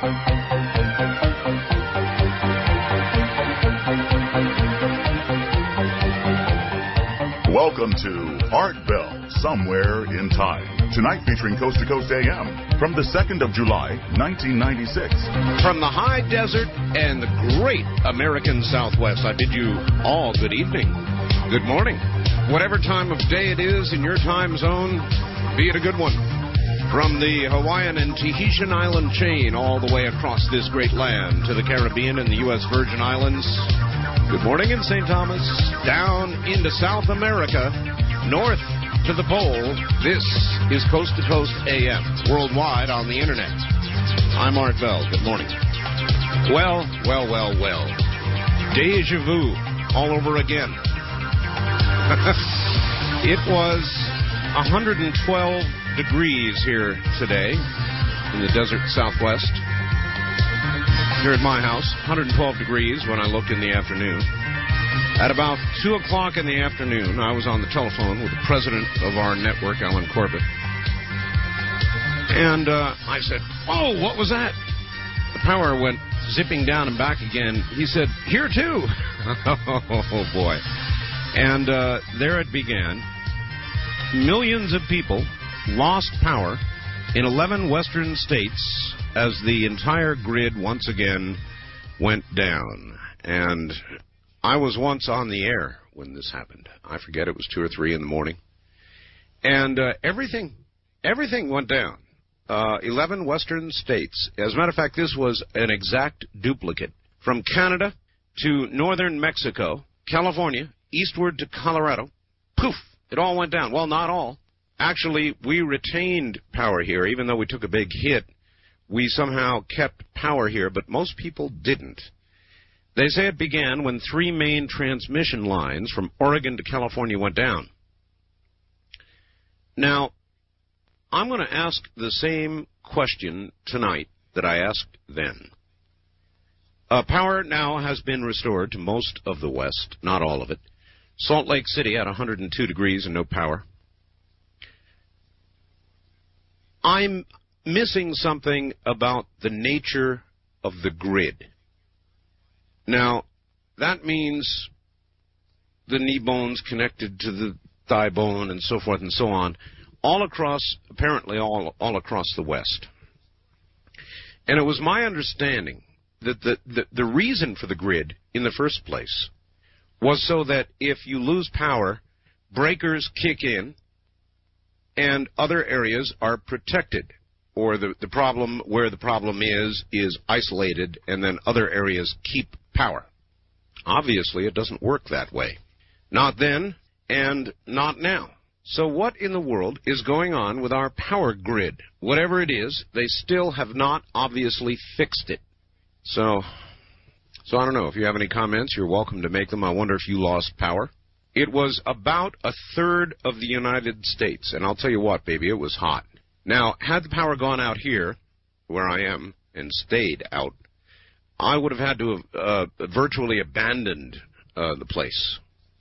Welcome to Art Bell, Somewhere in Time. Tonight featuring Coast to Coast AM from the 2nd of July, 1996. From the high desert and the great American Southwest, I bid you all good evening. Good morning. Whatever time of day it is in your time zone, be it a good one. From the Hawaiian and Tahitian island chain all the way across this great land to the Caribbean and the U.S. Virgin Islands. Good morning in St. Thomas, down into South America, north to the pole. This is Coast to Coast AM, worldwide on the internet. I'm Art Bell. Good morning. Well. Deja vu all over again. It was 112 degrees here today in the desert Southwest. Here at my house, 112 degrees when I looked in the afternoon. At about 2 o'clock in the afternoon, I was on the telephone with the president of our network, Alan Corbett. And I said, "Oh, what was that?" The power went zipping down and back again. He said, "Here too." Oh, boy. And there it began. Millions of people lost power in 11 western states as the entire grid once again went down. And I was once on the air when this happened. I forget, it was 2 or 3 in the morning. And everything went down. 11 western states. As a matter of fact, this was an exact duplicate. From Canada to northern Mexico, California, eastward to Colorado, poof, it all went down. Well, not all. Actually, we retained power here, even though we took a big hit. We somehow kept power here, but most people didn't. They say it began when 3 main transmission lines from Oregon to California went down. Now, I'm going to ask the same question tonight that I asked then. Power now has been restored to most of the West, not all of it. Salt Lake City at 102 degrees and no power. I'm missing something about the nature of the grid. Now, that means the knee bones connected to the thigh bone and so forth and so on, all across, apparently all across the West. And it was my understanding that the reason for the grid in the first place was so that if you lose power, breakers kick in and other areas are protected. Or the problem where the problem is isolated, and then other areas keep power. Obviously, it doesn't work that way. Not then, and not now. So what in the world is going on with our power grid? Whatever it is, they still have not obviously fixed it. So I don't know. If you have any comments, you're welcome to make them. I wonder if you lost power. It was about a third of the United States, and I'll tell you what, baby, it was hot. Now, had the power gone out here, where I am, and stayed out, I would have had to have virtually abandoned the place.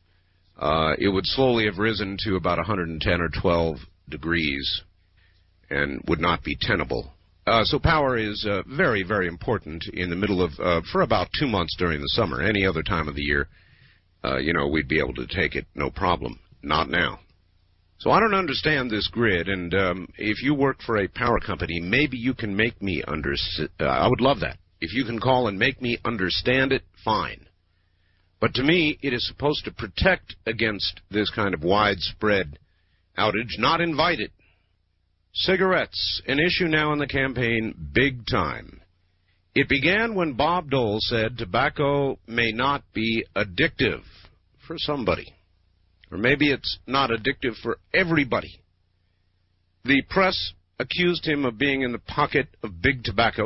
It would slowly have risen to about 110 or 12 degrees and would not be tenable. So power is very, very important in the middle of, for about 2 months during the summer. Any other time of the year, we'd be able to take it, no problem. Not now. So I don't understand this grid, and if you work for a power company, maybe you can make me understand. I would love that. If you can call and make me understand it, fine. But to me, it is supposed to protect against this kind of widespread outage, not invite it. Cigarettes, an issue now in the campaign, big time. It began when Bob Dole said tobacco may not be addictive for somebody. Or maybe it's not addictive for everybody. The press accused him of being in the pocket of big tobacco.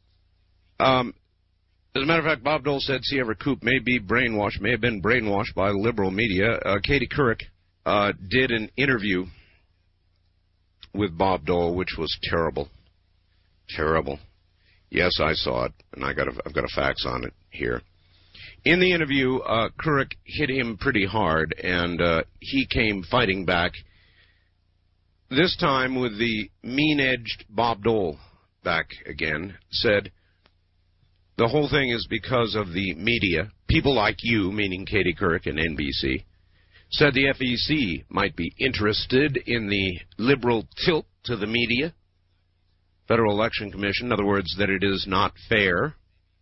As a matter of fact, Bob Dole said C. Everett Koop may have been brainwashed by the liberal media. Katie Couric did an interview with Bob Dole, which was terrible. Terrible. Yes, I saw it, and I've got a fax on it here. In the interview, Couric hit him pretty hard, and he came fighting back, this time with the mean-edged Bob Dole back again, said, the whole thing is because of the media. People like you, meaning Katie Couric and NBC, said the FEC might be interested in the liberal tilt to the media, Federal Election Commission, in other words, that it is not fair.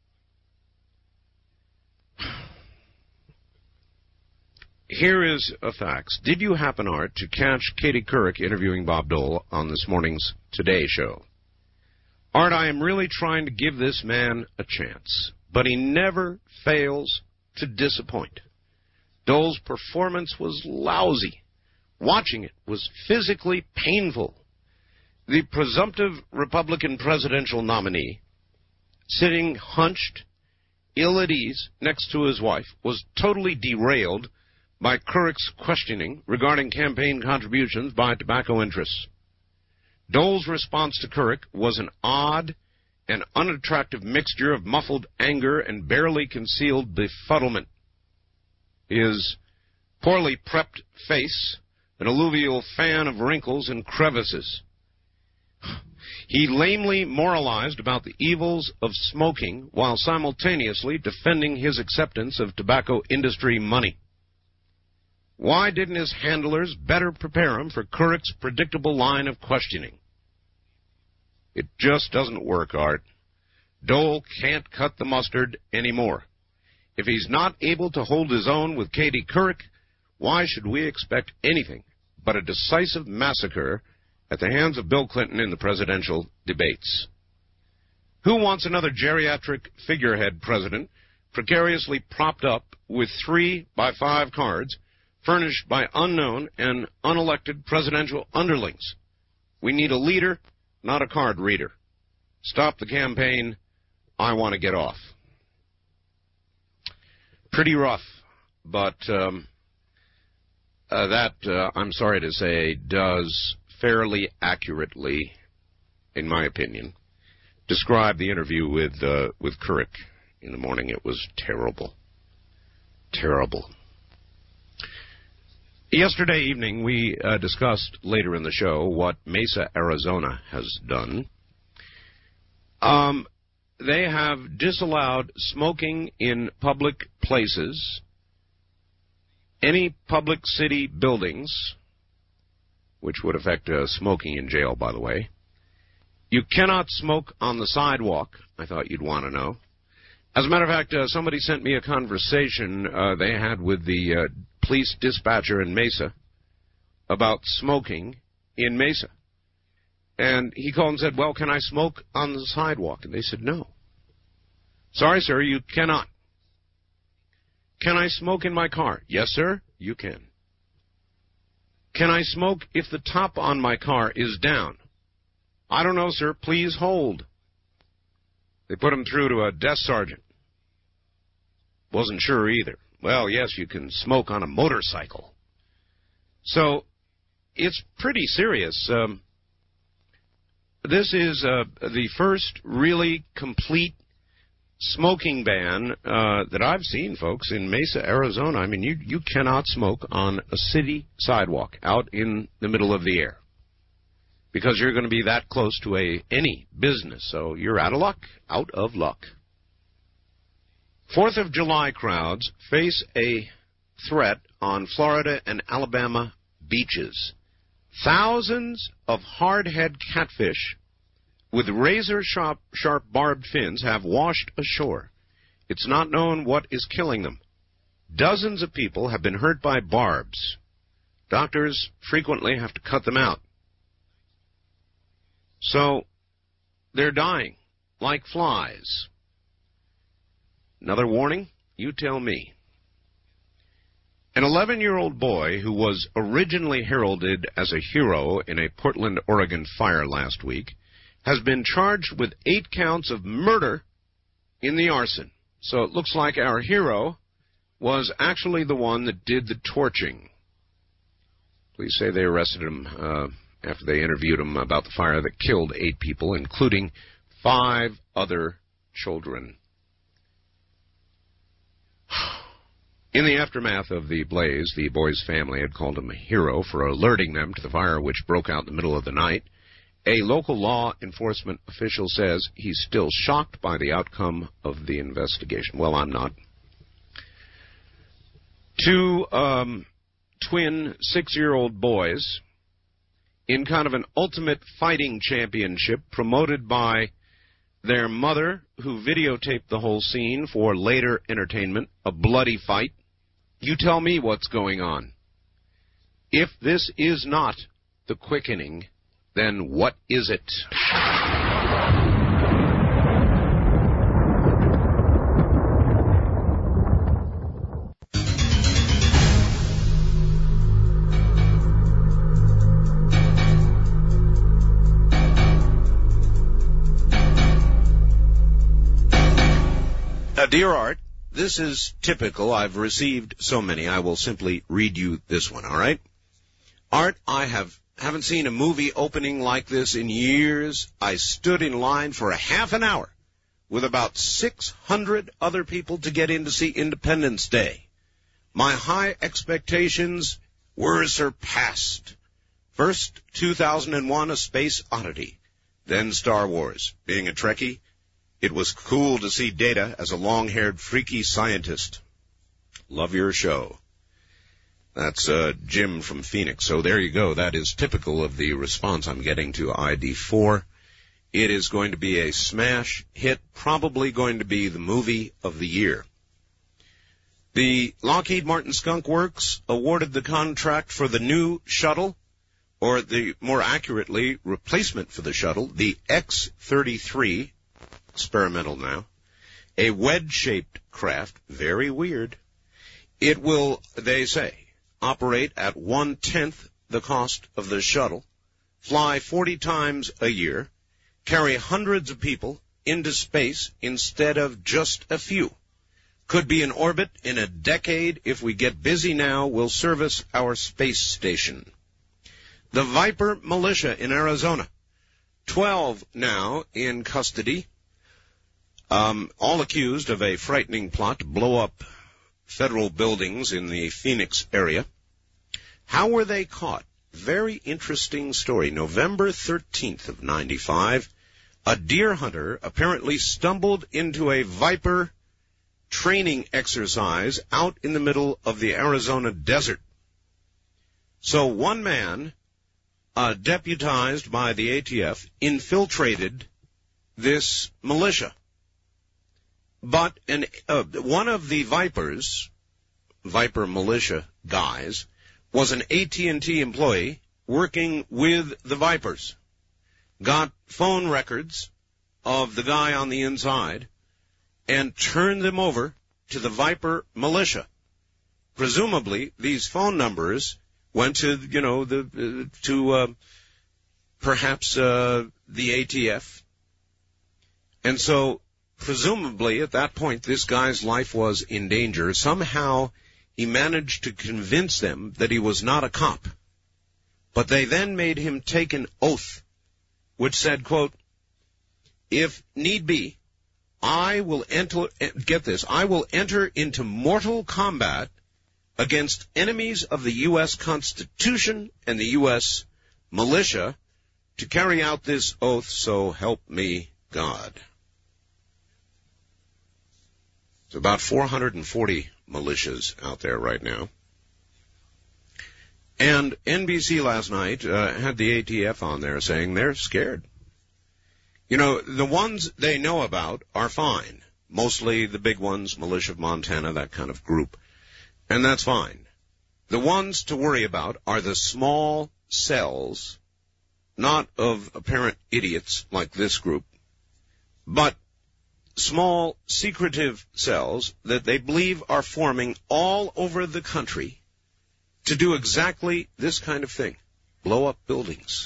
Here is a fax. Did you happen, Art, to catch Katie Couric interviewing Bob Dole on this morning's Today Show? Art, I am really trying to give this man a chance, but he never fails to disappoint. Dole's performance was lousy. Watching it was physically painful. The presumptive Republican presidential nominee, sitting hunched, ill at ease, next to his wife, was totally derailed by Couric's questioning regarding campaign contributions by tobacco interests. Dole's response to Couric was an odd and unattractive mixture of muffled anger and barely concealed befuddlement. His poorly prepped face, an alluvial fan of wrinkles and crevices. He lamely moralized about the evils of smoking while simultaneously defending his acceptance of tobacco industry money. Why didn't his handlers better prepare him for Couric's predictable line of questioning? It just doesn't work, Art. Dole can't cut the mustard anymore. If he's not able to hold his own with Katie Couric, why should we expect anything but a decisive massacre at the hands of Bill Clinton in the presidential debates? Who wants another geriatric figurehead president precariously propped up with 3x5 cards furnished by unknown and unelected presidential underlings? We need a leader, not a card reader. Stop the campaign. I want to get off. Pretty rough, but that, I'm sorry to say, does fairly accurately, in my opinion, describe the interview with Couric in the morning. It was terrible. Terrible. Yesterday evening, we discussed later in the show what Mesa, Arizona has done. They have disallowed smoking in public places, any public city buildings, which would affect smoking in jail, by the way. You cannot smoke on the sidewalk, I thought you'd want to know. As a matter of fact, somebody sent me a conversation they had with the police dispatcher in Mesa about smoking in Mesa. And he called and said, well, can I smoke on the sidewalk? And they said, no. Sorry, sir, you cannot. Can I smoke in my car? Yes, sir, you can. Can I smoke if the top on my car is down? I don't know, sir, please hold. They put him through to a desk sergeant. Wasn't sure either. Well, yes, you can smoke on a motorcycle. So it's pretty serious. This is the first really complete smoking ban that I've seen, folks, in Mesa, Arizona. I mean, you cannot smoke on a city sidewalk out in the middle of the air because you're going to be that close to any business. So you're out of luck. Out of luck. 4th of July crowds face a threat on Florida and Alabama beaches. Thousands of hardhead catfish with razor-sharp barbed fins have washed ashore. It's not known what is killing them. Dozens of people have been hurt by barbs. Doctors frequently have to cut them out. So they're dying like flies. Another warning? You tell me. An 11-year-old boy who was originally heralded as a hero in a Portland, Oregon fire last week has been charged with 8 counts of murder in the arson. So it looks like our hero was actually the one that did the torching. Police say they arrested him after they interviewed him about the fire that killed 8 people, including 5 other children. In the aftermath of the blaze, the boy's family had called him a hero for alerting them to the fire which broke out in the middle of the night A local law enforcement official says he's still shocked by the outcome of the investigation. Well, I'm not. Two twin 6-year-old boys in kind of an ultimate fighting championship promoted by their mother, who videotaped the whole scene for later entertainment, a bloody fight. You tell me what's going on. If this is not the quickening, then what is it? Dear Art, this is typical. I've received so many. I will simply read you this one, all right? Art, I haven't seen a movie opening like this in years. I stood in line for a half an hour with about 600 other people to get in to see Independence Day. My high expectations were surpassed. First, 2001, A Space Oddity. Then Star Wars. Being a Trekkie, it was cool to see Data as a long-haired, freaky scientist. Love your show. That's Jim from Phoenix. So there you go. That is typical of the response I'm getting to ID4. It is going to be a smash hit, probably going to be the movie of the year. The Lockheed Martin Skunk Works awarded the contract for the new shuttle, or the more accurately, replacement for the shuttle, the X-33, experimental now, a wedge-shaped craft, very weird. It will, they say, operate at 1/10 the cost of the shuttle, fly 40 times a year, carry hundreds of people into space instead of just a few. Could be in orbit in a decade. If we get busy now, will service our space station. The Viper militia in Arizona, 12 now in custody, all accused of a frightening plot to blow up federal buildings in the Phoenix area. How were they caught? Very interesting story. November 13th of 95, a deer hunter apparently stumbled into a Viper training exercise out in the middle of the Arizona desert. So one man, deputized by the ATF, infiltrated this militia. But one of the Viper militia guys, was an AT&T employee working with the Vipers. Got phone records of the guy on the inside and turned them over to the Viper militia. Presumably, these phone numbers went to, perhaps the ATF. And so, presumably, at that point, this guy's life was in danger. Somehow, he managed to convince them that he was not a cop. But they then made him take an oath, which said, quote, if need be, I will enter into mortal combat against enemies of the U.S. Constitution and the U.S. militia to carry out this oath, so help me God. There's about 440 militias out there right now. And NBC last night had the ATF on there saying they're scared. The ones they know about are fine. Mostly the big ones, Militia of Montana, that kind of group. And that's fine. The ones to worry about are the small cells, not of apparent idiots like this group, but small, secretive cells that they believe are forming all over the country to do exactly this kind of thing, blow up buildings.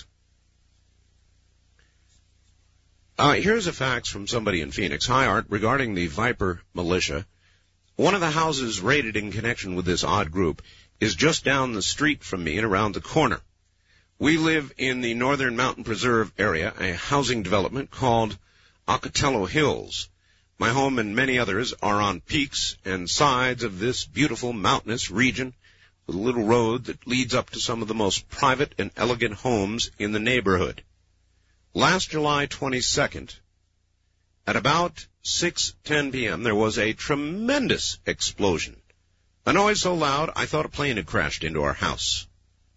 Here's a fax from somebody in Phoenix. Hi, Art. Regarding the Viper militia, one of the houses raided in connection with this odd group is just down the street from me and around the corner. We live in the Northern Mountain Preserve area, a housing development called Ocatello Hills. My home and many others are on peaks and sides of this beautiful mountainous region with a little road that leads up to some of the most private and elegant homes in the neighborhood. last July 22nd, at about 6:10 p.m., there was a tremendous explosion. A noise so loud, I thought a plane had crashed into our house.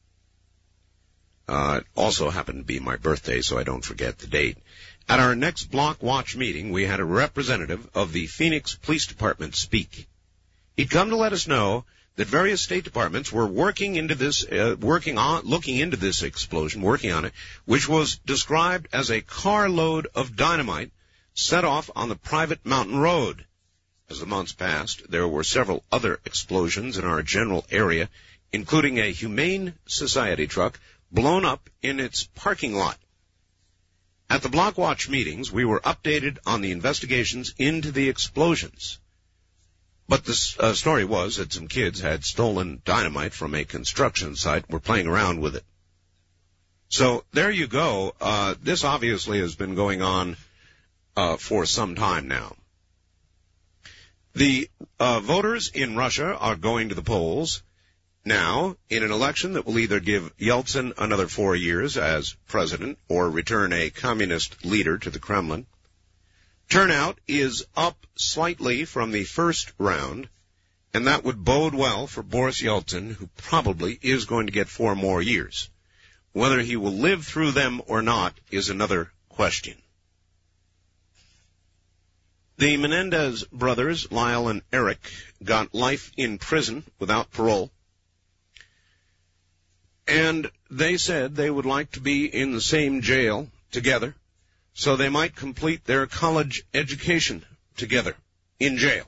It also happened to be my birthday, so I don't forget the date. At our next block watch meeting, we had a representative of the Phoenix Police Department speak. He'd come to let us know that various state departments were looking into this explosion, working on it, which was described as a carload of dynamite set off on the private mountain road. As the months passed, there were several other explosions in our general area, including a Humane Society truck blown up in its parking lot. At the block watch meetings, we were updated on the investigations into the explosions. But the story was that some kids had stolen dynamite from a construction site, were playing around with it. So there you go. This obviously has been going on for some time now. The voters in Russia are going to the polls now in an election that will either give Yeltsin another 4 years as president or return a communist leader to the Kremlin. Turnout is up slightly from the first round, and that would bode well for Boris Yeltsin, who probably is going to get 4 more years. Whether he will live through them or not is another question. The Menendez brothers, Lyle and Eric, got life in prison without parole. And they said they would like to be in the same jail together so they might complete their college education together in jail.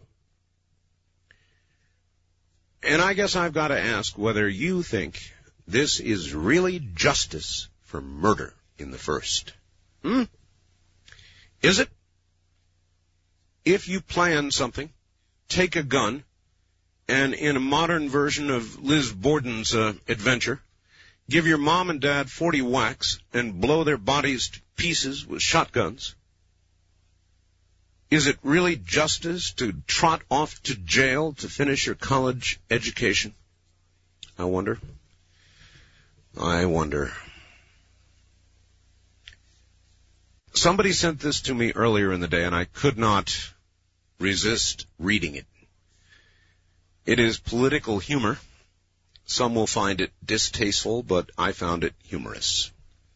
And I guess I've got to ask whether you think this is really justice for murder in the first. Is it? If you plan something, take a gun, and in a modern version of Liz Borden's adventure, give your mom and dad 40 whacks and blow their bodies to pieces with shotguns, is it really justice to trot off to jail to finish your college education? I wonder. Somebody sent this to me earlier in the day, and I could not resist reading it. It is political humor. Some will find it distasteful, but I found it humorous.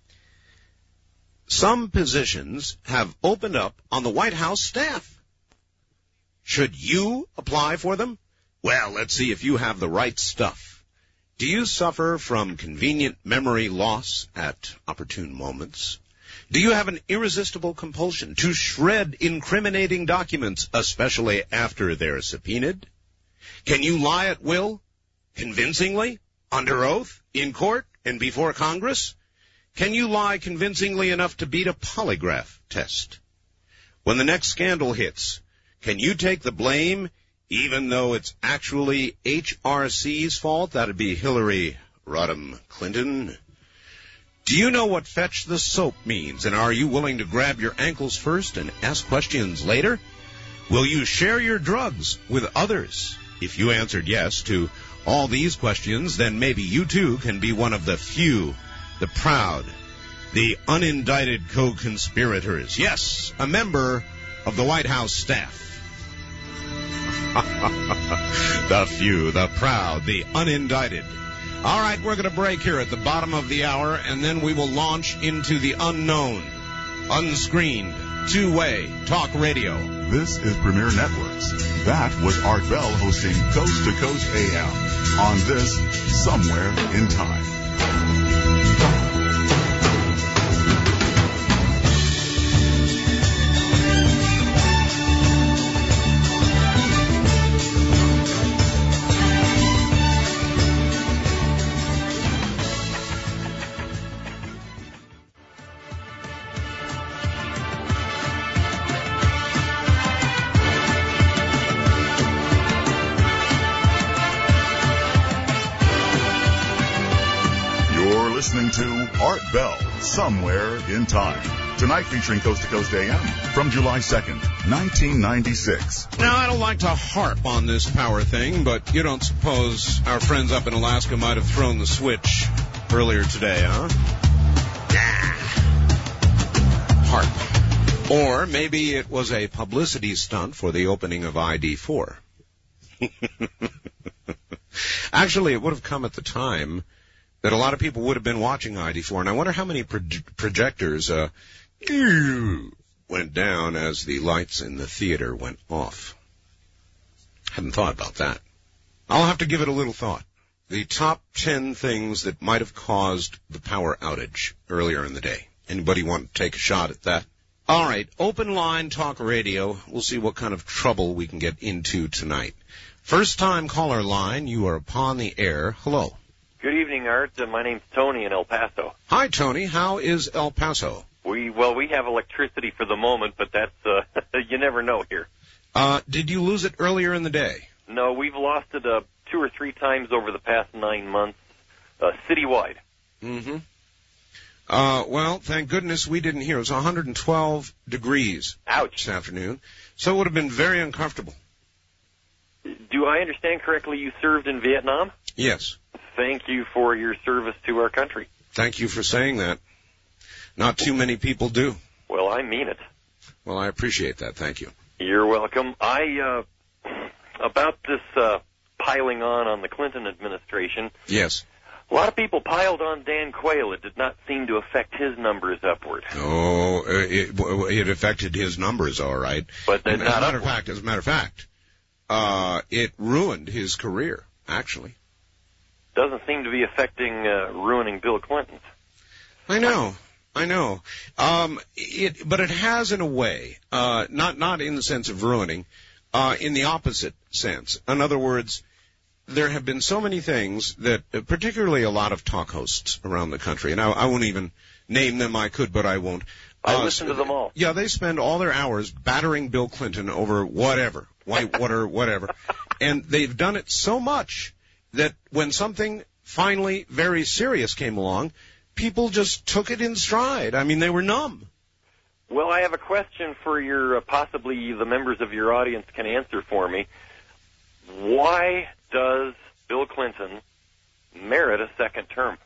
Some positions have opened up on the White House staff. Should you apply for them? Well, let's see if you have the right stuff. Do you suffer from convenient memory loss at opportune moments? Do you have an irresistible compulsion to shred incriminating documents, especially after they're subpoenaed? Can you lie at will, convincingly, under oath, in court, and before Congress? Can you lie convincingly enough to beat a polygraph test? When the next scandal hits, can you take the blame, even though it's actually HRC's fault? That'd be Hillary Rodham Clinton. Do you know what fetch the soap means, and are you willing to grab your ankles first and ask questions later? Will you share your drugs with others? If you answered yes to all these questions, then maybe you too can be one of the few, the proud, the unindicted co-conspirators. Yes, a member of the White House staff. The few, the proud, the unindicted. All right, we're going to break here at the bottom of the hour, and then we will launch into the unknown, unscreened, two-way talk radio. This is Premier Networks. That was Art Bell hosting Coast to Coast AM on this Somewhere in Time. To Art Bell, Somewhere in Time. Tonight featuring Coast to Coast AM from July 2nd, 1996. Now, I don't like to harp on this power thing, but you don't suppose our friends up in Alaska might have thrown the switch earlier today, huh? heart. Or maybe it was a publicity stunt for the opening of ID4. Actually, it would have come at the time that a lot of people would have been watching ID4, and I wonder how many projectors went down as the lights in the theater went off. Hadn't thought about that. I'll have to give it a little thought. The top 10 things that might have caused the power outage earlier in the day. Anybody want to take a shot at that? All right, open line talk radio. We'll see what kind of trouble we can get into tonight. First time caller line, you are upon the air. Hello. Good evening, Art. My name's Tony in El Paso. Hi, Tony. How is El Paso? We have electricity for the moment, but that's you never know here. Did you lose it earlier in the day? No, we've lost it 2 or 3 times over the past 9 months, citywide. Mm-hmm. Well, thank goodness we didn't hear. It was 112 degrees. Ouch. This afternoon, so it would have been very uncomfortable. Do I understand correctly you served in Vietnam? Yes. Thank you for your service to our country. Thank you for saying that. Not too many people do. Well, I mean it. Well, I appreciate that. Thank you. You're welcome. About this piling on the Clinton administration. Yes. A lot of people piled on Dan Quayle. It did not seem to affect his numbers upward. Oh, it affected his numbers, all right. But as a matter of fact, it ruined his career, actually. Doesn't seem to be affecting ruining Bill Clinton's. I know. But it has in a way, not in the sense of ruining, in the opposite sense. In other words, there have been so many things that, particularly a lot of talk hosts around the country, and I won't even name them. I could, but I won't. I listen to them all. Yeah, they spend all their hours battering Bill Clinton over whatever, whitewater, whatever. And they've done it so much that when something finally very serious came along, people just took it in stride. I mean, they were numb. Well, I have a question for your, possibly the members of your audience can answer for me. Why does Bill Clinton merit a second term?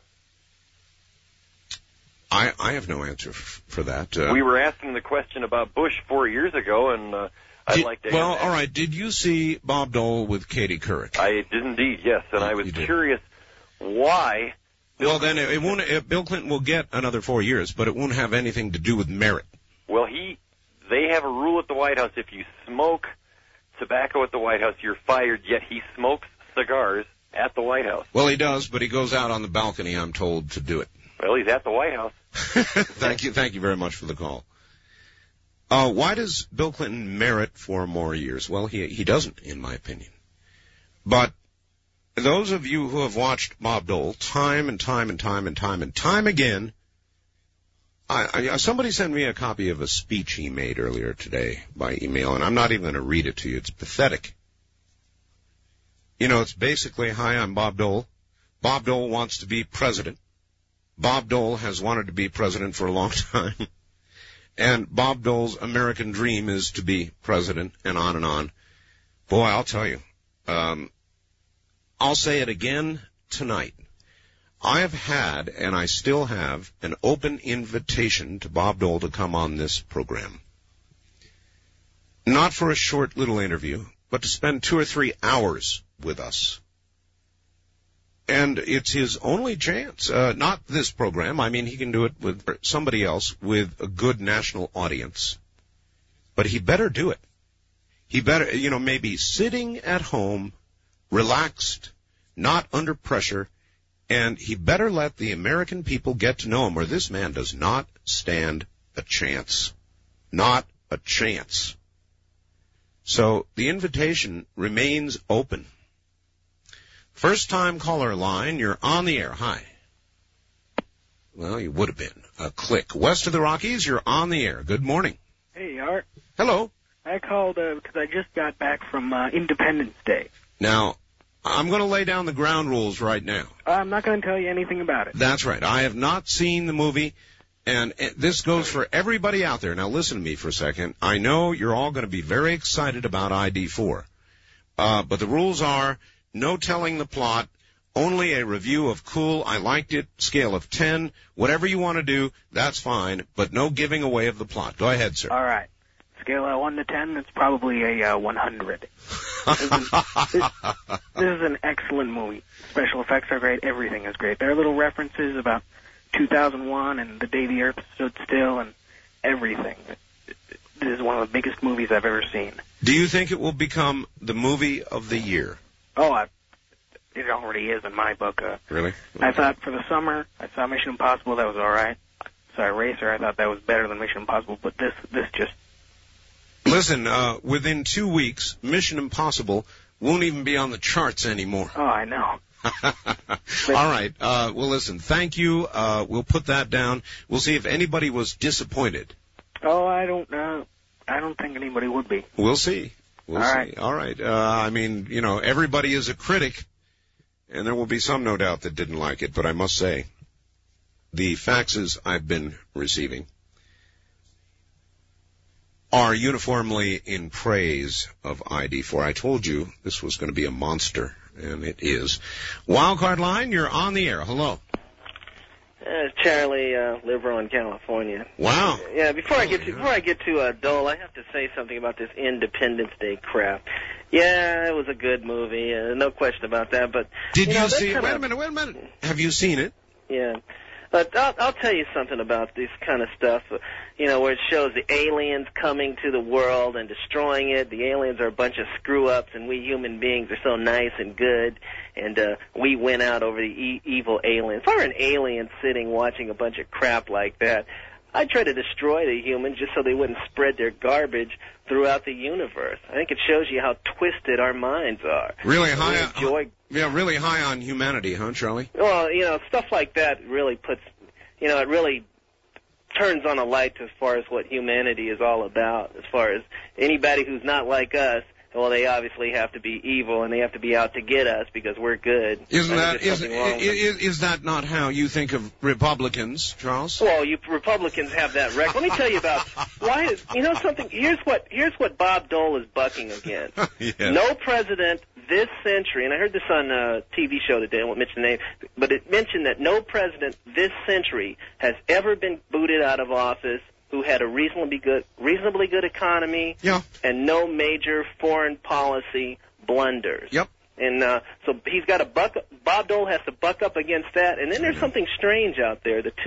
I have no answer for that. We were asking the question about Bush 4 years ago, and I'd like to... Well, all right. Did you see Bob Dole with Katie Couric? I did indeed, yes, and I was curious why... Bill Clinton will get another 4 years, but it won't have anything to do with merit. Well, they have a rule at the White House. If you smoke tobacco at the White House, you're fired, yet he smokes cigars at the White House. Well, he does, but he goes out on the balcony, I'm told, to do it. Well, he's at the White House. Thank you very much for the call. Why does Bill Clinton merit 4 more years? Well, he doesn't, in my opinion. But those of you who have watched Bob Dole time and time again, somebody sent me a copy of a speech he made earlier today by email, and I'm not even going to read it to you. It's pathetic. You know, it's basically, hi, I'm Bob Dole. Bob Dole wants to be president. Bob Dole has wanted to be president for a long time. And Bob Dole's American dream is to be president, and on and on. Boy, I'll tell you, I'll say it again tonight. I have had, and I still have, an open invitation to Bob Dole to come on this program. Not for a short little interview, but to spend 2 or 3 hours with us. And it's his only chance. Not this program. I mean, he can do it with somebody else with a good national audience. But he better do it. He better, maybe sitting at home, relaxed, not under pressure, and he better let the American people get to know him, or this man does not stand a chance. Not a chance. So the invitation remains open. First time caller line, you're on the air. Hi. Well, you would have been. A click. West of the Rockies, you're on the air. Good morning. Hey, Art. Hello. I called because I just got back from Independence Day. Now, I'm going to lay down the ground rules right now. I'm not going to tell you anything about it. That's right. I have not seen the movie, and this goes for everybody out there. Now, listen to me for a second. I know you're all going to be very excited about ID4, but the rules are no telling the plot, Only a review of cool, I liked it, scale of 10, whatever you want to do, that's fine, but no giving away of the plot. Go ahead, sir. All right. Scale of 1 to 10, it's probably a 100. This is an excellent movie. Special effects are great. Everything is great. There are little references about 2001 and the day the Earth stood still and everything. This is one of the biggest movies I've ever seen. Do you think it will become the movie of the year? Oh, it already is in my book. Really? I thought for the summer, I saw Mission Impossible. That was all right. Saw Racer. I thought that was better than Mission Impossible. But this just... Listen, within 2 weeks, Mission Impossible won't even be on the charts anymore. Oh, I know. All right. Well, listen, thank you. We'll put that down. We'll see if anybody was disappointed. Oh, I don't think anybody would be. We'll see. We'll see. Right. All right. I mean, you know, everybody is a critic, and there will be some, no doubt, that didn't like it. But I must say, the faxes I've been receiving are uniformly in praise of ID4. I told you this was going to be a monster, and it is. Wildcard line, you're on the air. Hello. Charlie, Liveron, California. Wow. Yeah, before I get to Dole, I have to say something about this Independence Day crap. Yeah, it was a good movie, no question about that. But did you see it? Wait a minute. Have you seen it? Yeah. But I'll tell you something about this kind of stuff, where it shows the aliens coming to the world and destroying it. The aliens are a bunch of screw-ups, and we human beings are so nice and good, and we win out over the evil aliens. If I were an alien sitting watching a bunch of crap like that, I'd try to destroy the humans just so they wouldn't spread their garbage throughout the universe. I think it shows you how twisted our minds are. Really really high on humanity, huh, Charlie? Well, stuff like that really puts, it really turns on a light as far as what humanity is all about. As far as anybody who's not like us, well, they obviously have to be evil and they have to be out to get us because we're good. Is that not how you think of Republicans, Charles? Well, you Republicans have that record. Let me tell you about why. Something. Here's what Bob Dole is bucking against. Yes. No president this century, and I heard this on a TV show today. I won't mention the name, but it mentioned that no president this century has ever been booted out of office who had a reasonably good economy, and no major foreign policy blunders. Yep. And so he's got Bob Dole has to buck up against that. And then there's something strange out there. The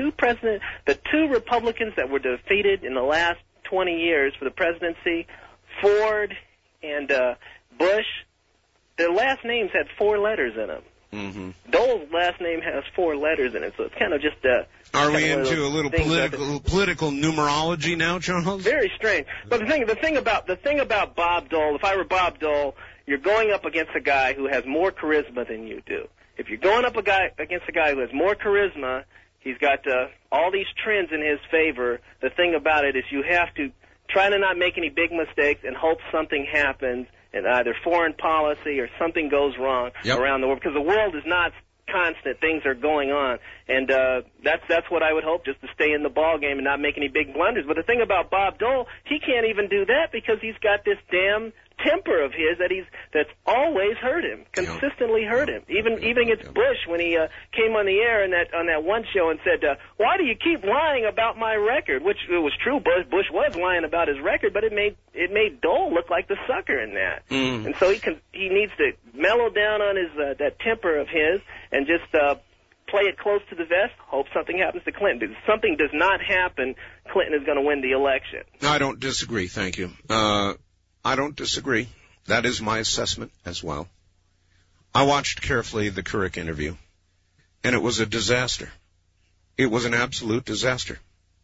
two Republicans that were defeated in the last 20 years for the presidency, Ford and Bush, their last names had 4 letters in them. Mm-hmm. Dole's last name has 4 letters in it, so it's kind of just Are we into a little political numerology now, Charles? Very strange. But the thing about Bob Dole, if I were Bob Dole, you're going up against a guy who has more charisma than you do. If you're going up against a guy who has more charisma, he's got all these trends in his favor. The thing about it is you have to try to not make any big mistakes and hope something happens in either foreign policy or something goes wrong around the world, because the world is not constant. Things are going on, and that's what I would hope, just to stay in the ball game and not make any big blunders. But the thing about Bob Dole, he can't even do that because he's got this damn temper of his that's always hurt him, consistently hurt him. Even against Bush when he came on the air on that one show and said, "Why do you keep lying about my record?" Which it was true. Bush was lying about his record, but it made Dole look like the sucker in that. Mm. And so he needs to mellow down on his that temper of his and just play it close to the vest, hope something happens to Clinton. If something does not happen, Clinton is going to win the election. I don't disagree, thank you. I don't disagree. That is my assessment as well. I watched carefully the Couric interview, and it was a disaster. It was an absolute disaster.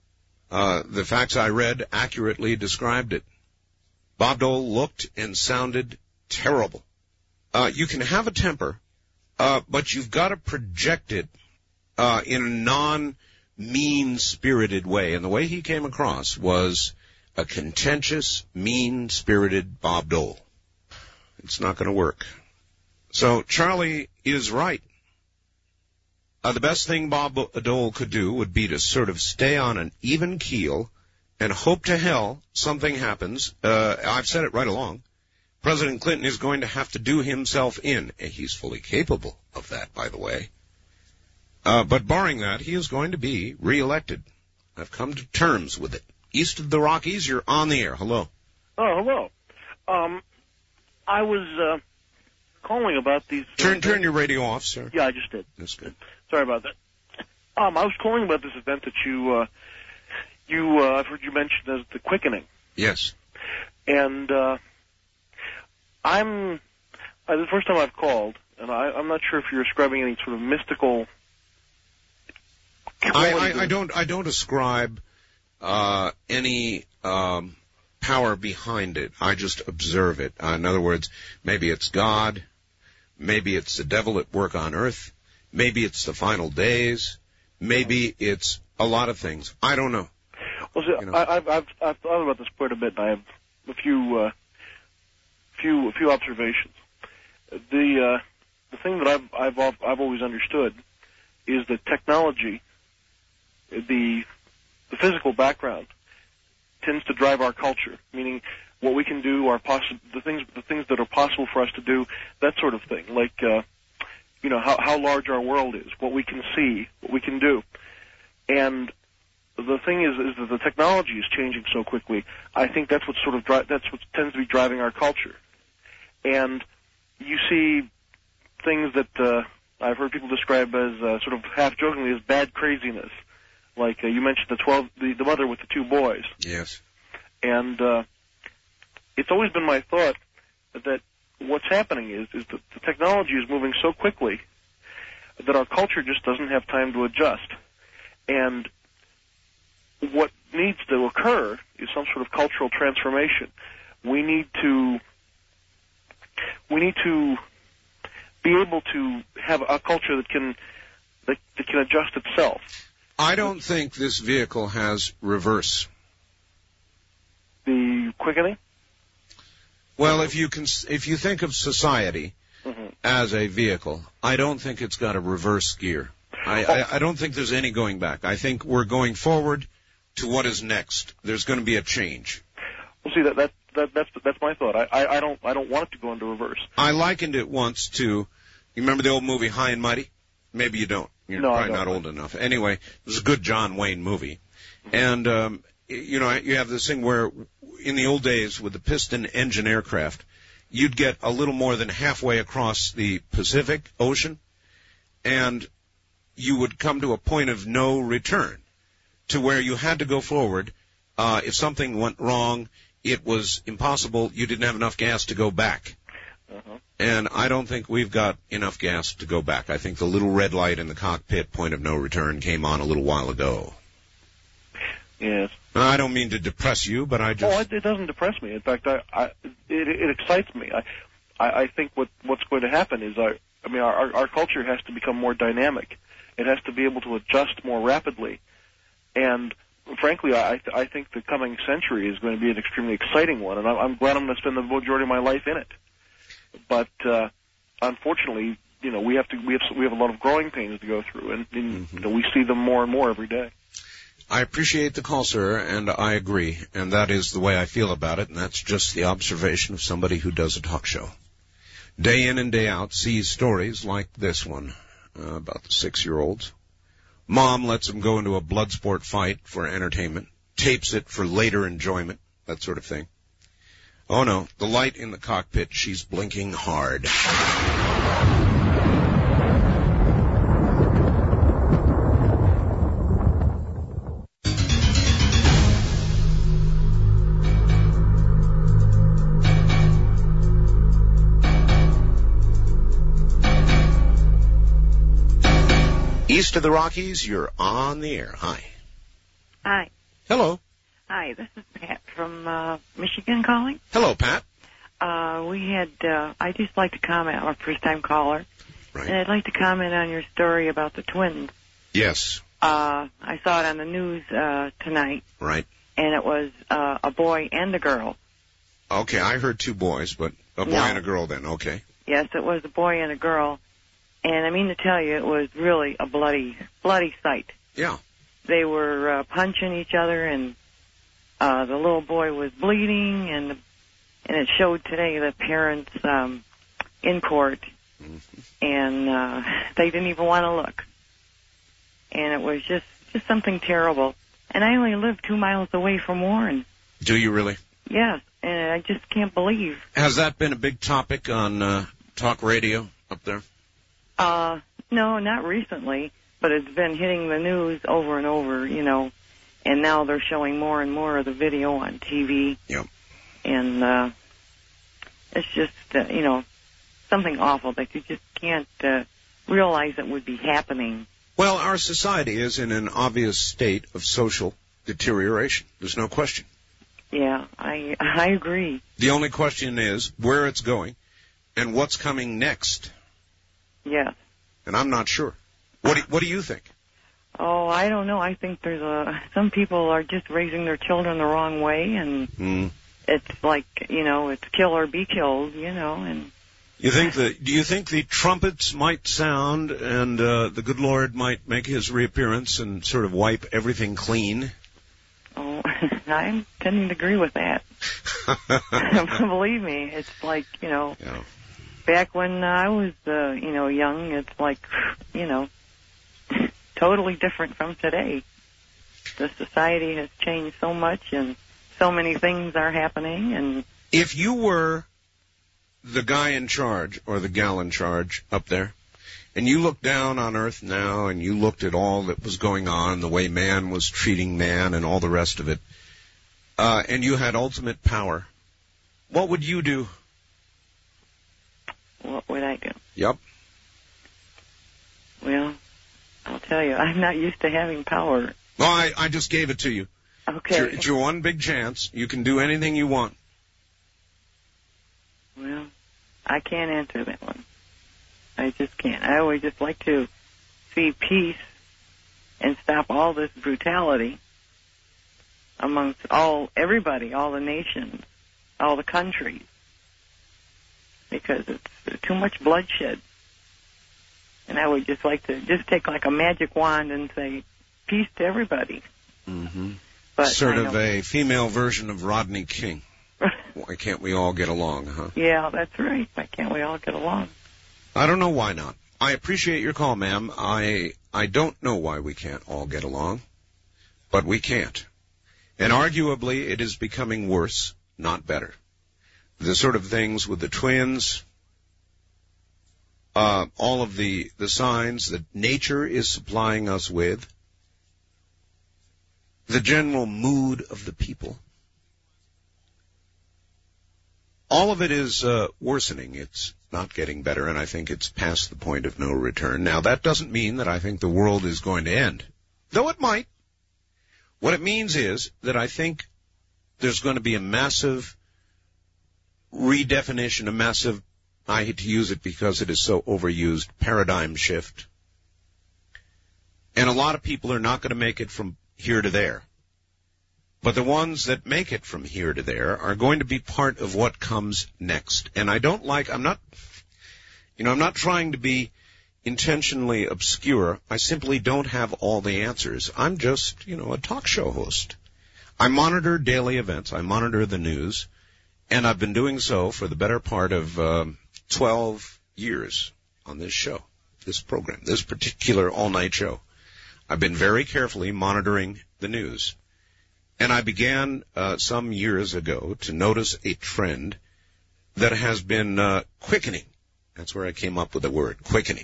The facts I read accurately described it. Bob Dole looked and sounded terrible. You can have a temper, but you've got to project it in a non-mean-spirited way. And the way he came across was a contentious, mean-spirited Bob Dole. It's not going to work. So Charlie is right. The best thing Bob Dole could do would be to sort of stay on an even keel and hope to hell something happens. I've said it right along. President Clinton is going to have to do himself in. He's fully capable of that, by the way. But barring that, he is going to be reelected. I've come to terms with it. East of the Rockies, you're on the air. Hello. Oh, hello. I was calling about these... Turn your radio off, sir. Yeah, I just did. That's good. Sorry about that. I was calling about this event that I've heard you mention as the quickening. Yes. And the first time I've called, and I'm not sure if you're ascribing any sort of mystical... I don't ascribe any power behind it. I just observe it. In other words, maybe it's God, maybe it's the devil at work on earth, maybe it's the final days, maybe it's a lot of things. I don't know. Well, see, I've thought about this quite a bit, and I have a few observations. The thing that I've always understood is that technology, the physical background, tends to drive our culture. Meaning, what we can do, the things that are possible for us to do, that sort of thing. Like, how large our world is, what we can see, what we can do, and the thing is that the technology is changing so quickly. I think that's what tends to be driving our culture. And you see things that I've heard people describe as sort of half-jokingly as bad craziness. Like you mentioned the mother with the two boys. Yes. And it's always been my thought that what's happening is that the technology is moving so quickly that our culture just doesn't have time to adjust. And what needs to occur is some sort of cultural transformation. We need to be able to have a culture that can adjust itself. I don't think this vehicle has reverse. The quickening? Well, if you think of society as a vehicle, I don't think it's got a reverse gear. I don't think there's any going back. I think we're going forward to what is next. There's going to be a change. Well, see, that's my thought. I don't want it to go into reverse. I likened it once to, you remember the old movie High and Mighty? Maybe you don't. You're probably not old enough. Anyway, it was a good John Wayne movie. And, you have this thing where in the old days with the piston engine aircraft, you'd get a little more than halfway across the Pacific Ocean, and you would come to a point of no return to where you had to go forward. If something went wrong, it was impossible. You didn't have enough gas to go back. And I don't think we've got enough gas to go back. I think the little red light in the cockpit, point of no return, came on a little while ago. Yes. I don't mean to depress you, but I just... Oh, it doesn't depress me. In fact, it excites me. I think what's going to happen is our culture has to become more dynamic. It has to be able to adjust more rapidly. And frankly, I think the coming century is going to be an extremely exciting one, and I'm glad I'm going to spend the majority of my life in it. But unfortunately, we have a lot of growing pains to go through, and we see them more and more every day. I appreciate the call, sir, and I agree, and that is the way I feel about it, and that's just the observation of somebody who does a talk show. Day in and day out sees stories like this one about the 6-year-olds. Mom lets them go into a blood sport fight for entertainment, tapes it for later enjoyment, that sort of thing. Oh, no, the light in the cockpit, she's blinking hard. East of the Rockies, you're on the air. Hi. Hi. Hello. Hi, this is Pat from Michigan calling. Hello, Pat. I'd just like to comment. I'm a first-time caller. Right. And I'd like to comment on your story about the twins. Yes. I saw it on the news tonight. Right. And it was a boy and a girl. Okay, I heard 2 boys, but a boy and a girl then, okay. Yes, it was a boy and a girl. And I mean to tell you, it was really a bloody sight. Yeah. They were punching each other, and the little boy was bleeding, and and it showed today the parents in court, and they didn't even want to look. And it was just something terrible. And I only live 2 miles away from Warren. Do you really? Yes, and I just can't believe. Has that been a big topic on talk radio up there? No, not recently, but it's been hitting the news over and over, you know, and now they're showing more and more of the video on TV. Yep. And it's just, you know, something awful that you just can't realize it would be happening. Well, our society is in an obvious state of social deterioration. There's no question. Yeah, I agree. The only question is where it's going and what's coming next. Yes. And I'm not sure. What do you think? Oh, I don't know. I think there's some people are just raising their children the wrong way, and it's like, you know, it's kill or be killed, you know. And do you think the trumpets might sound and the good Lord might make his reappearance and sort of wipe everything clean? Oh, I'm tending to agree with that. Believe me, it's like, you know, back when I was, you know, young, it's like, you know, totally different from today. The society has changed so much, and so many things are happening. And if you were the guy in charge or the gal in charge up there, and you looked down on Earth now and you looked at all that was going on, the way man was treating man and all the rest of it, and you had ultimate power, what would you do? What would I do? Yep. Well, I'll tell you, I'm not used to having power. Well, I just gave it to you. Okay. It's your one big chance. You can do anything you want. Well, I can't answer that one. I just can't. I always just like to see peace and stop all this brutality amongst everybody, all the nations, all the countries, because it's too much bloodshed. And I would just like to just take like a magic wand and say, peace to everybody. Mm-hmm. But sort of a female version of Rodney King. Why can't we all get along, huh? Yeah, that's right. Why can't we all get along? I don't know why not. I appreciate your call, ma'am. I don't know why we can't all get along, but we can't. And arguably, it is becoming worse, not better. The sort of things with the twins, all of the signs that nature is supplying us with, the general mood of the people, all of it is worsening. It's not getting better, and I think it's past the point of no return. Now, that doesn't mean that I think the world is going to end, though it might. What it means is that I think there's going to be a massive redefinition, a massive, I hate to use it because it is so overused, paradigm shift. And a lot of people are not going to make it from here to there. But the ones that make it from here to there are going to be part of what comes next. And I'm not trying to be intentionally obscure. I simply don't have all the answers. I'm just, a talk show host. I monitor daily events. I monitor the news. And I've been doing so for the better part of 12 years on this show, this program, this particular all-night show. I've been very carefully monitoring the news. And I began some years ago to notice a trend that has been quickening. That's where I came up with the word, quickening.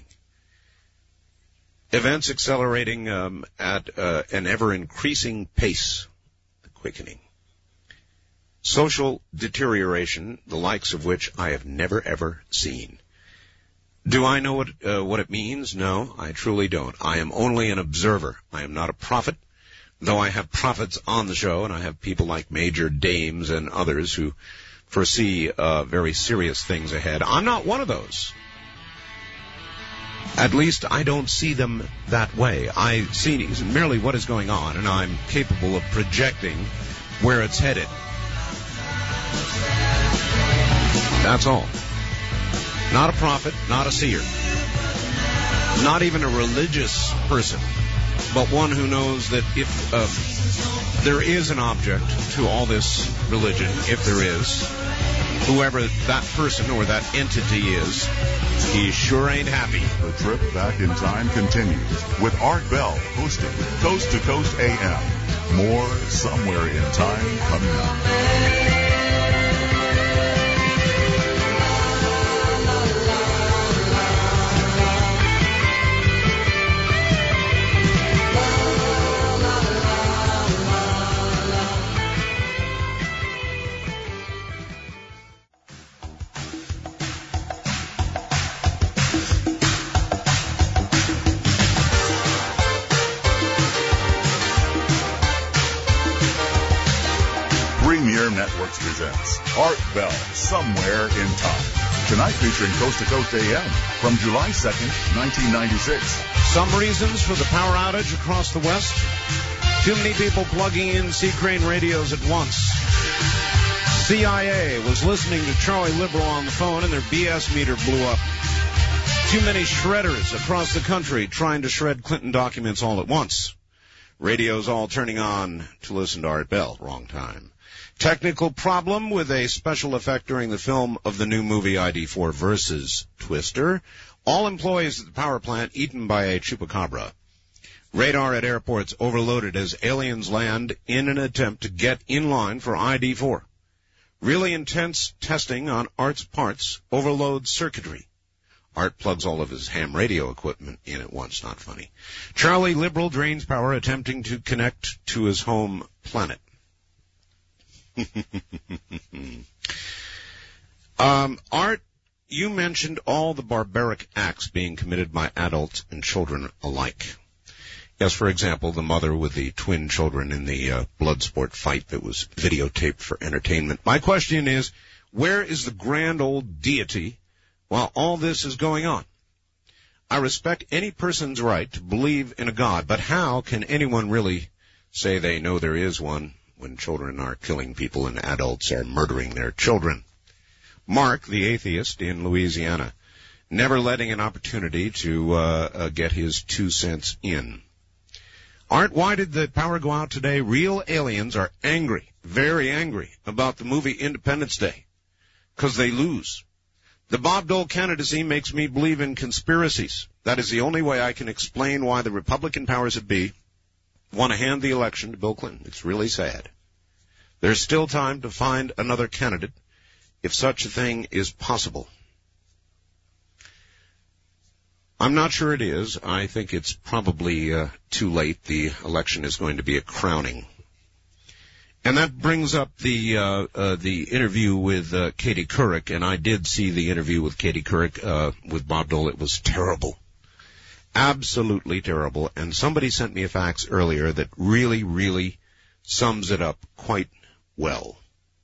Events accelerating at an ever-increasing pace, the quickening. Social deterioration, the likes of which I have never, ever seen. Do I know what it means? No, I truly don't. I am only an observer. I am not a prophet. Though I have prophets on the show, and I have people like Major Dames and others who foresee very serious things ahead. I'm not one of those. At least I don't see them that way. I see merely what is going on, and I'm capable of projecting where it's headed. That's all. Not a prophet, not a seer. Not even a religious person. But one who knows that if there is an object to all this religion, if there is, whoever that person or that entity is, he sure ain't happy. The trip back in time continues with Art Bell hosting Coast to Coast AM. More Somewhere in Time coming up. Premier Networks presents Art Bell, Somewhere in Time. Tonight featuring Coast to Coast AM from July 2nd, 1996. Some reasons for the power outage across the West. Too many people plugging in C-Crane radios at once. CIA was listening to Charlie Liberal on the phone and their BS meter blew up. Too many shredders across the country trying to shred Clinton documents all at once. Radios all turning on to listen to Art Bell. Wrong time. Technical problem with a special effect during the film of the new movie ID4 versus Twister. All employees at the power plant eaten by a chupacabra. Radar at airports overloaded as aliens land in an attempt to get in line for ID4. Really intense testing on Art's parts overloads circuitry. Art plugs all of his ham radio equipment in at once. Not funny. Charlie Liberal drains power attempting to connect to his home planet. Art, you mentioned all the barbaric acts being committed by adults and children alike. Yes, for example, the mother with the twin children in the blood sport fight that was videotaped for entertainment. My question is, where is the grand old deity while all this is going on? I respect any person's right to believe in a God, but how can anyone really say they know there is one when children are killing people and adults are murdering their children? Mark, the atheist in Louisiana, never letting an opportunity to get his 2 cents in. Art, why did the power go out today? Real aliens are angry, very angry, about the movie Independence Day, because they lose. The Bob Dole candidacy makes me believe in conspiracies. That is the only way I can explain why the Republican powers that be want to hand the election to Bill Clinton. It's really sad. There's still time to find another candidate if such a thing is possible. I'm not sure it is. I think it's probably too late. The election is going to be a crowning. And that brings up the interview with Katie Couric, and I did see the interview with Katie Couric with Bob Dole. It was terrible. Absolutely terrible. And somebody sent me a fax earlier that really, really sums it up quite well.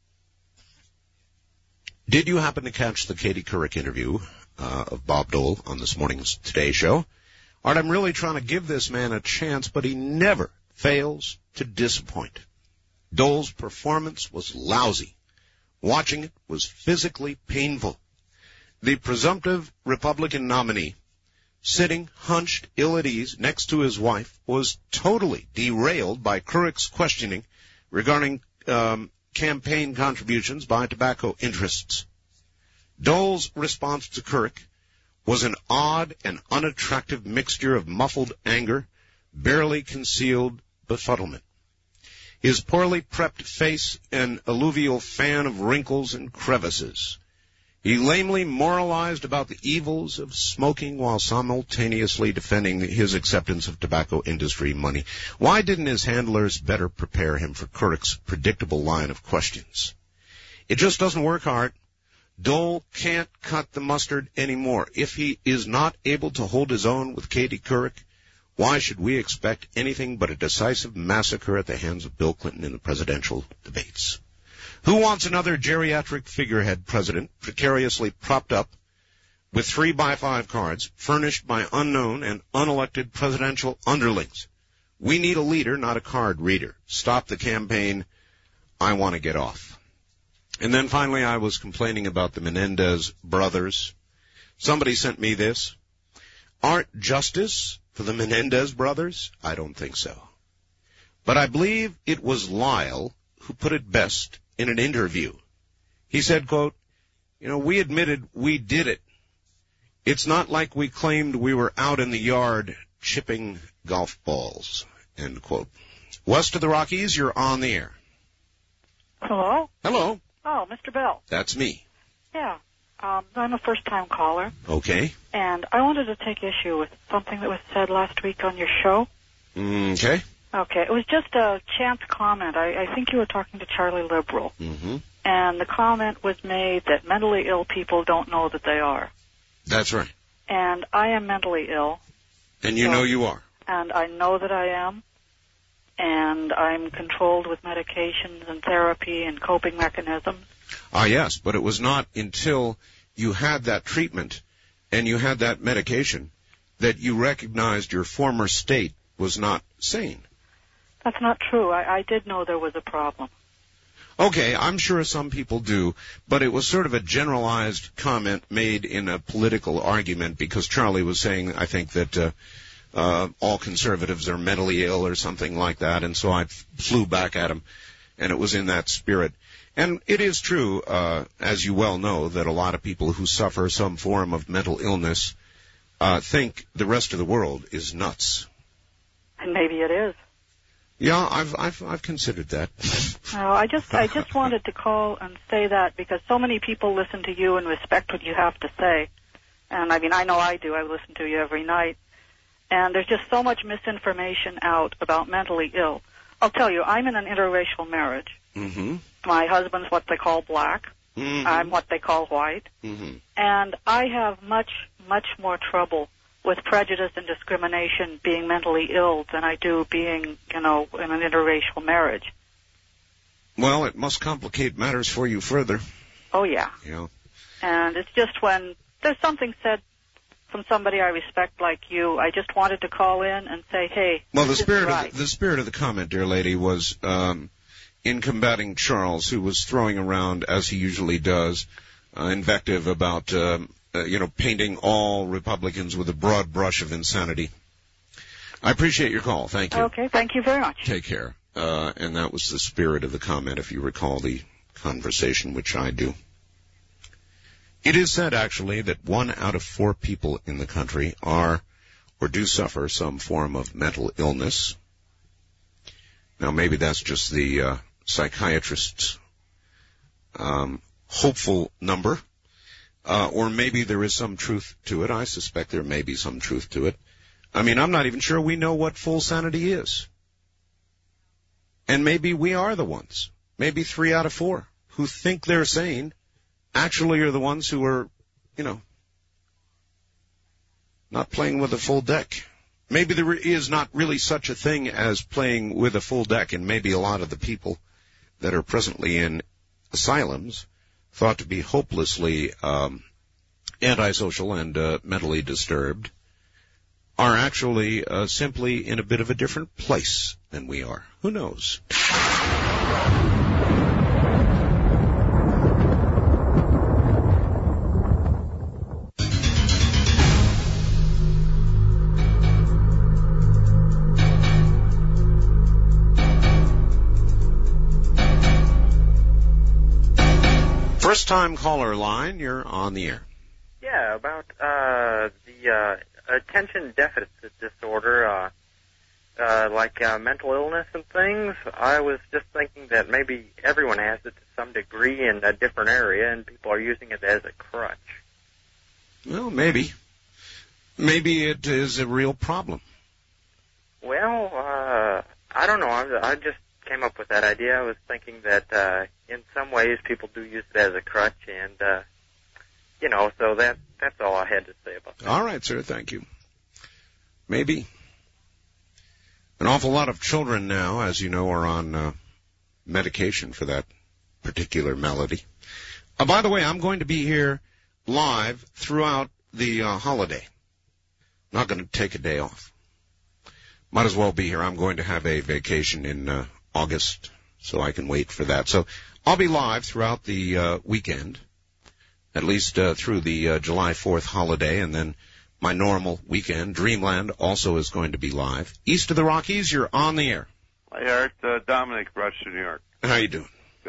Did you happen to catch the Katie Couric interview of Bob Dole on this morning's Today Show? Art, I'm really trying to give this man a chance, but he never fails to disappoint. Dole's performance was lousy. Watching it was physically painful. The presumptive Republican nominee, sitting hunched ill at ease next to his wife, was totally derailed by Couric's questioning regarding campaign contributions by tobacco interests. Dole's response to Couric was an odd and unattractive mixture of muffled anger, barely concealed befuddlement. His poorly prepped face an alluvial fan of wrinkles and crevices. He lamely moralized about the evils of smoking while simultaneously defending his acceptance of tobacco industry money. Why didn't his handlers better prepare him for Couric's predictable line of questions? It just doesn't work, Art. Dole can't cut the mustard anymore. If he is not able to hold his own with Katie Couric, why should we expect anything but a decisive massacre at the hands of Bill Clinton in the presidential debates? Who wants another geriatric figurehead president precariously propped up with 3x5 cards furnished by unknown and unelected presidential underlings? We need a leader, not a card reader. Stop the campaign. I want to get off. And then finally I was complaining about the Menendez brothers. Somebody sent me this. Art, justice for the Menendez brothers? I don't think so. But I believe it was Lyle who put it best in an interview. He said, quote, You know, we admitted we did it. It's not like we claimed we were out in the yard chipping golf balls, end quote. West of the Rockies, you're on the air. Hello? Hello. Oh, Mr. Bell. That's me. Yeah. I'm a first-time caller. Okay. And I wanted to take issue with something that was said last week on your show. Okay. Okay. It was just a chance comment. I think you were talking to Charlie Liberal. Mm-hmm. And the comment was made that mentally ill people don't know that they are. That's right. And I am mentally ill. And you know you are. And I know that I am. And I'm controlled with medications and therapy and coping mechanisms. Ah, yes, but it was not until you had that treatment and you had that medication that you recognized your former state was not sane. That's not true. I did know there was a problem. Okay, I'm sure some people do, but it was sort of a generalized comment made in a political argument because Charlie was saying, I think, that all conservatives are mentally ill or something like that, and so I flew back at him, and it was in that spirit. And it is true, as you well know, that a lot of people who suffer some form of mental illness think the rest of the world is nuts. And maybe it is. Yeah, I've considered that. No, I just wanted to call and say that because so many people listen to you and respect what you have to say. And I mean, I know I do. I listen to you every night. And there's just so much misinformation out about mentally ill. I'll tell you, I'm in an interracial marriage. Mm-hmm. My husband's what they call black. Mm-hmm. I'm what they call white. Mm-hmm. And I have much, much more trouble with prejudice and discrimination being mentally ill than I do being, in an interracial marriage. Well, it must complicate matters for you further. Oh, yeah. Yeah. And it's just when there's something said from somebody I respect like you, I just wanted to call in and say, hey, well, the spirit of the comment, dear lady, was in combating Charles, who was throwing around, as he usually does, invective about painting all Republicans with a broad brush of insanity. I appreciate your call. Thank you. Okay, thank you very much. Take care. And that was the spirit of the comment, if you recall the conversation, which I do. It is said, actually, that 1 out of 4 people in the country are or do suffer some form of mental illness. Now, maybe that's just the psychiatrist's hopeful number. Or maybe there is some truth to it. I suspect there may be some truth to it. I mean, I'm not even sure we know what full sanity is. And maybe we are the ones, maybe 3 out of 4, who think they're sane, actually are the ones who are, not playing with a full deck. Maybe there is not really such a thing as playing with a full deck, and maybe a lot of the people that are presently in asylums thought to be hopelessly antisocial and mentally disturbed are actually simply in a bit of a different place than we are. Who knows? First-time caller line, you're on the air. Yeah, about the attention deficit disorder, like mental illness and things. I was just thinking that maybe everyone has it to some degree in a different area, and people are using it as a crutch. Well, maybe. Maybe it is a real problem. Well, I don't know. I just came up with that idea. I was thinking that in some ways people do use it as a crutch, and so that's all I had to say about that. All right, sir. Thank you. Maybe. An awful lot of children now, as you know, are on medication for that particular malady. By the way, I'm going to be here live throughout the holiday. Not going to take a day off. Might as well be here. I'm going to have a vacation in August, so I can wait for that. So I'll be live throughout the weekend, at least through the July 4th holiday, and then my normal weekend. Dreamland also is going to be live. East of the Rockies, you're on the air. Hi, Art. Dominic, Rochester, New York. How you doing? Good.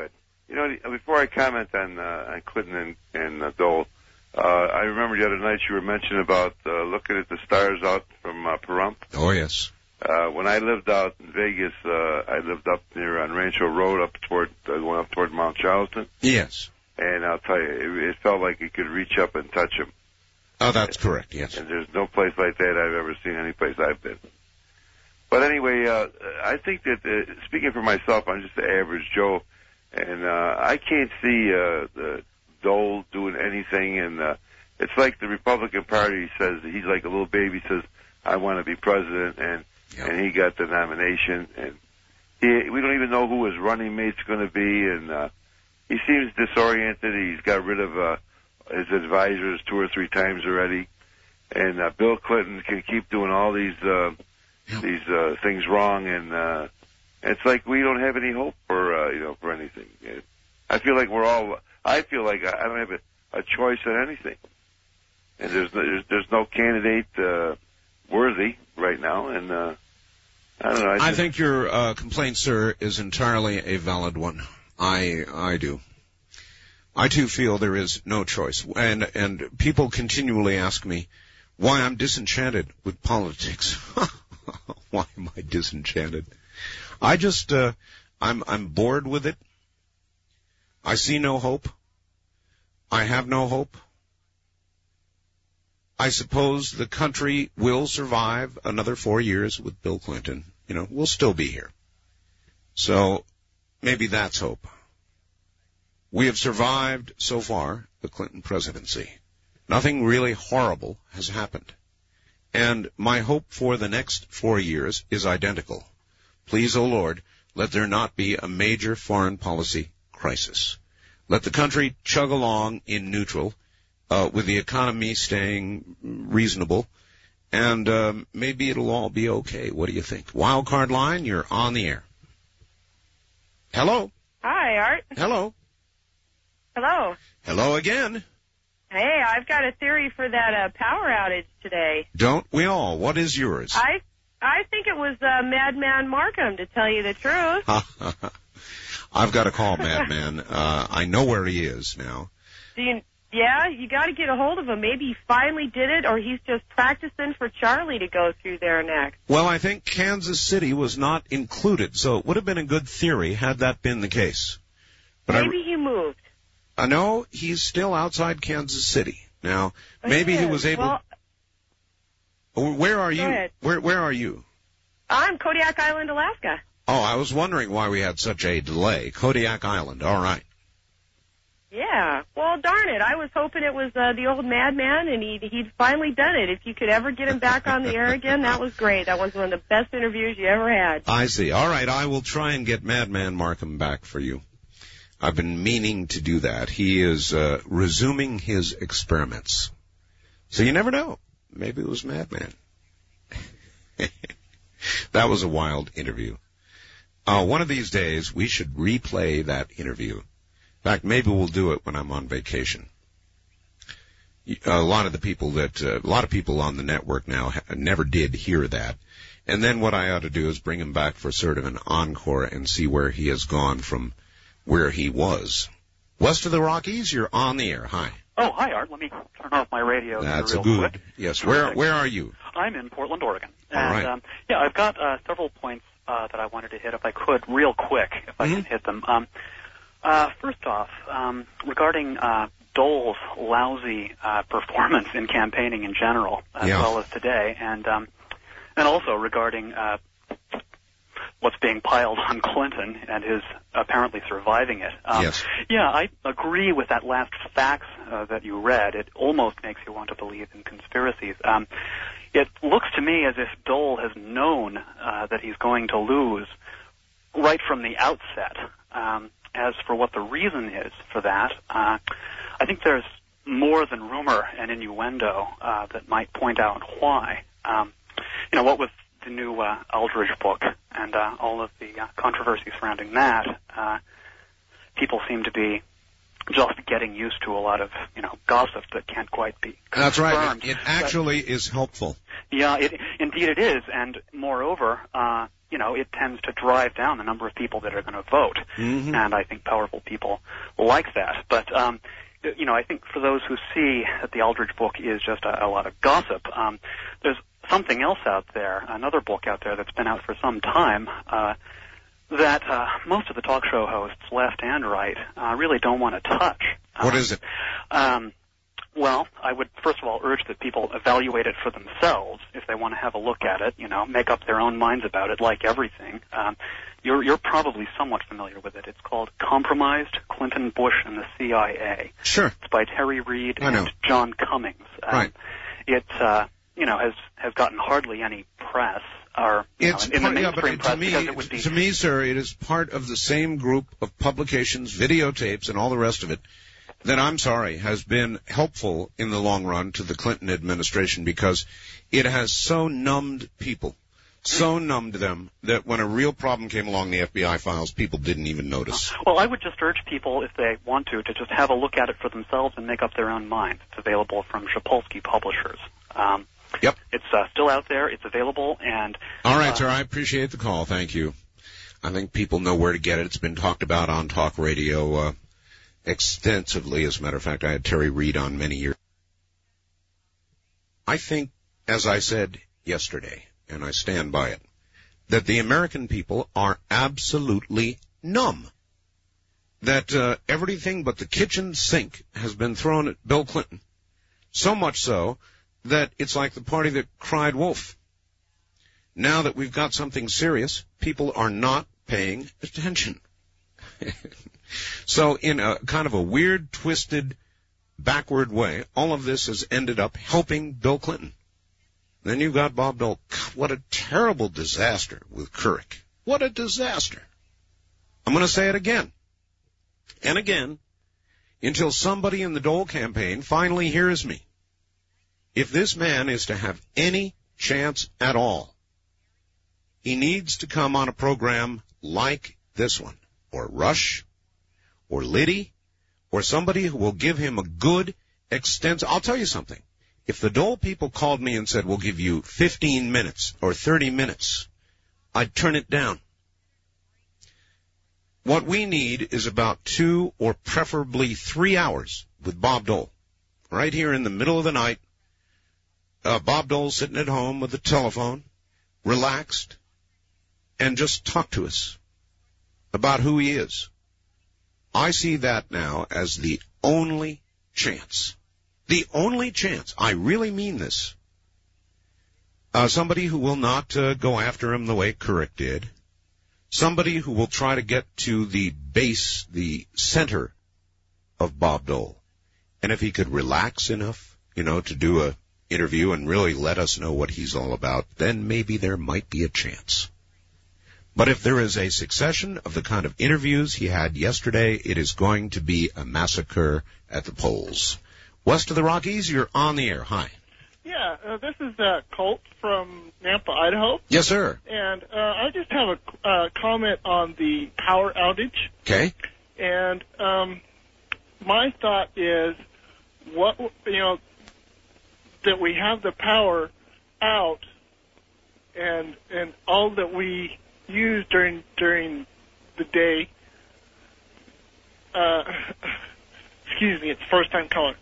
before I comment on Clinton and Dole, I remember the other night you were mentioning about looking at the stars out from Pahrump. Oh, yes. When I lived out in Vegas, I lived up near on Rancho Road, going up toward Mount Charleston. Yes. And I'll tell you, it felt like you could reach up and touch them. Oh, that's correct, yes. And there's no place like that I've ever seen, any place I've been. But anyway, I think that, speaking for myself, I'm just an average Joe, and I can't see the Dole doing anything, and it's like the Republican Party says, he's like a little baby, says, I want to be president, and he got the nomination, and we don't even know who his running mate's going to be, and he seems disoriented. He's got rid of his advisors 2 or 3 times already, and Bill Clinton can keep doing all these things wrong, and it's like we don't have any hope for anything. I feel like I don't have a choice in anything, and there's no candidate worthy right now, and I don't know. I think your complaint, sir, is entirely a valid one. I do. I too feel there is no choice, and people continually ask me why I'm disenchanted with politics. Why am I disenchanted? I just I'm bored with it. I see no hope. I have no hope. I suppose the country will survive another 4 years with Bill Clinton. We'll still be here. So maybe that's hope. We have survived so far the Clinton presidency. Nothing really horrible has happened. And my hope for the next 4 years is identical. Please, O Lord, let there not be a major foreign policy crisis. Let the country chug along in neutral, with the economy staying reasonable, and maybe it'll all be okay. What do you think? Wildcard line, you're on the air. Hello. Hi, Art. Hello. Hello. Hello again. Hey, I've got a theory for that power outage today. Don't we all? What is yours? I think it was Madman Markham, to tell you the truth. I've got to call Madman. I know where he is now. Yeah, you got to get a hold of him. Maybe he finally did it, or he's just practicing for Charlie to go through there next. Well, I think Kansas City was not included, so it would have been a good theory had that been the case. But maybe he moved. No, he's still outside Kansas City. Now, maybe he was able... Well, where are you? Go ahead. Where are you? I'm Kodiak Island, Alaska. Oh, I was wondering why we had such a delay. Kodiak Island, all right. Yeah. Well, darn it. I was hoping it was the old madman, and he'd finally done it. If you could ever get him back on the air again, that was great. That was one of the best interviews you ever had. I see. All right, I will try and get Madman Markham back for you. I've been meaning to do that. He is resuming his experiments. So you never know. Maybe it was Madman. That was a wild interview. One of these days, we should replay that interview. In fact, maybe we'll do it when I'm on vacation. A lot of people on the network now never did hear that. And then what I ought to do is bring him back for sort of an encore and see where he has gone from where he was. West of the Rockies, you're on the air. Hi. Oh, hi, Art. Let me turn off my radio. That's real good. Quick. Yes. Where are you? I'm in Portland, Oregon. All right. Yeah, I've got several points that I wanted to hit, if I could, real quick, if I can hit them. First off, regarding Dole's lousy performance in campaigning in general, as well as today, and also regarding what's being piled on Clinton and his apparently surviving it. Yes. Yeah, I agree with that last fax that you read. It almost makes you want to believe in conspiracies. It looks to me as if Dole has known that he's going to lose right from the outset. As for what the reason is for that, I think there's more than rumor and innuendo that might point out why. What with the new Aldrich book and all of the controversy surrounding that, people seem to be just getting used to a lot of, gossip that can't quite be confirmed. That's right. It actually is helpful. Yeah, indeed it is. And moreover, it tends to drive down the number of people that are going to vote. Mm-hmm. And I think powerful people like that. But, I think for those who see that the Aldrich book is just a lot of gossip, there's something else out there, another book out there that's been out for some time, that most of the talk show hosts, left and right, really don't want to touch. What is it? Well, I would first of all urge that people evaluate it for themselves if they want to have a look at it, make up their own minds about it like everything. You're probably somewhat familiar with it. It's called Compromised, Clinton, Bush, and the CIA. Sure. It's by Terry Reid and John Cummings. Right. It, has gotten hardly any press. Or, it's in the mainstream press, to me, sir, it is part of the same group of publications, videotapes, and all the rest of it that, I'm sorry, has been helpful in the long run to the Clinton administration because it has so numbed people, so numbed them that when a real problem came along, the FBI files, people didn't even notice. Well, I would just urge people, if they want to just have a look at it for themselves and make up their own mind. It's available from Sapolsky Publishers. Yep. It's still out there. It's available. And all right, sir, I appreciate the call. Thank you. I think people know where to get it. It's been talked about on talk radio extensively. As a matter of fact, I had Terry Reid on many years. I think, as I said yesterday, and I stand by it, that the American people are absolutely numb. That everything but the kitchen sink has been thrown at Bill Clinton. So much so that it's like the party that cried wolf. Now that we've got something serious, people are not paying attention. So in a kind of a weird, twisted, backward way, all of this has ended up helping Bill Clinton. Then you've got Bob Dole. What a terrible disaster with Couric. What a disaster. I'm going to say it again and again until somebody in the Dole campaign finally hears me. If this man is to have any chance at all, he needs to come on a program like this one, or Rush, or Liddy, or somebody who will give him a good, extensive... I'll tell you something. If the Dole people called me and said, we'll give you 15 minutes or 30 minutes, I'd turn it down. What we need is about 2 or preferably 3 hours with Bob Dole, right here in the middle of the night. Bob Dole sitting at home with the telephone, relaxed, and just talk to us about who he is. I see that now as the only chance. The only chance. I really mean this. Somebody who will not go after him the way Couric did. Somebody who will try to get to the base, the center of Bob Dole. And if he could relax enough, to do a interview and really let us know what he's all about, then maybe there might be a chance. But if there is a succession of the kind of interviews he had yesterday, it is going to be a massacre at the polls. West of the Rockies, you're on the air. Hi. Yeah, this is Colt from Nampa, Idaho. Yes, sir. And I just have a comment on the power outage. Okay. And my thought is, that we have the power out, and all that we use during the day. Excuse me, it's first time caller.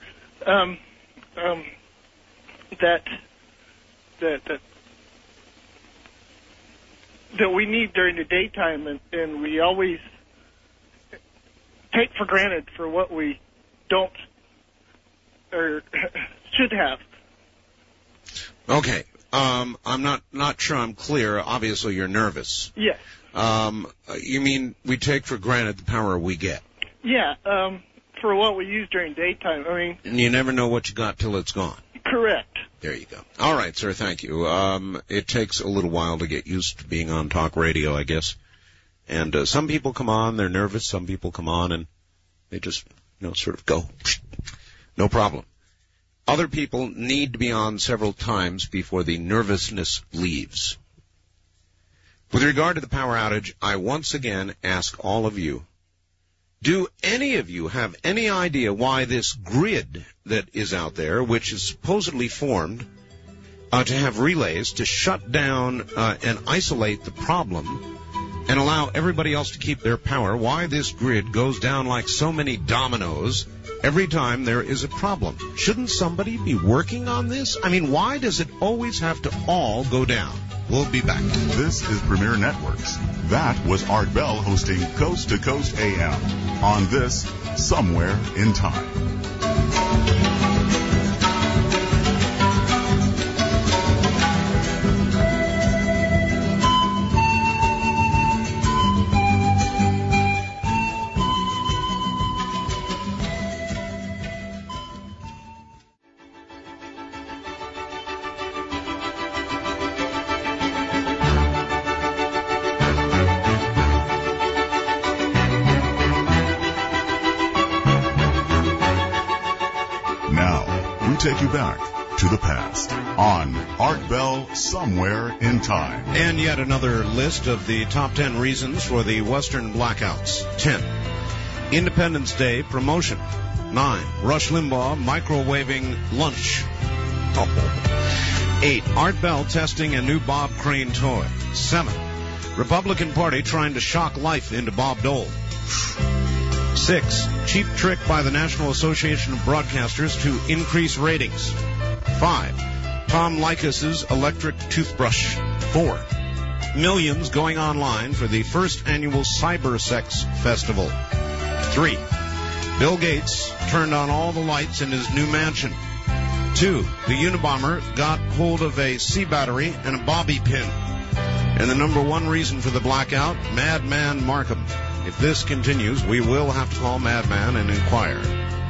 That we need during the daytime, and we always take for granted for what we don't or should have. Okay. I'm not sure I'm clear. Obviously, you're nervous. Yes. You mean we take for granted the power we get? Yeah. For what we use during daytime. And you never know what you got till it's gone. Correct. There you go. All right, sir. Thank you. It takes a little while to get used to being on talk radio, I guess. And some people come on, they're nervous. Some people come on and they just, sort of go. No problem. Other people need to be on several times before the nervousness leaves. With regard to the power outage, I once again ask all of you, do any of you have any idea why this grid that is out there, which is supposedly formed to have relays to shut down and isolate the problem and allow everybody else to keep their power. Why this grid goes down like so many dominoes every time there is a problem. Shouldn't somebody be working on this? I mean, why does it always have to all go down? We'll be back. This is Premier Networks. That was Art Bell hosting Coast to Coast AM on this Somewhere in Time. Take you back to the past on Art Bell Somewhere in Time. And yet another list of the top 10 reasons for the Western blackouts. 10. Independence Day promotion. 9. Rush Limbaugh microwaving lunch. 8. Art Bell testing a new Bob Crane toy. 7. Republican Party trying to shock life into Bob Dole. 6. Cheap trick by the National Association of Broadcasters to increase ratings. 5. Tom Leykis's electric toothbrush. 4. Millions going online for the first annual Cyber Sex Festival. 3. Bill Gates turned on all the lights in his new mansion. 2. The Unabomber got hold of a C battery and a bobby pin. And the number one reason for the blackout, Madman Markham. If this continues, we will have to call Madman and inquire.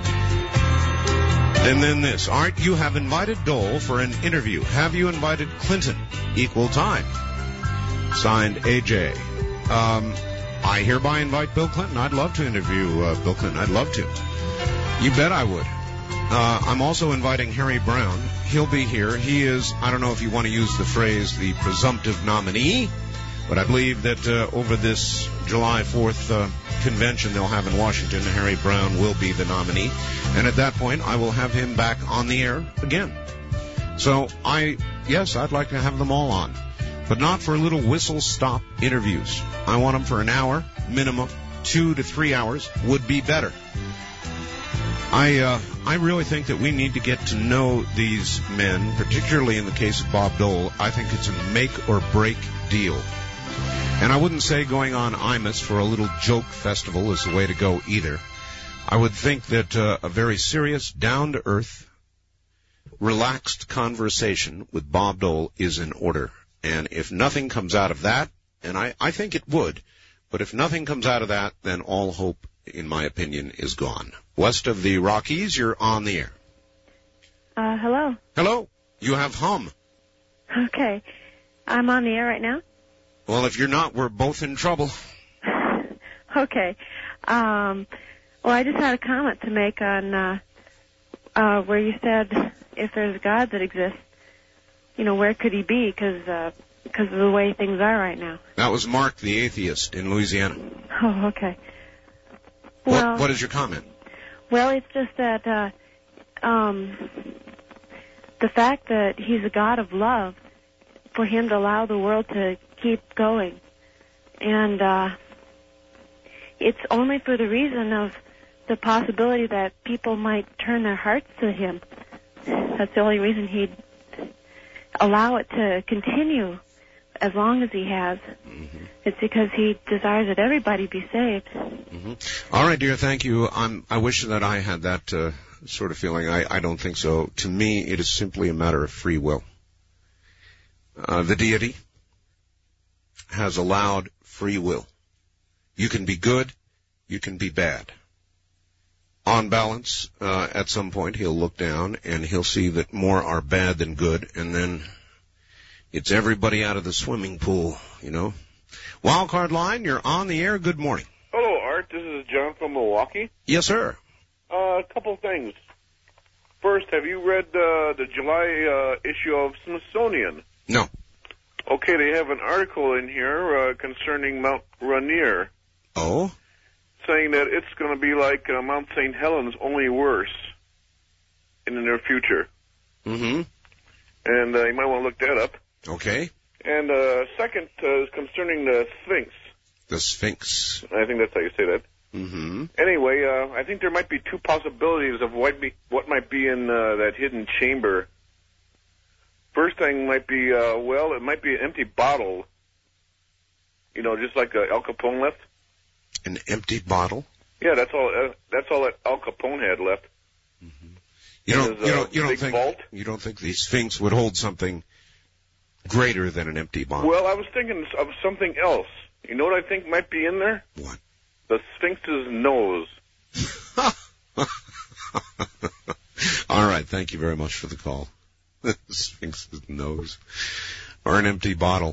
And then this. Art, you have invited Dole for an interview. Have you invited Clinton? Equal time. Signed, AJ. I hereby invite Bill Clinton. I'd love to interview Bill Clinton. I'd love to. You bet I would. I'm also inviting Harry Brown. He'll be here. He is, I don't know if you want to use the phrase, the presumptive nominee, but I believe that over this July 4th convention they'll have in Washington, Harry Brown will be the nominee. And at that point, I will have him back on the air again. So, yes, I'd like to have them all on. But not for little whistle-stop interviews. I want them for an hour, minimum. 2 to 3 hours would be better. I really think that we need to get to know these men, particularly in the case of Bob Dole. I think it's a make-or-break deal. And I wouldn't say going on Imus for a little joke festival is the way to go either. I would think that a very serious, down-to-earth, relaxed conversation with Bob Dole is in order. And if nothing comes out of that, and I think it would, but if nothing comes out of that, then all hope, in my opinion, is gone. West of the Rockies, you're on the air. Hello. Hello. You have hum. Okay. I'm on the air right now? Well, if you're not, we're both in trouble. Okay. Well, I just had a comment to make on where you said if there's a God that exists, where could he be? Because of the way things are right now. That was Mark the atheist in Louisiana. Oh, okay. Well, what is your comment? Well, it's just that the fact that he's a God of love, for him to allow the world to keep going. And it's only for the reason of the possibility that people might turn their hearts to him. That's the only reason he'd allow it to continue as long as he has. Mm-hmm. It's because he desires that everybody be saved. Mm-hmm. All right, dear, thank you. I wish that I had that sort of feeling. I don't think so. To me, it is simply a matter of free will. The deity has allowed free will. You can be good, you can be bad. On balance, at some point, he'll look down and he'll see that more are bad than good, and then it's everybody out of the swimming pool, Wildcard line, you're on the air. Good morning. Hello, Art. This is John from Milwaukee. Yes, sir. A couple of things. First, have you read the July issue of Smithsonian? No. Okay, they have an article in here concerning Mount Rainier. Oh? Saying that it's going to be like Mount St. Helens, only worse in the near future. Mm-hmm. and you might want to look that up. Okay. And second is concerning the Sphinx. The Sphinx. I think that's how you say that. Mm-hmm. Anyway, I think there might be two possibilities of what might be in that hidden chamber. First thing might be, it might be an empty bottle. You know, just like Al Capone left. An empty bottle? Yeah, that's all that Al Capone had left. Mm-hmm. You don't think the Sphinx would hold something greater than an empty bottle? Well, I was thinking of something else. You know what I think might be in there? What? The Sphinx's nose. All right, thank you very much for the call. The Sphinx's nose. Or an empty bottle.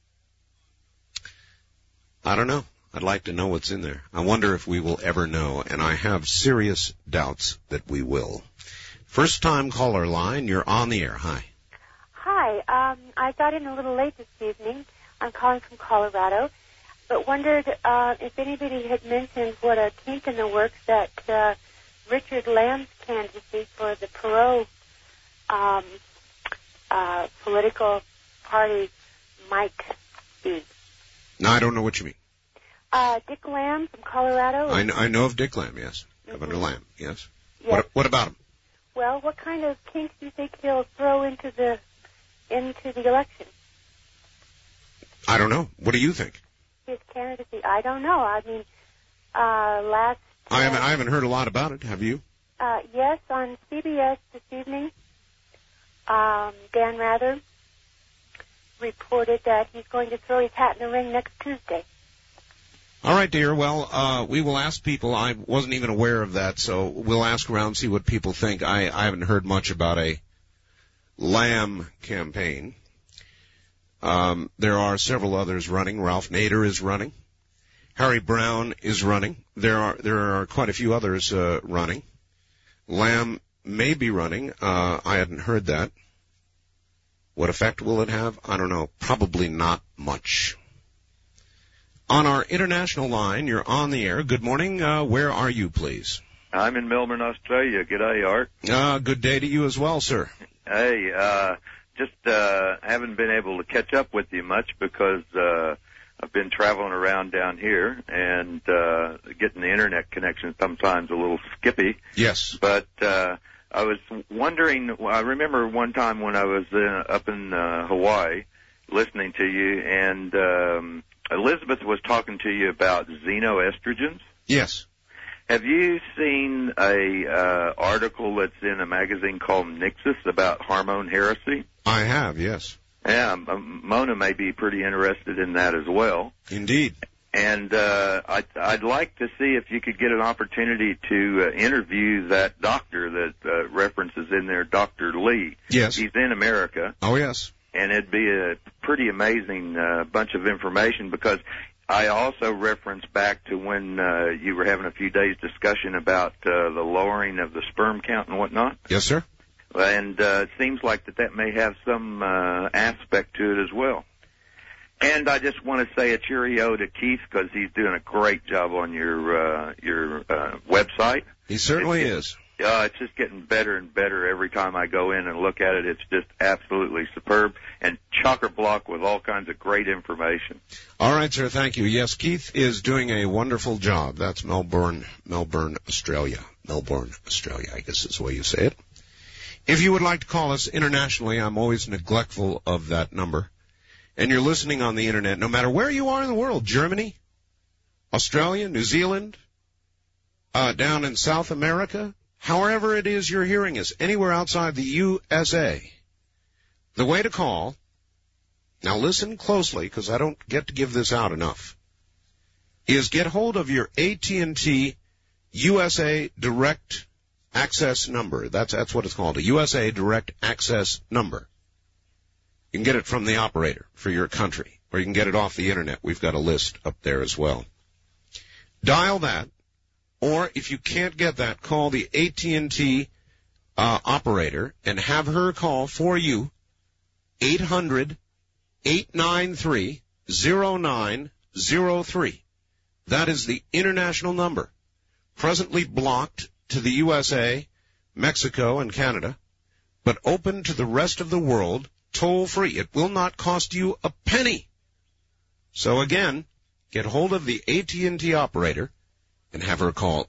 I don't know. I'd like to know what's in there. I wonder if we will ever know, and I have serious doubts that we will. First time caller line, you're on the air. Hi. Hi. I got in a little late this evening. I'm calling from Colorado, but wondered if anybody had mentioned what a kink in the works that Richard Lamb's candidacy for the Perot political party might be. No, I don't know what you mean. Dick Lamb from Colorado. I know of Dick Lamb, yes. Governor Lamb, yes. Yes. What about him? Well, what kind of kinks do you think he'll throw into the election? I don't know. What do you think? His candidacy, I don't know. I mean, I haven't heard a lot about it. Have you? Yes, on CBS this evening, Dan Rather reported that he's going to throw his hat in the ring next Tuesday. All right, dear. Well, we will ask people. I wasn't even aware of that, so we'll ask around, see what people think. I haven't heard much about a Lamb campaign. There are several others running. Ralph Nader is running. Harry Brown is running. There are quite a few others running. Lamb may be running. I hadn't heard that. What effect will it have? I don't know. Probably not much. On our international line, you're on the air. Good morning. Where are you, please? I'm in Melbourne, Australia. G'day, Art. Good day to you as well, sir. Hey, just haven't been able to catch up with you much because I've been traveling around down here and getting the internet connection sometimes a little skippy. Yes. But I was wondering, I remember one time when I was up in Hawaii listening to you, and Elizabeth was talking to you about xenoestrogens. Yes. Have you seen a article that's in a magazine called Nixus about hormone heresy? I have, yes. Yeah, Mona may be pretty interested in that as well. Indeed. And I'd like to see if you could get an opportunity to interview that doctor that references in there, Dr. Lee. Yes. He's in America. Oh, yes. And it'd be a pretty amazing bunch of information because I also reference back to when you were having a few days discussion about the lowering of the sperm count and whatnot. Yes, sir. And it seems like that may have some aspect to it as well. And I just want to say a cheerio to Keith because he's doing a great job on your website. He certainly is. It's just getting better and better every time I go in and look at it. It's just absolutely superb and chock-a-block with all kinds of great information. All right, sir. Thank you. Yes, Keith is doing a wonderful job. That's Melbourne, Australia. Melbourne, Australia, I guess is the way you say it. If you would like to call us internationally, I'm always neglectful of that number. And you're listening on the Internet, no matter where you are in the world, Germany, Australia, New Zealand, down in South America, however it is you're hearing us, anywhere outside the USA, the way to call, now listen closely because I don't get to give this out enough, is get hold of your AT&T USA Direct Access number. That's what it's called, a USA Direct Access number. You can get it from the operator for your country, or you can get it off the Internet. We've got a list up there as well. Dial that. Or if you can't get that, call the AT&T operator and have her call for you 800-893-0903. That is the international number, presently blocked to the USA, Mexico, and Canada. but open to the rest of the world toll-free. It will not cost you a penny. So again, get hold of the AT&T operator and have her call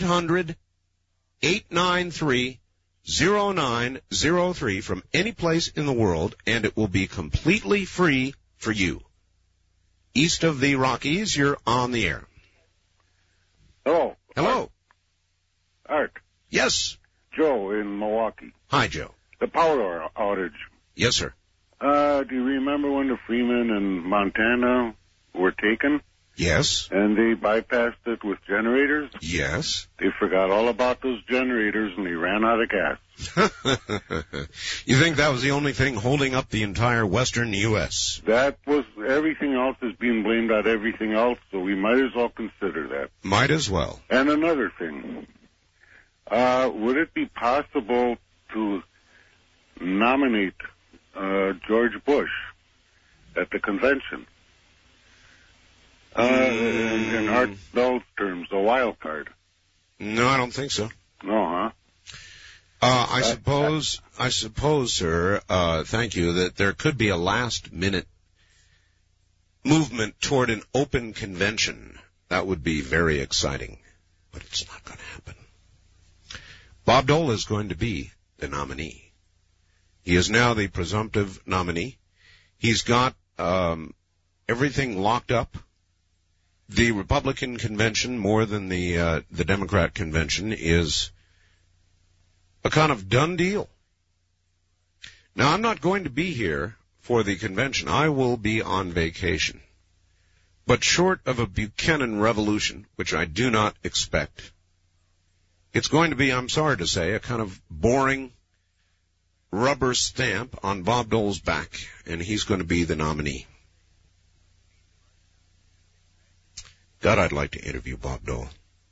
800-893-0903 from any place in the world, and it will be completely free for you. East of the Rockies, you're on the air. Hello. Hello. Art. Yes. Joe in Milwaukee. Hi, Joe. The power outage. Yes, sir. Do you remember when the Freeman and Montana were taken? Yes. And they bypassed it with generators? Yes. They forgot all about those generators and they ran out of gas. You think that was the only thing holding up the entire western U.S.? That was, everything else is being blamed on everything else, so we might as well consider that. Might as well. And another thing, would it be possible to nominate George Bush at the convention? In Art Bell's terms, a wild card. No, I don't think so. No, huh? I suppose, sir, thank you, that there could be a last-minute movement toward an open convention. That would be very exciting, but it's not going to happen. Bob Dole is going to be the nominee. He is now the presumptive nominee. He's got everything locked up. The Republican convention, more than the Democrat convention, is a kind of done deal. Now, I'm not going to be here for the convention. I will be on vacation. But short of a Buchanan revolution, which I do not expect, it's going to be, I'm sorry to say, a kind of boring rubber stamp on Bob Dole's back, and he's going to be the nominee. God, I'd like to interview Bob Dole.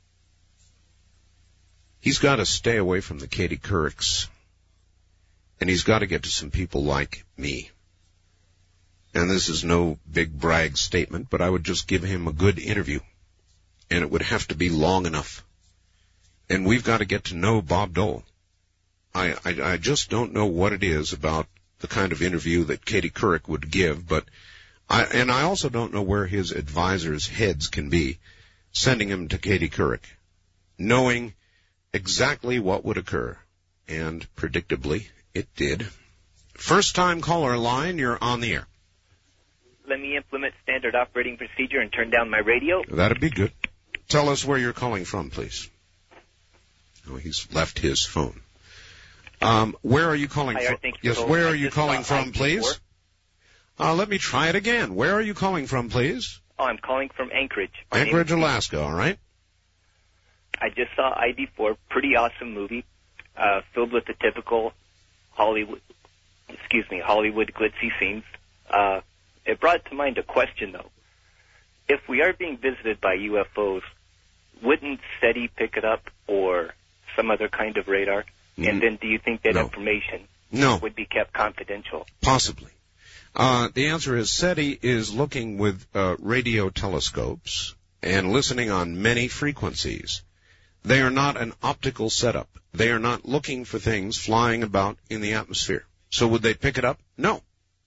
He's got to stay away from the Katie Courics, and he's got to get to some people like me. And this is no big brag statement, but I would just give him a good interview, and it would have to be long enough. And we've got to get to know Bob Dole. I just don't know what it is about the kind of interview that Katie Couric would give, but I also don't know where his advisors' heads can be, sending him to Katie Couric, knowing exactly what would occur. And predictably, it did. First-time caller line, you're on the air. Let me implement standard operating procedure and turn down my radio. That'd be good. Tell us where you're calling from, please. Oh, he's left his phone. Where are you calling from? Yes, where are you calling from, please? Let me try it again. Where are you calling from, please? Oh, I'm calling from Anchorage. Anchorage, Alaska, all right. I just saw ID4, pretty awesome movie, filled with the typical Hollywood glitzy scenes. It brought to mind a question, though. If we are being visited by UFOs, wouldn't SETI pick it up or some other kind of radar? And then do you think that information would be kept confidential? Possibly. The answer is SETI is looking with radio telescopes and listening on many frequencies. They are not an optical setup. They are not looking for things flying about in the atmosphere. So would they pick it up? No.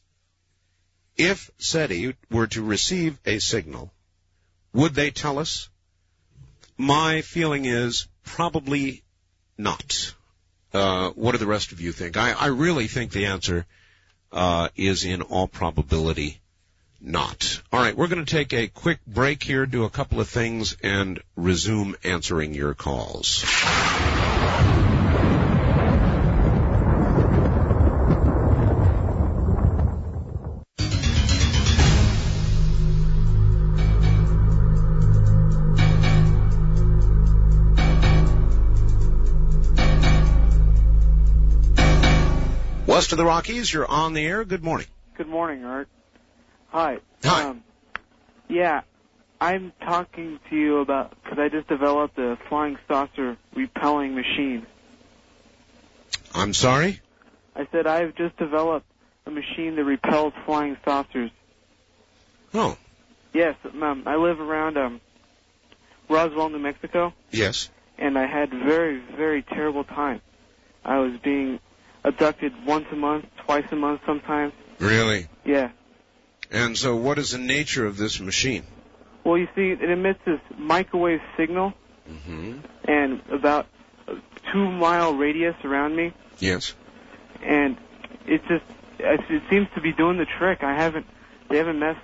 If SETI were to receive a signal, would they tell us? My feeling is probably not. What do the rest of you think? I really think the answer is in all probability not. All right, we're going to take a quick break here, do a couple of things, and resume answering your calls. West of the Rockies, you're on the air. Good morning. Good morning, Art. Hi. Hi. Yeah, I'm talking to you about, because I just developed a flying saucer repelling machine. I'm sorry? I said I've just developed a machine that repels flying saucers. Oh. Yes, I live around Roswell, New Mexico. Yes. And I had very, very terrible time. I was being abducted once a month, twice a month sometimes. Really? Yeah. And so what is the nature of this machine? Well, you see, it emits this microwave signal, and about a 2-mile radius around me, Yes. and it seems to be doing the trick. They haven't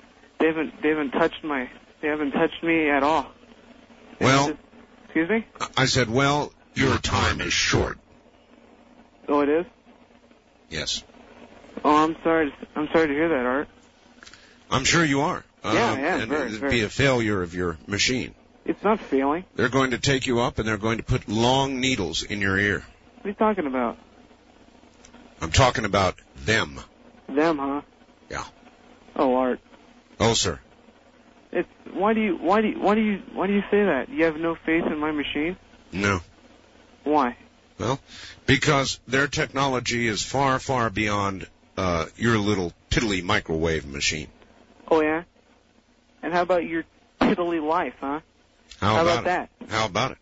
touched me at all. Well, excuse me? I said, well, your time is short. Oh, it is? Yes. Oh, I'm sorry to hear that, Art. I'm sure you are. Yeah, and very, it'd very. be a failure of your machine. It's not failing. They're going to take you up and they're going to put long needles in your ear. What are you talking about? I'm talking about them. Them, huh? Yeah. Oh, Art. Oh, sir. Why do you say that? You have no faith in my machine? No. Why? Well, because their technology is far, far beyond your little piddly microwave machine. Oh, yeah? And how about your piddly life, huh? How about that? How about it?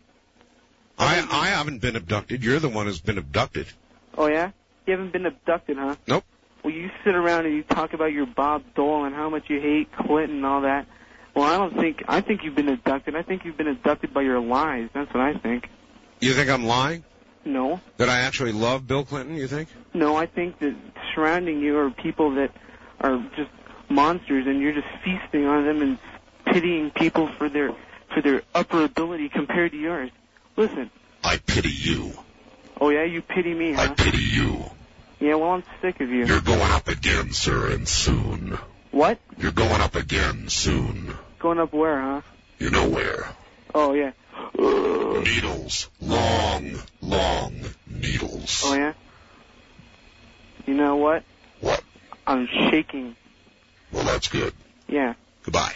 I haven't been abducted. You're the one who's been abducted. Oh, yeah? You haven't been abducted, huh? Nope. Well, you sit around and you talk about your Bob Dole and how much you hate Clinton and all that. Well, I think you've been abducted. I think you've been abducted by your lies. That's what I think. You think I'm lying? No. That I actually love Bill Clinton, you think? No, I think that surrounding you are people that are just monsters, and you're just feasting on them and pitying people for their upper ability compared to yours. Listen. I pity you. Oh, yeah? You pity me, huh? I pity you. Yeah, well, I'm sick of you. You're going up again, sir, and soon. What? You're going up again soon. Going up where, huh? You know where. Oh, yeah. Needles. Long, long needles. Oh, yeah? You know what? What? I'm shaking. Well, that's good. Yeah. Goodbye.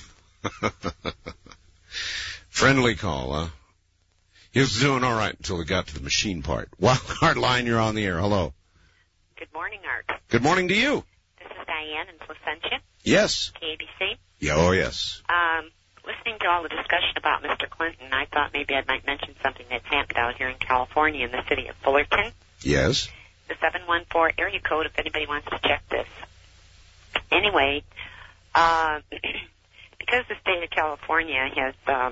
Friendly call, huh? He was doing all right until we got to the machine part. Wildcard line, you're on the air. Hello. Good morning, Art. Good morning to you. This is Diane in Placentia. Yes. KABC. Yeah, oh, yes. Listening to all the discussion about Mr. Clinton, I thought maybe I might mention something that's happened out here in California in the city of Fullerton. Yes. The 714 area code, if anybody wants to check this. Anyway, because the state of California has,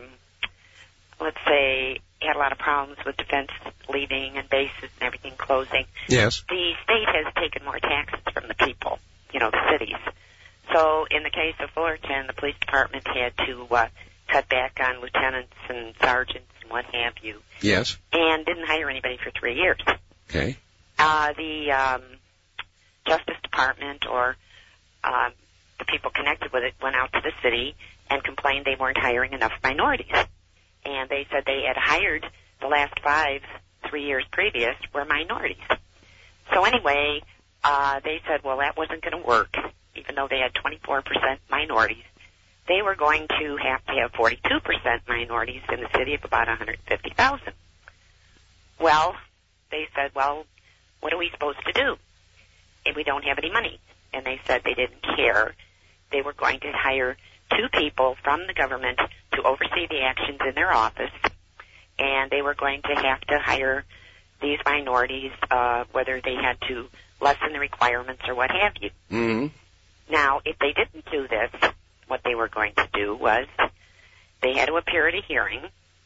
let's say, had a lot of problems with defense leaving and bases and everything closing. Yes. The state has taken more taxes from the people, the cities. So in the case of Fullerton, the police department had to cut back on lieutenants and sergeants and what have you. Yes. And didn't hire anybody for 3 years. Okay. The Justice Department or the people connected with it went out to the city and complained they weren't hiring enough minorities. And they said they had hired the last 3 years previous, were minorities. So anyway, they said, well, that wasn't going to work, even though they had 24% minorities. They were going to have 42% minorities in the city of about 150,000. Well, they said, well, what are we supposed to do? And we don't have any money. And they said they didn't care. They were going to hire 2 people from the government to oversee the actions in their office, and they were going to have to hire these minorities, whether they had to lessen the requirements or what have you. Mm-hmm. Now, if they didn't do this, what they were going to do was they had to appear at a hearing,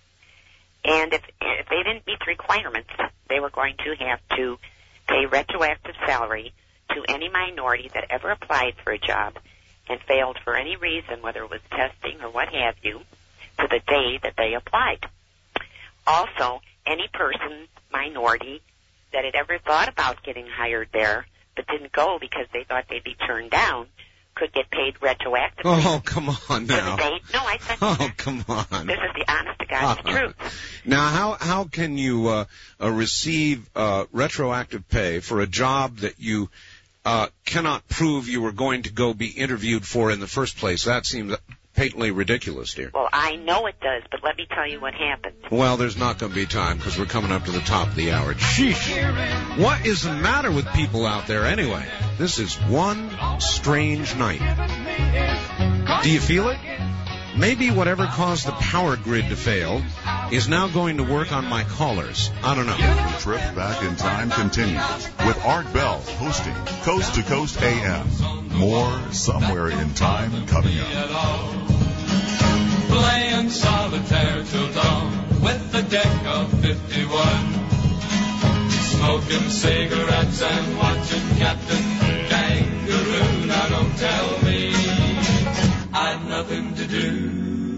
and if they didn't meet the requirements, they were going to have to pay retroactive salary to any minority that ever applied for a job and failed for any reason, whether it was testing or what have you, to the day that they applied. Also, any person, minority, that had ever thought about getting hired there but didn't go because they thought they'd be turned down could get paid retroactively. Oh, come on now. To the date. No, I said Oh, come on. this is the honest to God's truth. Now, how can you receive retroactive pay for a job that you cannot prove you were going to go be interviewed for in the first place? That seems patently ridiculous, dear. Well, I know it does, but let me tell you what happened. Well, there's not going to be time because we're coming up to the top of the hour. Sheesh. What is the matter with people out there anyway? This is one strange night. Do you feel it? Maybe whatever caused the power grid to fail is now going to work on my callers. I don't know. The trip back in time continues with Art Bell hosting Coast to Coast AM. More Somewhere in Time coming up. Playing solitaire till dawn with the deck of 51. Smoking cigarettes and watching Captain Kangaroo. Now don't tell me I've nothing to do.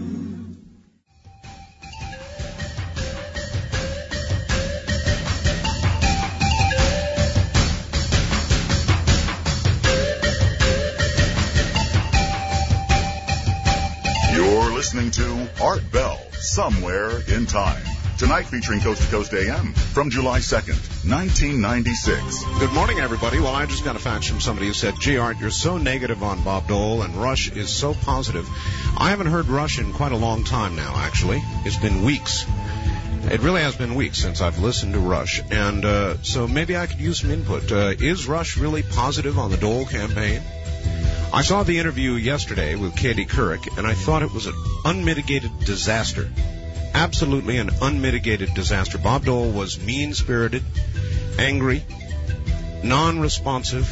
You're listening to Art Bell, Somewhere in Time. Tonight featuring Coast to Coast AM from July 2nd, 1996. Good morning, everybody. Well, I just got a fax from somebody who said, gee, Art, you're so negative on Bob Dole, and Rush is so positive. I haven't heard Rush in quite a long time now, actually. It's been weeks. It really has been weeks since I've listened to Rush, and so maybe I could use some input. Is Rush really positive on the Dole campaign? I saw the interview yesterday with Katie Couric, and I thought it was an unmitigated disaster. Absolutely an unmitigated disaster. Bob Dole was mean-spirited, angry, non-responsive,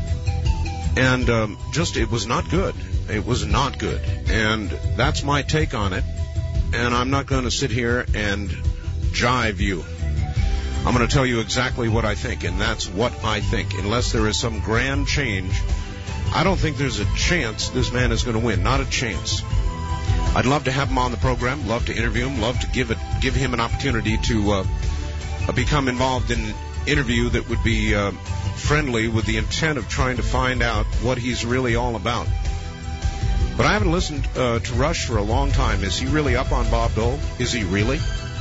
and it was not good. It was not good. And that's my take on it, and I'm not going to sit here and jive you. I'm going to tell you exactly what I think, and that's what I think. Unless there is some grand change, I don't think there's a chance this man is going to win. Not a chance. I'd love to have him on the program, love to interview him, love to give him an opportunity to become involved in an interview that would be friendly with the intent of trying to find out what he's really all about. But I haven't listened to Rush for a long time. Is he really up on Bob Dole? Is he really?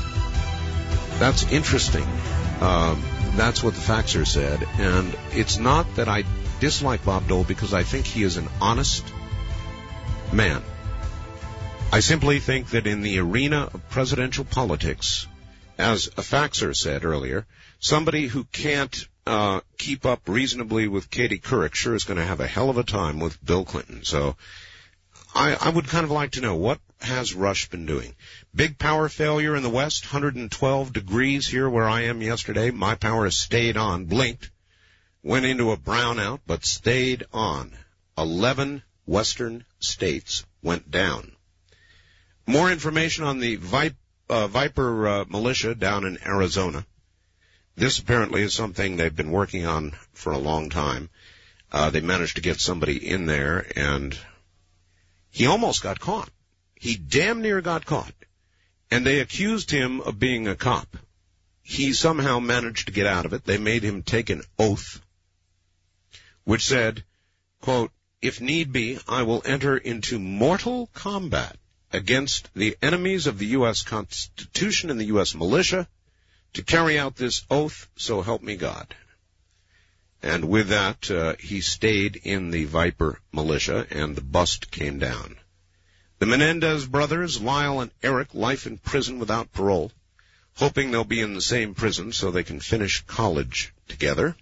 That's interesting. That's what the faxer said. And it's not that I dislike Bob Dole because I think he is an honest man. I simply think that in the arena of presidential politics, as a faxer said earlier, somebody who can't keep up reasonably with Katie Couric sure is going to have a hell of a time with Bill Clinton. So I would kind of like to know, what has Rush been doing? Big power failure in the West, 112 degrees here where I am yesterday. My power has stayed on, blinked, went into a brownout, but stayed on. 11 western states went down. More information on the Viper militia down in Arizona. This apparently is something they've been working on for a long time. They managed to get somebody in there, and he almost got caught. He damn near got caught. And they accused him of being a cop. He somehow managed to get out of it. They made him take an oath, which said, quote, "If need be, I will enter into mortal combat against the enemies of the U.S. Constitution and the U.S. militia to carry out this oath, so help me God." And with that, he stayed in the Viper militia, and the bust came down. The Menendez brothers, Lyle and Eric, life in prison without parole, hoping they'll be in the same prison so they can finish college together.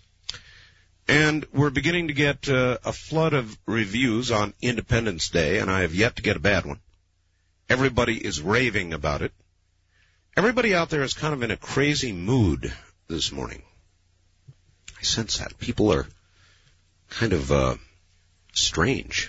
And we're beginning to get a flood of reviews on Independence Day, and I have yet to get a bad one. Everybody is raving about it. Everybody out there is kind of in a crazy mood this morning. I sense that. People are kind of strange.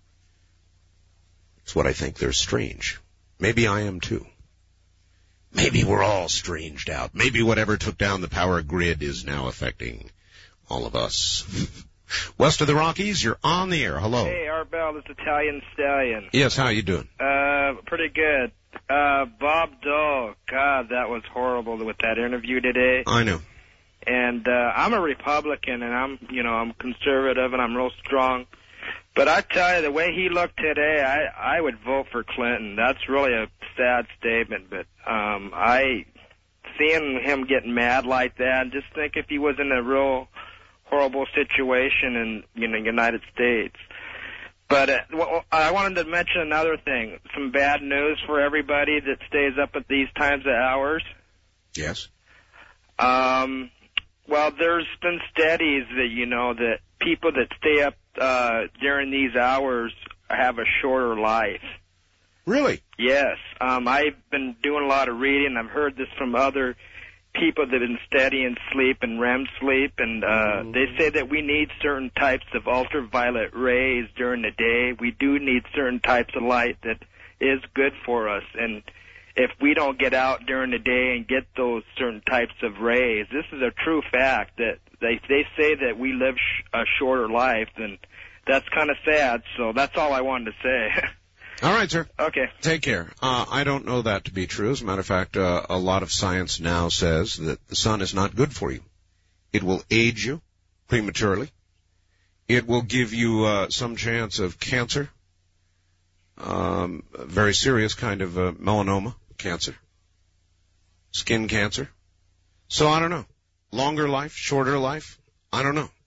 That's what I think. They're strange. Maybe I am too. Maybe we're all stranged out. Maybe whatever took down the power grid is now affecting all of us. West of the Rockies, you're on the air. Hello. Hey, Art Bell, this Italian Stallion. Yes, how you doing? Pretty good. Bob Dole, God, that was horrible with that interview today. I know. And I'm a Republican, and I'm conservative, and I'm real strong. But I tell you, the way he looked today, I would vote for Clinton. That's really a sad statement, but seeing him getting mad like that, and just think if he was in a real horrible situation in the United States. But I wanted to mention another thing, some bad news for everybody that stays up at these times of hours. Yes. Well, there's been studies that, that people that stay up during these hours have a shorter life. Really? Yes. I've been doing a lot of reading. I've heard this from other people that have been studying sleep and REM sleep, and they say that we need certain types of ultraviolet rays during the day. We do need certain types of light that is good for us, and if we don't get out during the day and get those certain types of rays, this is a true fact that they say that we live a shorter life, and that's kind of sad. So that's all I wanted to say. All right, sir. Okay. Take care. I don't know that to be true. As a matter of fact, a lot of science now says that the sun is not good for you. It will age you prematurely. It will give you some chance of cancer, a very serious kind of melanoma cancer, skin cancer. So I don't know. Longer life, shorter life, I don't know.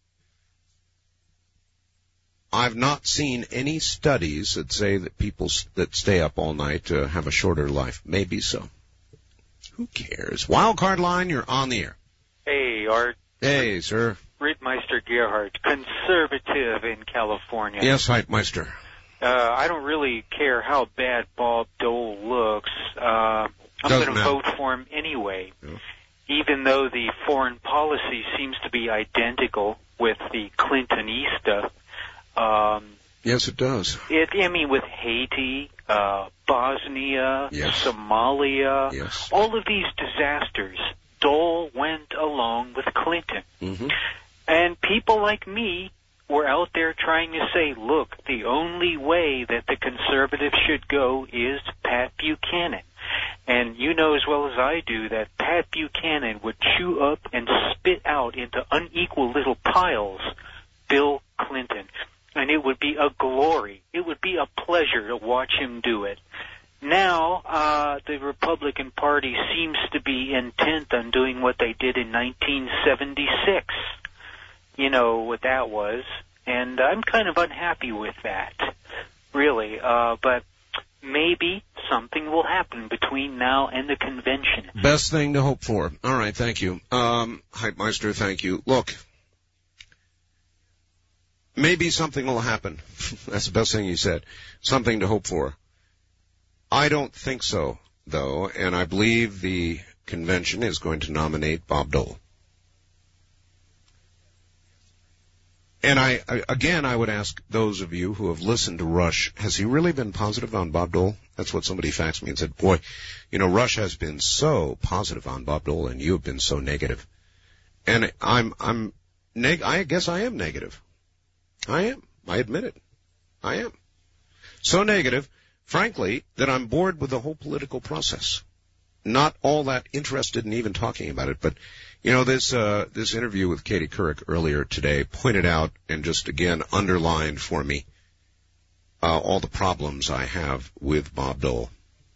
I've not seen any studies that say that people that stay up all night have a shorter life. Maybe so. Who cares? Wildcard line, you're on the air. Hey, Art. Hey, sir. Rittmeister Gerhardt, conservative in California. Yes, Heitmeister. I don't really care how bad Bob Dole looks. I'm going to vote for him anyway, even though the foreign policy seems to be identical with the Clintonista. Yes, it does. With Haiti, Bosnia, Somalia, all of these disasters, Dole went along with Clinton. Mm-hmm. And people like me were out there trying to say, look, the only way that the conservatives should go is Pat Buchanan. And you know as well as I do that Pat Buchanan would chew up and spit out into unequal little piles Bill Clinton. And it would be a glory. It would be a pleasure to watch him do it. Now, the Republican Party seems to be intent on doing what they did in 1976. You know what that was. And I'm kind of unhappy with that, really. But maybe something will happen between now and the convention. Best thing to hope for. All right, thank you. Heitmeister, thank you. Look. Maybe something will happen. That's the best thing you said. Something to hope for. I don't think so, though, and I believe the convention is going to nominate Bob Dole. And I would ask those of you who have listened to Rush, has he really been positive on Bob Dole? That's what somebody faxed me and said, boy, Rush has been so positive on Bob Dole and you have been so negative. And I guess I am negative. I am. I admit it. I am. So negative, frankly, that I'm bored with the whole political process. Not all that interested in even talking about it. But, this interview with Katie Couric earlier today pointed out and just again underlined for me all the problems I have with Bob Dole.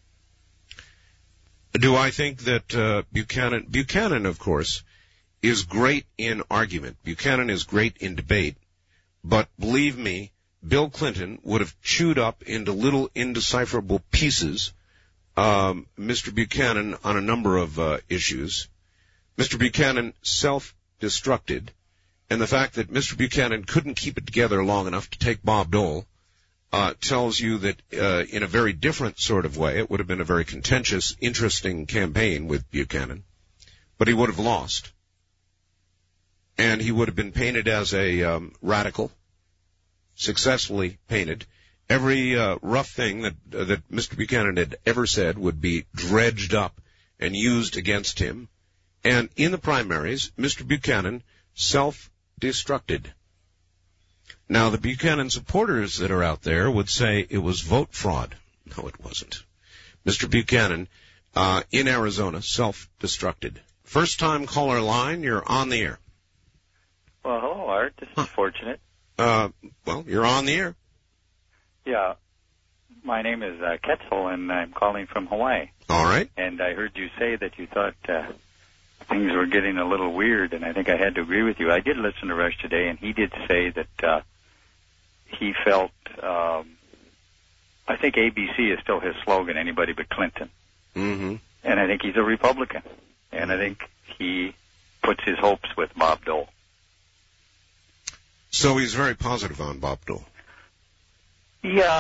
Do I think that Buchanan, of course, is great in argument. Buchanan is great in debate. But believe me, Bill Clinton would have chewed up into little indecipherable pieces Mr. Buchanan on a number of issues. Mr. Buchanan self-destructed, and the fact that Mr. Buchanan couldn't keep it together long enough to take Bob Dole tells you that in a very different sort of way, it would have been a very contentious, interesting campaign with Buchanan, but he would have lost. And he would have been painted as a radical, successfully painted. Every rough thing that Mr. Buchanan had ever said would be dredged up and used against him. And in the primaries, Mr. Buchanan self-destructed. Now, the Buchanan supporters that are out there would say it was vote fraud. No, it wasn't. Mr. Buchanan, in Arizona, self-destructed. First-time caller line, you're on the air. Well, hello, Art. This is fortunate. Well, you're on the air. Yeah. My name is Quetzal, and I'm calling from Hawaii. All right. And I heard you say that you thought things were getting a little weird, and I think I had to agree with you. I did listen to Rush today, and he did say that he felt, I think ABC is still his slogan, anybody but Clinton. Mm-hmm. And I think he's a Republican. And I think he puts his hopes with Bob Dole. So he's very positive on Bob Dole. Yeah,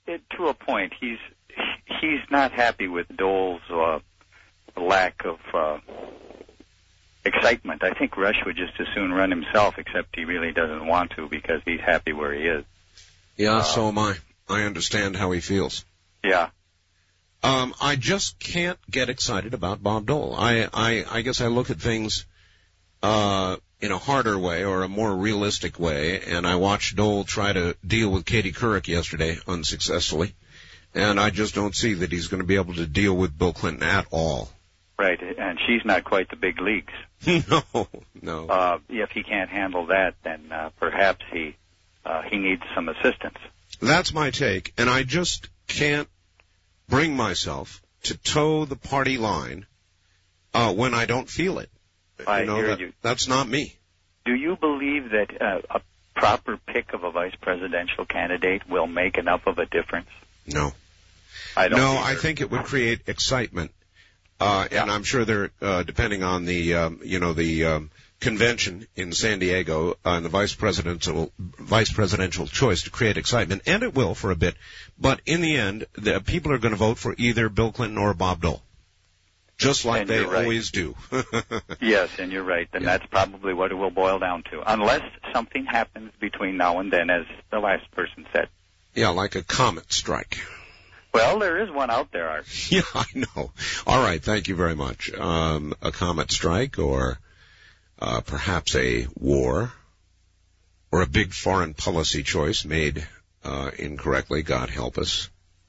to a point. He's not happy with Dole's lack of excitement. I think Rush would just as soon run himself, except he really doesn't want to because he's happy where he is. Yeah, so am I. I understand how he feels. Yeah. I just can't get excited about Bob Dole. I guess I look at things in a harder way or a more realistic way, and I watched Dole try to deal with Katie Couric yesterday unsuccessfully, and I just don't see that he's going to be able to deal with Bill Clinton at all. Right, and she's not quite the big leagues. No. If he can't handle that, then perhaps he needs some assistance. That's my take, and I just can't bring myself to toe the party line when I don't feel it. I hear you. That's not me. Do you believe that a proper pick of a vice presidential candidate will make enough of a difference? No. I don't. No, I think it would create excitement, and I'm sure they're depending on the convention in San Diego and the vice presidential choice to create excitement, and it will for a bit. But in the end, the people are going to vote for either Bill Clinton or Bob Dole, just like they always do. Yes, and you're right, and that's probably what it will boil down to, unless something happens between now and then, as the last person said. Yeah, like a comet strike. Well, there is one out there, Art. Yeah, I know. All right, thank you very much. A comet strike or perhaps a war or a big foreign policy choice made incorrectly, God help us.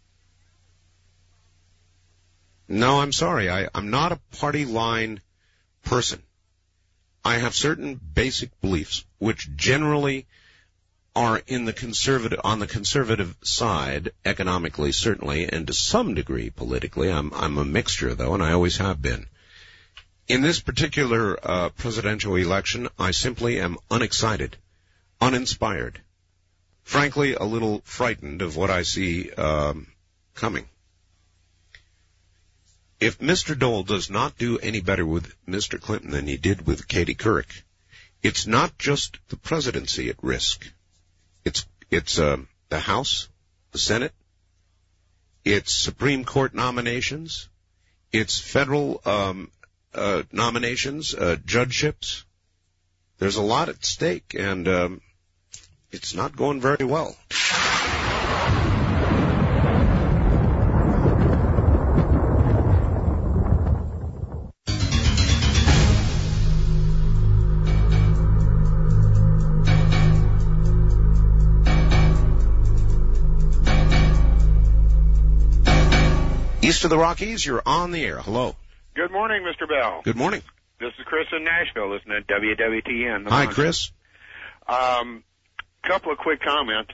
No, I'm sorry. I'm not a party line person. I have certain basic beliefs which generally are on the conservative side, economically certainly, and to some degree politically. I'm a mixture though, and I always have been. In this particular presidential election, I simply am unexcited, uninspired, frankly a little frightened of what I see coming. If Mr. Dole does not do any better with Mr. Clinton than he did with Katie Couric, it's not just the presidency at risk. It's the House, the Senate, it's Supreme Court nominations, it's federal nominations, judgeships. There's a lot at stake, and it's not going very well. East of the Rockies, you're on the air. Hello. Good morning, Mr. Bell. Good morning. This is Chris in Nashville, listening to WWTN. Hi, Chris. Couple of quick comments.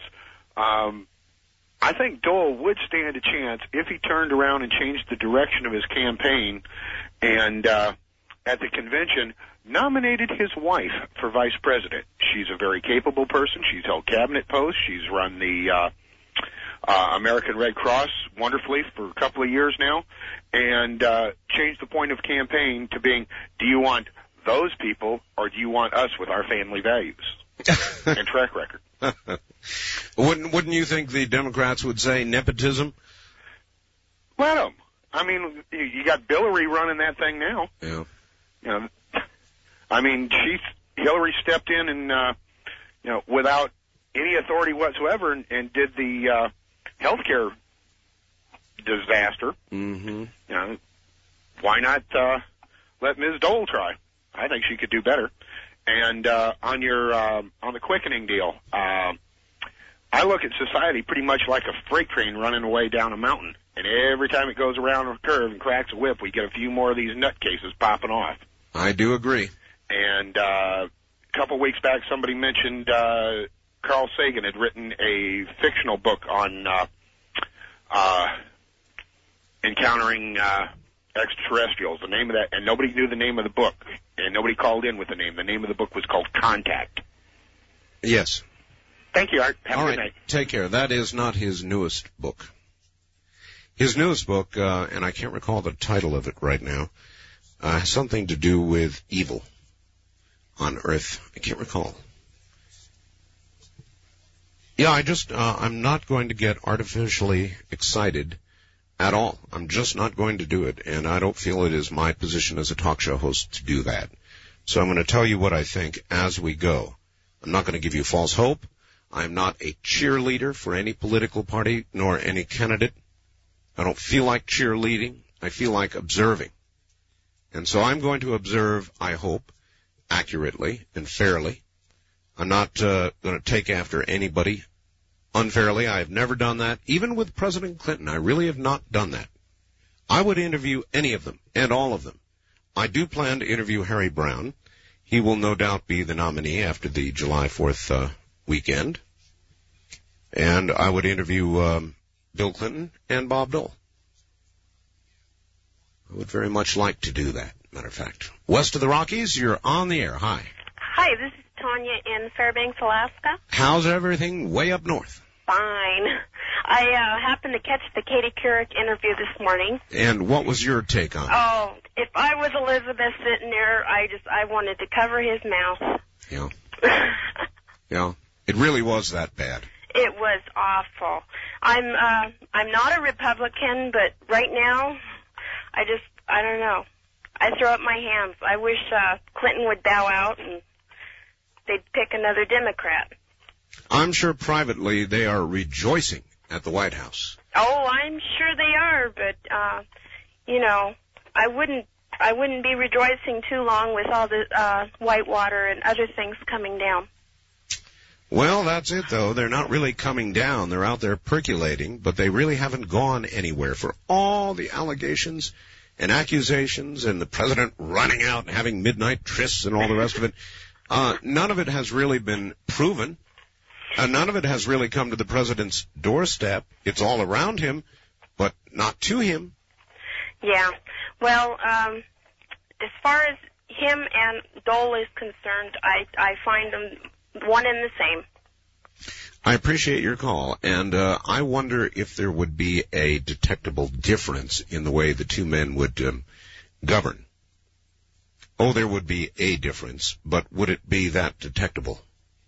I think Dole would stand a chance if he turned around and changed the direction of his campaign and at the convention nominated his wife for vice president. She's a very capable person. She's held cabinet posts. She's run the American Red Cross wonderfully for a couple of years now, and changed the point of campaign to being, do you want those people or do you want us with our family values and track record? Wouldn't you think the Democrats would say nepotism? Let them. I mean, you got Hillary running that thing now. Yeah. You know, I mean, Hillary stepped in and without any authority whatsoever and did the healthcare disaster. Mm-hmm. You know, why not let Ms. Dole try? I think she could do better. And on the quickening deal, I look at society pretty much like a freight train running away down a mountain. And every time it goes around a curve and cracks a whip, we get a few more of these nutcases popping off. I do agree. And a couple weeks back, somebody mentioned Carl Sagan had written a fictional book on encountering extraterrestrials. The name of that, and nobody knew the name of the book, and nobody called in with the name. The name of the book was called Contact. Yes. Thank you, Art. Have a good night. Take care. That is not his newest book. His newest book, and I can't recall the title of it right now, has something to do with evil on Earth. I can't recall. Yeah, I'm not going to get artificially excited at all. I'm just not going to do it, and I don't feel it is my position as a talk show host to do that. So I'm going to tell you what I think as we go. I'm not going to give you false hope. I'm not a cheerleader for any political party nor any candidate. I don't feel like cheerleading. I feel like observing. And so I'm going to observe, I hope, accurately and fairly. I'm not going to take after anybody unfairly. I have never done that. Even with President Clinton, I really have not done that. I would interview any of them and all of them. I do plan to interview Harry Brown. He will no doubt be the nominee after the July 4th weekend. And I would interview Bill Clinton and Bob Dole. I would very much like to do that, matter of fact. West of the Rockies, you're on the air. Hi. Hi, this is Tanya in Fairbanks, Alaska. How's everything way up north? Fine. I happened to catch the Katie Couric interview this morning. And what was your take on it? Oh, if I was Elizabeth sitting there, I wanted to cover his mouth. Yeah. Yeah. It really was that bad. It was awful. I'm not a Republican, but right now, I don't know. I throw up my hands. I wish Clinton would bow out and they'd pick another Democrat. I'm sure privately they are rejoicing at the White House. Oh, I'm sure they are, but I wouldn't be rejoicing too long with all the Whitewater and other things coming down. Well, that's it, though. They're not really coming down. They're out there percolating, but they really haven't gone anywhere. For all the allegations and accusations and the president running out and having midnight trysts and all the rest of it, none of it has really been proven. None of it has really come to the president's doorstep. It's all around him, but not to him. Yeah. Well, as far as him and Dole is concerned, I find them one and the same. I appreciate your call, and I wonder if there would be a detectable difference in the way the two men would govern. Oh, there would be a difference, but would it be that detectable?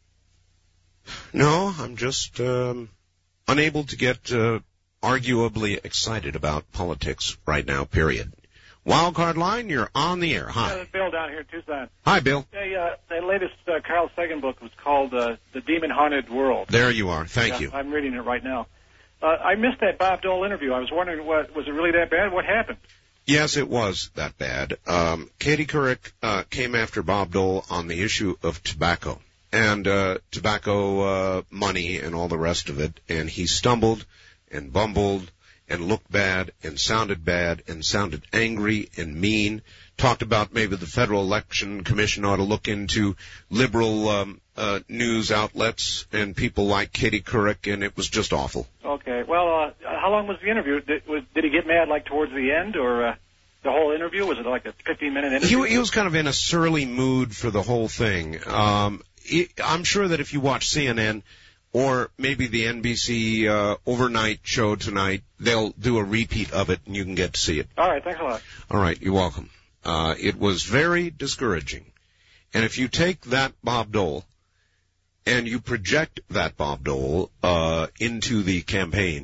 No, I'm just unable to get arguably excited about politics right now, period. Wildcard line, you're on the air. Hi. Bill down here in Tucson. Hi, Bill. The latest Carl Sagan book was called The Demon-Haunted World. There you are. Thank you. I'm reading it right now. I missed that Bob Dole interview. I was wondering, was it really that bad? What happened? Yes, it was that bad. Katie Couric came after Bob Dole on the issue of tobacco and tobacco money and all the rest of it, and he stumbled and bumbled and looked bad and sounded angry and mean, talked about maybe the Federal Election Commission ought to look into liberal news outlets and people like Katie Couric, and it was just awful. Okay. Well, how long was the interview? Did he get mad like towards the end, or the whole interview? Was it like a 15-minute interview? He was kind of in a surly mood for the whole thing. I'm sure that if you watch CNN or maybe the NBC overnight show tonight, they'll do a repeat of it and you can get to see it. All right, thanks a lot. All right, you're welcome. It was very discouraging. And if you take that Bob Dole and you project that Bob Dole into the campaign,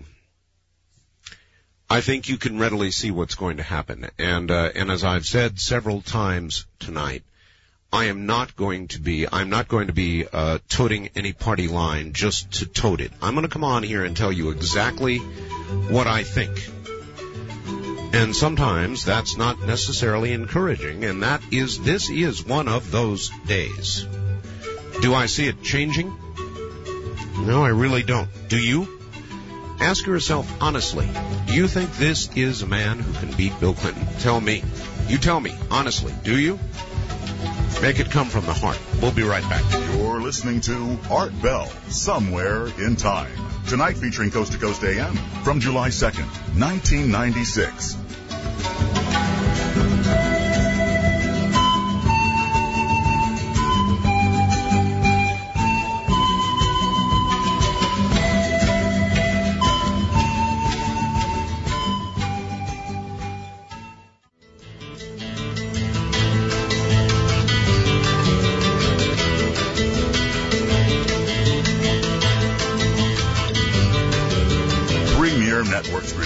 I think you can readily see what's going to happen. And as I've said several times tonight, I'm not going to be toting any party line just to tote it. I'm going to come on here and tell you exactly what I think. And sometimes that's not necessarily encouraging, and this is one of those days. Do I see it changing? No, I really don't. Do you? Ask yourself honestly, do you think this is a man who can beat Bill Clinton? Tell me. You tell me, honestly, do you? Make it come from the heart. We'll be right back. You're listening to Art Bell, Somewhere in Time. Tonight featuring Coast to Coast AM from July 2nd, 1996.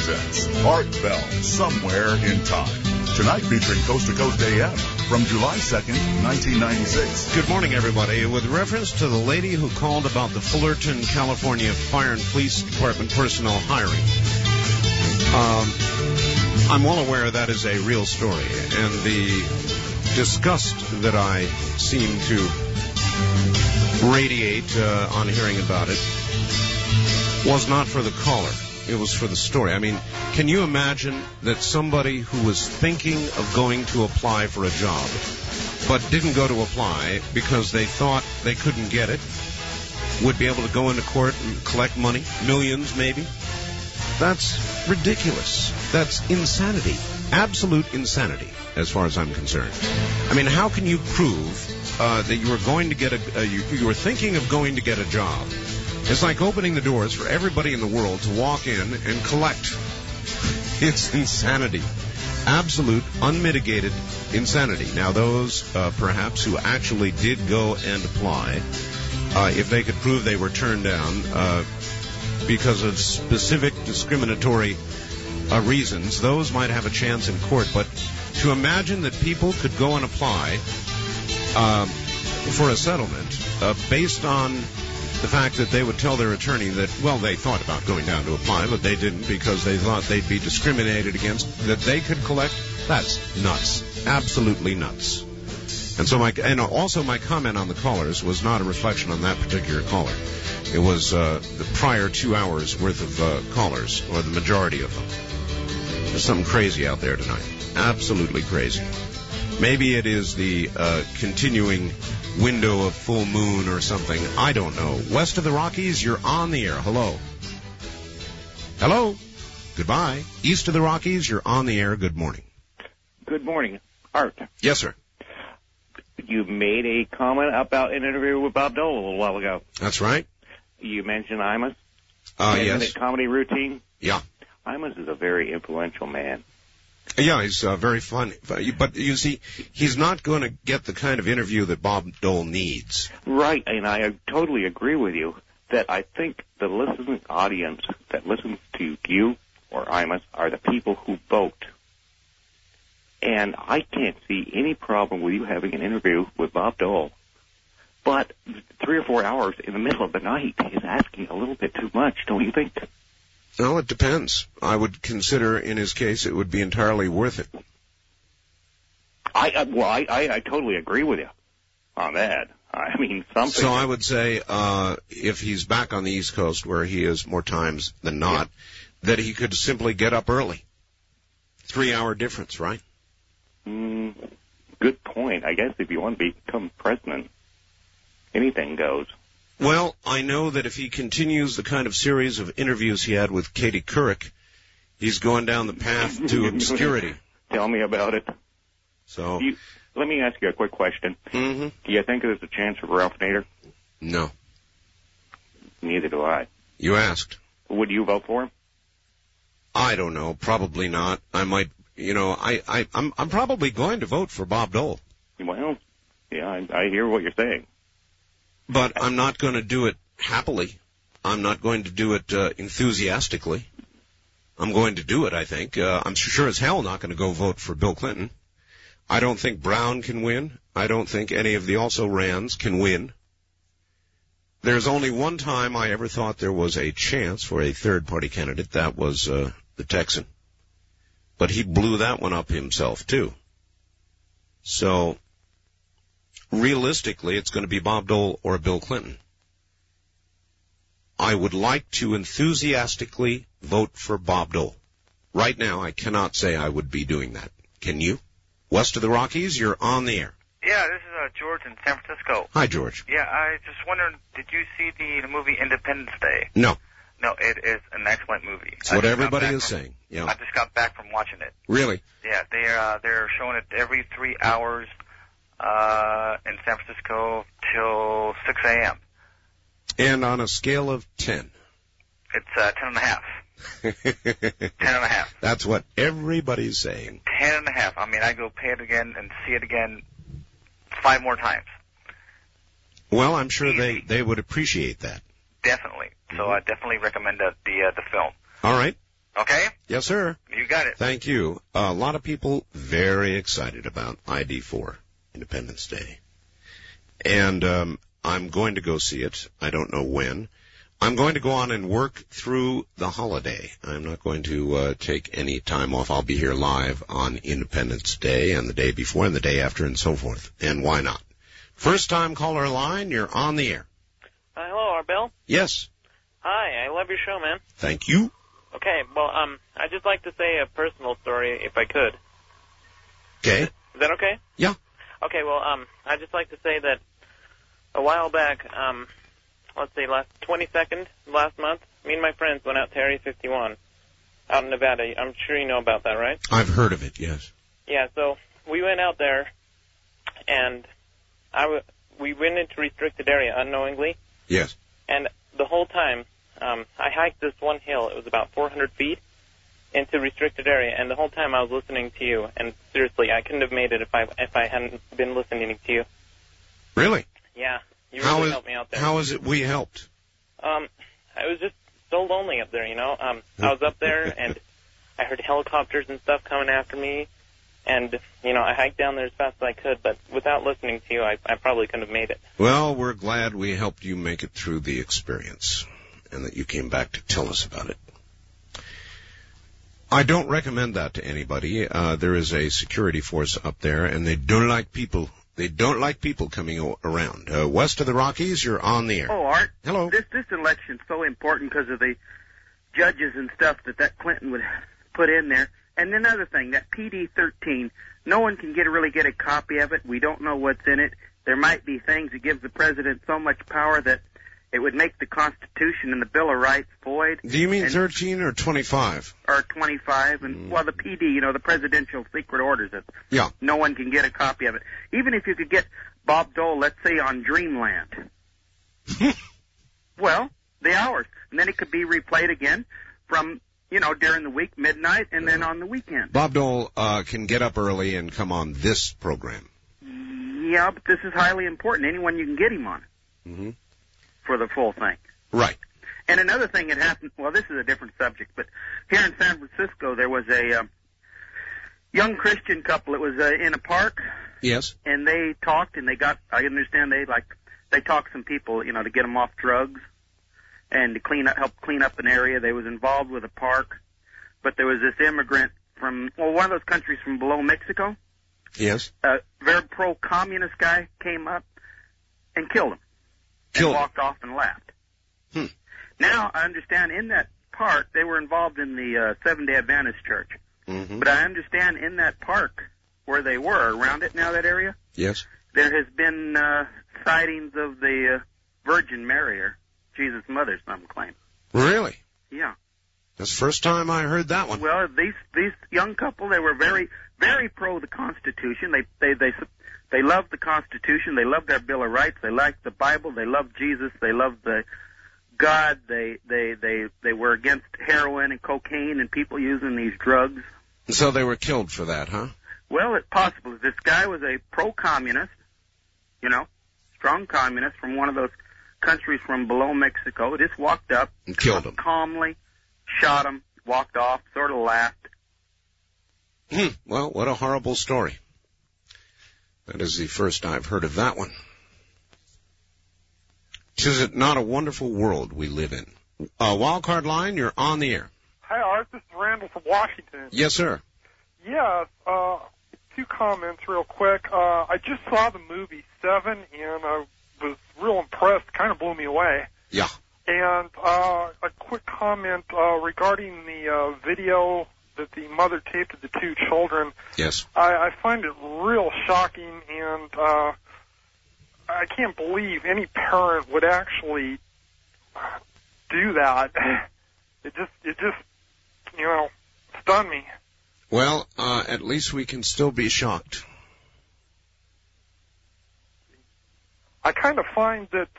presents Art Bell, Somewhere in Time. Tonight featuring Coast to Coast AM from July 2nd, 1996. Good morning, everybody. With reference to the lady who called about the Fullerton, California Fire and Police Department personnel hiring, I'm well aware that is a real story, and the disgust that I seem to radiate on hearing about it was not for the caller. It was for the story. I mean, can you imagine that somebody who was thinking of going to apply for a job but didn't go to apply because they thought they couldn't get it would be able to go into court and collect money, millions maybe? That's ridiculous. That's insanity. Absolute insanity, as far as I'm concerned. I mean, how can you prove that you were going to get you were thinking of going to get a job? It's like opening the doors for everybody in the world to walk in and collect. It's insanity. Absolute, unmitigated insanity. Now, those, perhaps, who actually did go and apply, if they could prove they were turned down because of specific discriminatory reasons, those might have a chance in court. But to imagine that people could go and apply for a settlement based on the fact that they would tell their attorney that, well, they thought about going down to apply, but they didn't because they thought they'd be discriminated against, that they could collect, that's nuts. Absolutely nuts. And so also my comment on the callers was not a reflection on that particular caller. It was the prior 2 hours worth of callers, or the majority of them. There's something crazy out there tonight. Absolutely crazy. Maybe it is the continuing window of full moon or something. I don't know. West of the Rockies, you're on the air. Hello. Hello. Goodbye. East of the Rockies, you're on the air. Good morning. Good morning. Art. Yes, sir. You made a comment about an interview with Bob Dole a little while ago. That's right. You mentioned Imus. Yes. Comedy routine. Yeah. Imus is a very influential man. Yeah, he's very funny. But you see, he's not going to get the kind of interview that Bob Dole needs. Right, and I totally agree with you that I think the listening audience that listens to you or Imus are the people who vote. And I can't see any problem with you having an interview with Bob Dole. But 3 or 4 hours in the middle of the night is asking a little bit too much, don't you think? No, it depends. I would consider, in his case, it would be entirely worth it. I totally agree with you on that. I mean, something. So I would say, if he's back on the East Coast, where he is more times than not, that he could simply get up early. 3-hour difference, right? Good point. I guess if you want to become president, anything goes. Well, I know that if he continues the kind of series of interviews he had with Katie Couric, he's going down the path to obscurity. Tell me about it. So, let me ask you a quick question. Mm-hmm. Do you think there's a chance for Ralph Nader? No. Neither do I. You asked. Would you vote for him? I don't know. Probably not. I might, I'm probably going to vote for Bob Dole. Well, yeah, I hear what you're saying. But I'm not going to do it happily. I'm not going to do it enthusiastically. I'm going to do it, I think. I'm sure as hell not going to go vote for Bill Clinton. I don't think Brown can win. I don't think any of the also-rans can win. There's only one time I ever thought there was a chance for a third-party candidate. That was the Texan. But he blew that one up himself, too. So, realistically, it's going to be Bob Dole or Bill Clinton. I would like to enthusiastically vote for Bob Dole. Right now, I cannot say I would be doing that. Can you? West of the Rockies, you're on the air. Yeah, this is George in San Francisco. Hi, George. Yeah, I just wondering, did you see the movie Independence Day? No. No, it is an excellent movie. It's what everybody is saying. Yeah. I just got back from watching it. Really? Yeah, they're showing it every 3 hours in San Francisco till 6 a.m. And on a scale of 10? It's 10.5. 10.5. That's what everybody's saying. 10.5. I mean, I go pay it again and see it again 5 more times. Well, I'm sure they would appreciate that. Definitely. So I definitely recommend the film. All right. Okay? Yes, sir. You got it. Thank you. A lot of people very excited about ID4, Independence Day. And I'm going to go see it. I don't know when. I'm going to go on and work through the holiday. I'm not going to take any time off. I'll be here live on Independence Day and the day before and the day after and so forth. And why not? First time caller line, you're on the air. Hello, Arbel? Yes. Hi, I love your show, man. Thank you. Okay, well, I'd just like to say a personal story, if I could. Okay. Is that okay? Yeah. Okay, well, I'd just like to say that a while back, let's see, last month, me and my friends went out to Area 51 out in Nevada. I'm sure you know about that, right? I've heard of it, yes. Yeah, so we went out there, and we went into restricted area unknowingly. Yes. And the whole time, I hiked this one hill. It was about 400 feet into restricted area, and the whole time I was listening to you. And seriously, I couldn't have made it if I hadn't been listening to you. Really? Yeah, you really helped me out there. How is it we helped? I was just so lonely up there, you know. I was up there, and I heard helicopters and stuff coming after me. And, you know, I hiked down there as fast as I could, but without listening to you, I probably couldn't have made it. Well, we're glad we helped you make it through the experience and that you came back to tell us about it. I don't recommend that to anybody. There is a security force up there, and they don't like people. They don't like people coming around. West of the Rockies, you're on the air. Oh, Art. Hello. This election's so important because of the judges and stuff that Clinton would put in there. And another thing, that PD-13, no one can really get a copy of it. We don't know what's in it. There might be things that give the president so much power that it would make the Constitution and the Bill of Rights void. Do you mean 13 or 25? Or 25. And, well, the PD, you know, the Presidential Secret Orders. Yeah. No one can get a copy of it. Even if you could get Bob Dole, let's say, on Dreamland. Well, the hours. And then it could be replayed again from, you know, during the week, midnight, and then on the weekend. Bob Dole can get up early and come on this program. Yeah, but this is highly important. Anyone you can get him on for the full thing. Right. And another thing that happened, well, this is a different subject, but here in San Francisco there was a young Christian couple. It was in a park. Yes. And they talked, and I understand they talked some people, you know, to get them off drugs. And to help clean up an area. They was involved with a park, but there was this immigrant from, one of those countries from below Mexico. Yes. A very pro-communist guy came up and killed him. And walked off and left. Now, I understand in that park, they were involved in the Seventh-day Adventist Church. But I understand in that park where they were, around it now, that area, yes, there has been sightings of the Virgin Mary, or Jesus' mother, some claim. Really? Yeah. That's the first time I heard that one. Well, these young couple, they were very, very pro the Constitution. They loved the Constitution. They loved their Bill of Rights. They liked the Bible. They loved Jesus. They loved the God. They were against heroin and cocaine and people using these drugs. So they were killed for that, huh? Well, it's possible. This guy was a pro-communist, you know, strong communist from one of those countries from below Mexico. Just walked up and killed him calmly, shot him, walked off, sort of laughed. Well, what a horrible story. That is the first I've heard of that one. Is it not a wonderful world we live in? Wildcard line, you're on the air. Hi, Art. This is Randall from Washington. Yes, sir. Yeah, two comments real quick. I just saw the movie Seven, and I was real impressed. Kind of blew me away. Yeah. And a quick comment regarding the video that the mother taped of the two children. Yes. I find it real shocking, and I can't believe any parent would actually do that. It just you know, stunned me. Well, at least we can still be shocked. I kind of find that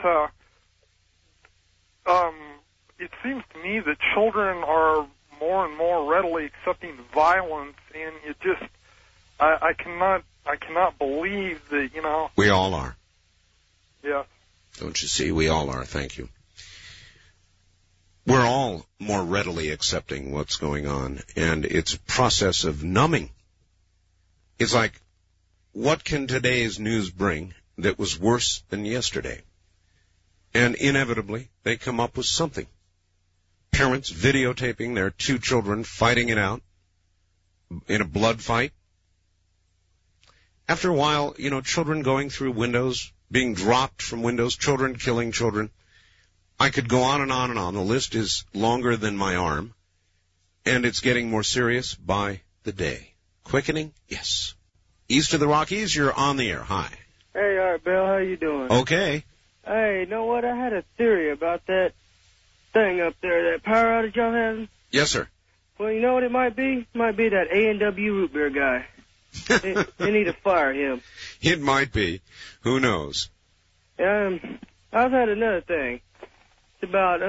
it seems to me that children are more and more readily accepting violence, and it just I cannot believe that, you know. We all are. Yeah. Don't you see? We all are. Thank you. We're all more readily accepting what's going on, and it's a process of numbing. It's like, what can today's news bring that was worse than yesterday? And inevitably, they come up with something. Parents videotaping their 2 children fighting it out in a blood fight. After a while, children going through windows, being dropped from windows, children killing children. I could go on and on and on. The list is longer than my arm, and it's getting more serious by the day. Quickening? Yes. East of the Rockies, you're on the air. Hi. Hey, Art Bell, how you doing? Okay. Hey, you know what? I had a theory about that thing up there, that power outage y'all having. Yes, sir. Well, you know what it might be? It might be that A&W root beer guy. They need to fire him. It might be. Who knows? I've had another thing. It's about,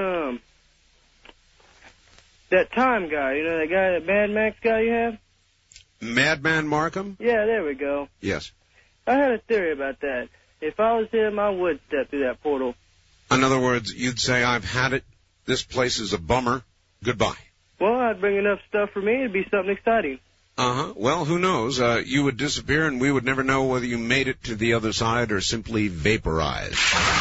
that Time guy. You know that guy, that Mad Max guy you have? Madman Markham? Yeah, there we go. Yes. I had a theory about that. If I was him, I would step through that portal. In other words, you'd say, I've had it. This place is a bummer. Goodbye. Well, I'd bring enough stuff for me. It'd be something exciting. Uh-huh. Well, who knows? You would disappear, and we would never know whether you made it to the other side or simply vaporized.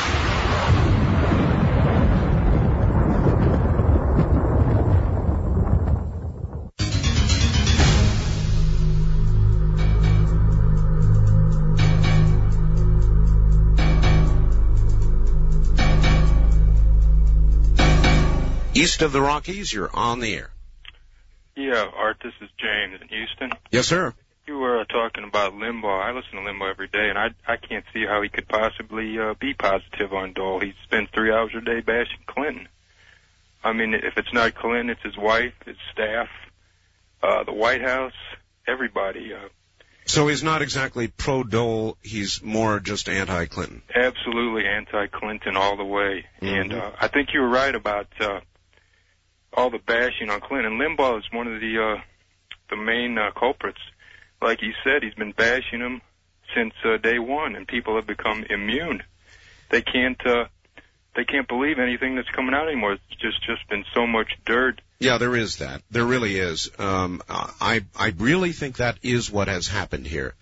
East of the Rockies, you're on the air. Yeah, Art, this is James in Houston. Yes, sir. You were talking about Limbaugh. I listen to Limbaugh every day, and I can't see how he could possibly be positive on Dole. He spends 3 hours a day bashing Clinton. I mean, if it's not Clinton, it's his wife, his staff, the White House, everybody. So he's not exactly pro-Dole. He's more just anti-Clinton. Absolutely anti-Clinton all the way. Mm-hmm. And I think you were right about all the bashing on Clinton. Limbaugh is one of the main culprits. Like you said, he's been bashing him since day one, and people have become immune. They can't believe anything that's coming out anymore. It's just been so much dirt. Yeah, there is that. There really is. I really think that is what has happened here.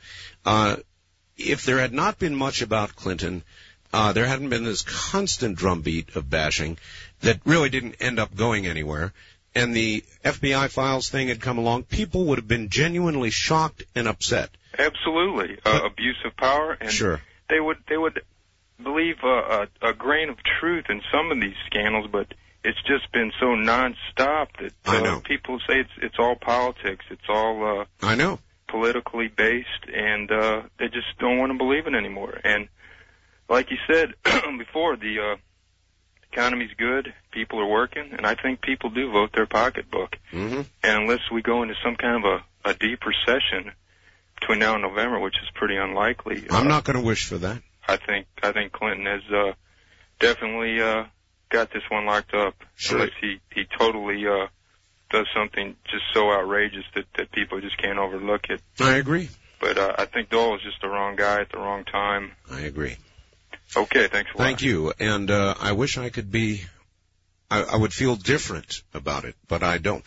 If there had not been much about Clinton, there hadn't been this constant drumbeat of bashing that really didn't end up going anywhere, and the FBI files thing had come along, people would have been genuinely shocked and upset. Absolutely. Abuse of power, and sure. They would believe a grain of truth in some of these scandals, but it's just been so nonstop that people say it's all politics, it's all I know, politically based, and they just don't want to believe it anymore. And like you said before, the economy's good, people are working, and I think people do vote their pocketbook. Mm-hmm. And unless we go into some kind of a deep recession between now and November, which is pretty unlikely, I'm not going to wish for that. I think Clinton has definitely got this one locked up. Sure. Unless he totally does something just so outrageous that people just can't overlook it. I agree. But I think Dole is just the wrong guy at the wrong time. I agree. Okay, thanks a lot. Thank you. And I wish I could be, I would feel different about it, but I don't.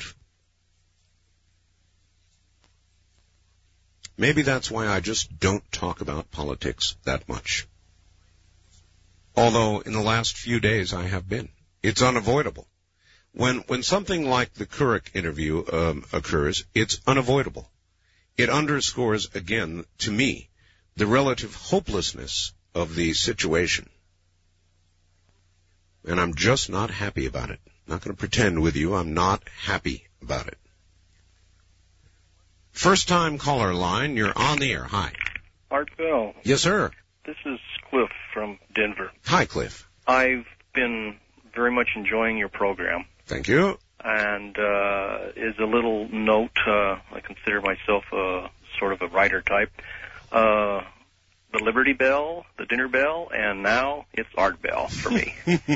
Maybe that's why I just don't talk about politics that much. Although in the last few days I have been. It's unavoidable. When something like the Couric interview occurs, it's unavoidable. It underscores, again, to me, the relative hopelessness of the situation. And I'm just not happy about it. I'm not going to pretend with you I'm not happy about it. First time caller line, you're on the air. Hi. Art Bell. Yes, sir. This is Cliff from Denver. Hi, Cliff. I've been very much enjoying your program. Thank you. And as a little note, I consider myself sort of a writer type. The Liberty Bell, the Dinner Bell, and now it's Art Bell for me.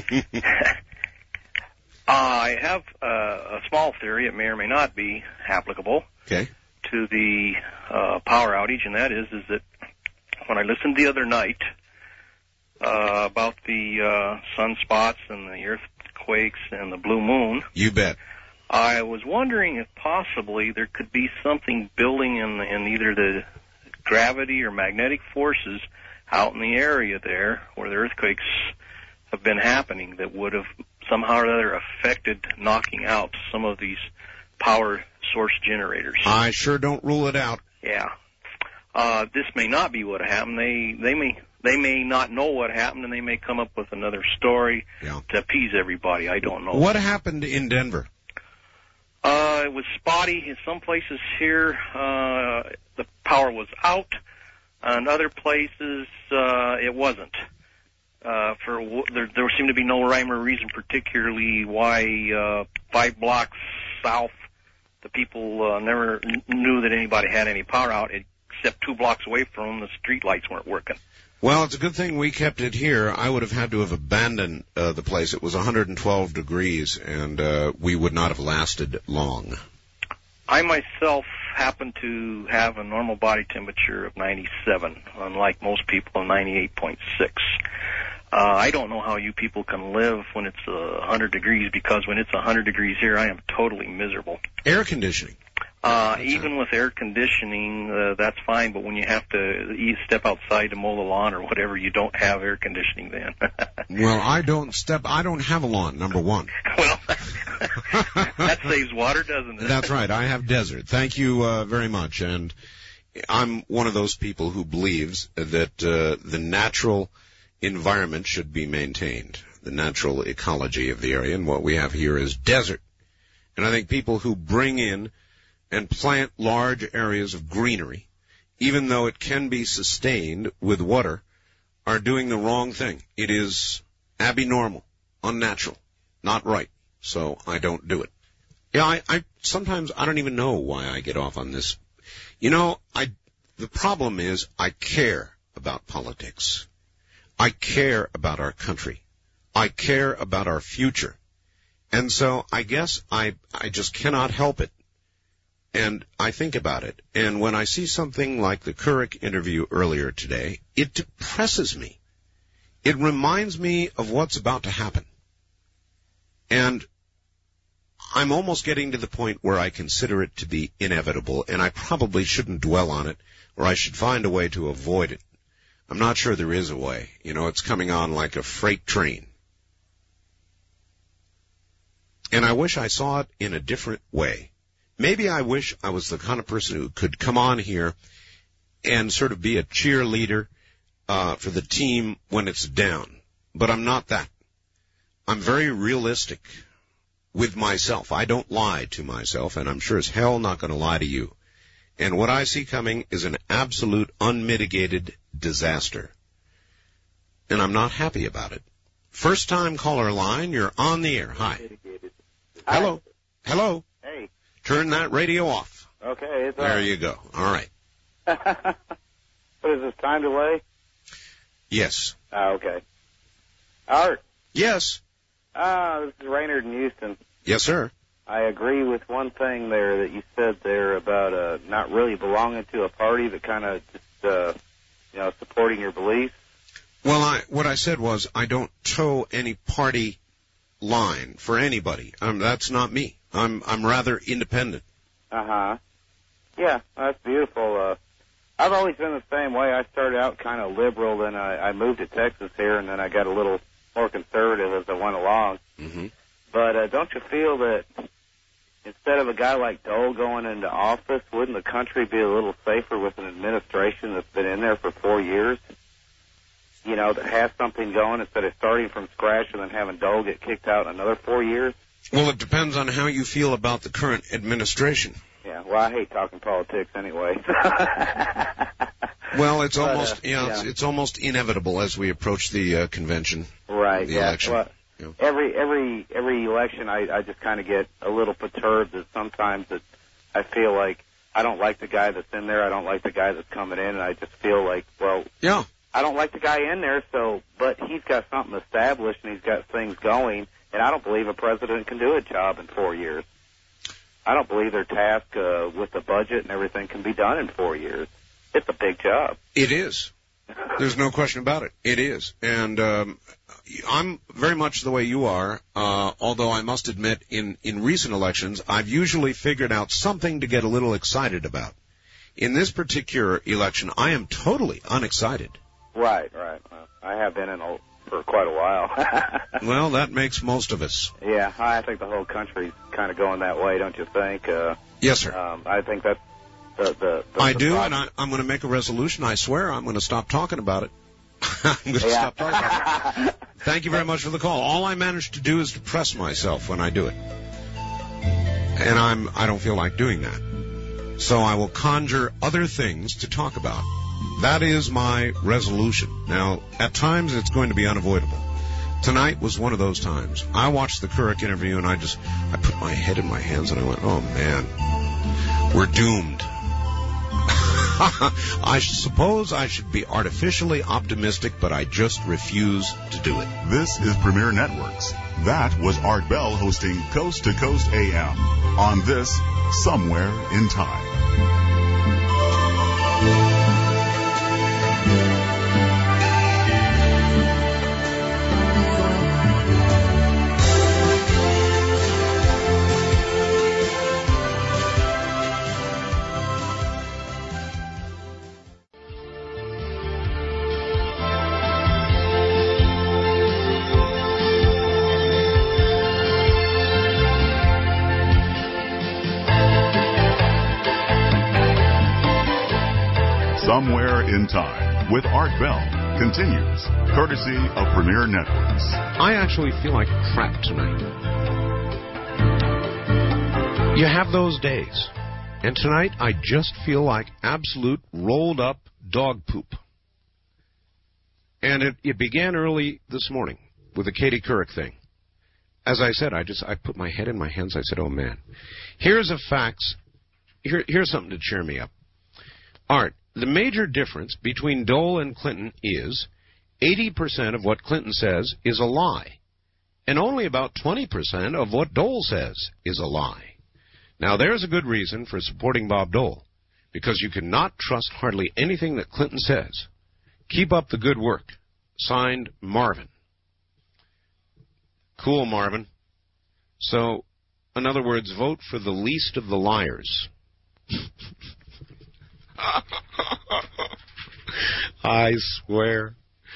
I have a small theory. It may or may not be applicable to the power outage, and that is that when I listened the other night about the sunspots and the earthquakes and the blue moon. You bet. I was wondering if possibly there could be something building in either the gravity or magnetic forces out in the area there where the earthquakes have been happening that would have somehow or other affected knocking out some of these power source generators. I sure don't rule it out. Yeah. This may not be what happened. They may not know what happened, and they may come up with another story to appease everybody. I don't know. What happened in Denver? It was spotty. In some places here, the power was out, and other places it wasn't. There seemed to be no rhyme or reason, particularly why 5 blocks south, the people never knew that anybody had any power out, except 2 blocks away from them, the street lights weren't working. Well, it's a good thing we kept it here. I would have had to have abandoned the place. It was 112 degrees, and we would not have lasted long. I myself happen to have a normal body temperature of 97, unlike most people, 98.6. I don't know how you people can live when it's 100 degrees, because when it's 100 degrees here, I am totally miserable. Air conditioning. Even with air conditioning, that's fine, but when you have to step outside to mow the lawn or whatever, you don't have air conditioning then. Well, I don't have a lawn, number one. Well, that saves water, doesn't it? That's right. I have desert. Thank you very much. And I'm one of those people who believes that the natural environment should be maintained, the natural ecology of the area, and what we have here is desert. And I think people who bring in and plant large areas of greenery, even though it can be sustained with water, are doing the wrong thing. It is abnormal, unnatural, not right. So I don't do it. Yeah, I sometimes I don't even know why I get off on this. You know, the problem is I care about politics. I care about our country. I care about our future. And so I guess I just cannot help it. And I think about it. And when I see something like the Couric interview earlier today, it depresses me. It reminds me of what's about to happen. And I'm almost getting to the point where I consider it to be inevitable, and I probably shouldn't dwell on it, or I should find a way to avoid it. I'm not sure there is a way. You know, it's coming on like a freight train. And I wish I saw it in a different way. Maybe I wish I was the kind of person who could come on here and sort of be a cheerleader for the team when it's down. But I'm not that. I'm very realistic with myself. I don't lie to myself, and I'm sure as hell not going to lie to you. And what I see coming is an absolute unmitigated disaster. And I'm not happy about it. First time caller line, you're on the air. Hi. Hello. Hello. Hey. Turn that radio off. Okay, it's there you go. All right. What is this, time delay? Yes. Okay. Art. Yes. This is Raynard in Houston. Yes, sir. I agree with one thing there that you said there about not really belonging to a party, but kind of just supporting your beliefs. Well, what I said was I don't toe any party line for anybody. That's not me. I'm rather independent. Uh-huh. Yeah, that's beautiful. I've always been the same way. I started out kind of liberal, then I moved to Texas here, and then I got a little more conservative as I went along. Mm-hmm. But don't you feel that instead of a guy like Dole going into office, wouldn't the country be a little safer with an administration that's been in there for 4 years? You know, that has something going instead of starting from scratch and then having Dole get kicked out in another 4 years? Well, it depends on how you feel about the current administration. Yeah, well, I hate talking politics anyway. Well, it's almost it's almost inevitable as we approach the convention, right? The election. Well, every election, I just kind of get a little perturbed that sometimes that I feel like I don't like the guy that's in there, I don't like the guy that's coming in, and I just feel like, well, yeah, I don't like the guy in there, but he's got something established and he's got things going, and I don't believe a president can do a job in 4 years. I don't believe their task with the budget and everything can be done in 4 years. It's a big job. It is. There's no question about it. It is. And I'm very much the way you are, although I must admit in recent elections, I've usually figured out something to get a little excited about. In this particular election, I am totally unexcited. Right. I have been for quite a while. Well, that makes most of us. Yeah, I think the whole country's kind of going that way, don't you think? Yes, sir. I think that's I do, and I'm going to make a resolution. I swear I'm going to stop talking about it. I'm going to stop talking about it. Thank you very much for the call. All I manage to do is depress myself when I do it. And I don't feel like doing that. So I will conjure other things to talk about. That is my resolution. Now, at times it's going to be unavoidable. Tonight was one of those times. I watched the Couric interview and I put my head in my hands and I went, oh man, we're doomed. I suppose I should be artificially optimistic, but I just refuse to do it. This is Premier Networks. That was Art Bell hosting Coast to Coast AM on this Somewhere in Time. Somewhere in Time with Art Bell continues, courtesy of Premier Networks. I actually feel like crap tonight. You have those days. And tonight I just feel like absolute rolled up dog poop. And it began early this morning with the Katie Couric thing. As I said, I put my head in my hands. I said, oh man. Here's a fax. Here's something to cheer me up. Art, the major difference between Dole and Clinton is 80% of what Clinton says is a lie, and only about 20% of what Dole says is a lie. Now, there's a good reason for supporting Bob Dole, because you cannot trust hardly anything that Clinton says. Keep up the good work. Signed, Marvin. Cool, Marvin. So, in other words, vote for the least of the liars. I swear.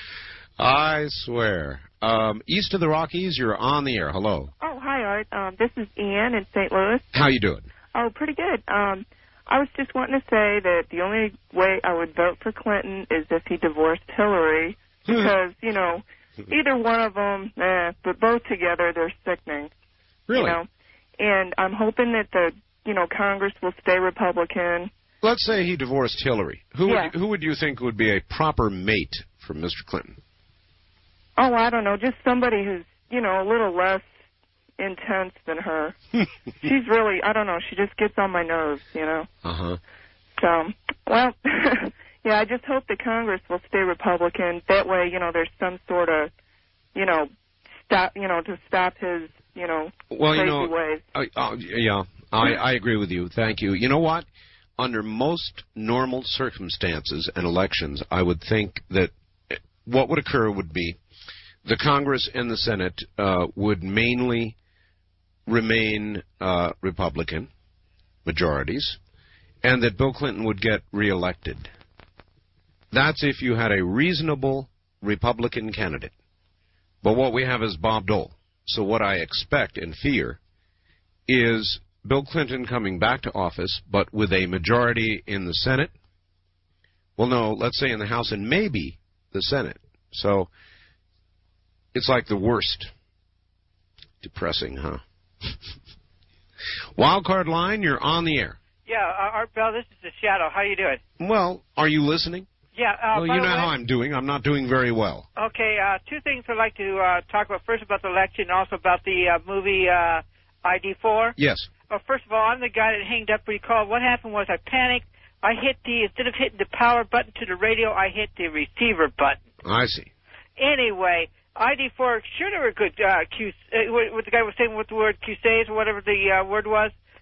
East of the Rockies, you're on the air. Hello. Oh, hi, Art. This is Ian in St. Louis. How you doing? Oh, pretty good. I was just wanting to say that the only way I would vote for Clinton is if he divorced Hillary, because, you know, either one of them, but both together, they're sickening. Really? You know? And I'm hoping that the, Congress will stay Republican. Let's say he divorced Hillary. Who would you think would be a proper mate for Mr. Clinton? Oh, I don't know. Just somebody who's, a little less intense than her. She's really, I don't know, she just gets on my nerves, Uh-huh. So, well, yeah, I just hope the Congress will stay Republican. That way, there's some sort of, stop, to stop his, crazy ways. Yeah, I agree with you. Thank you. You know what? Under most normal circumstances and elections, I would think that what would occur would be the Congress and the Senate would mainly remain Republican majorities, and that Bill Clinton would get reelected. That's if you had a reasonable Republican candidate. But what we have is Bob Dole. So what I expect and fear is Bill Clinton coming back to office, but with a majority in the Senate. Well, no, let's say in the House and maybe the Senate. So it's like the worst. Depressing, huh? Wildcard line, you're on the air. Yeah, Art Bell, this is the Shadow. How you doing? Well, are you listening? Yeah. Well, you know how I'm doing. I'm not doing very well. Okay, two things I'd like to talk about. First about the election, and also about the movie ID4. Yes. Well, first of all, I'm the guy that hanged up when you called. What happened was I panicked. I hit instead of hitting the power button to the radio, I hit the receiver button. I see. Anyway, ID4, sure they were good what the guy was saying with the word Crusades or whatever the word was.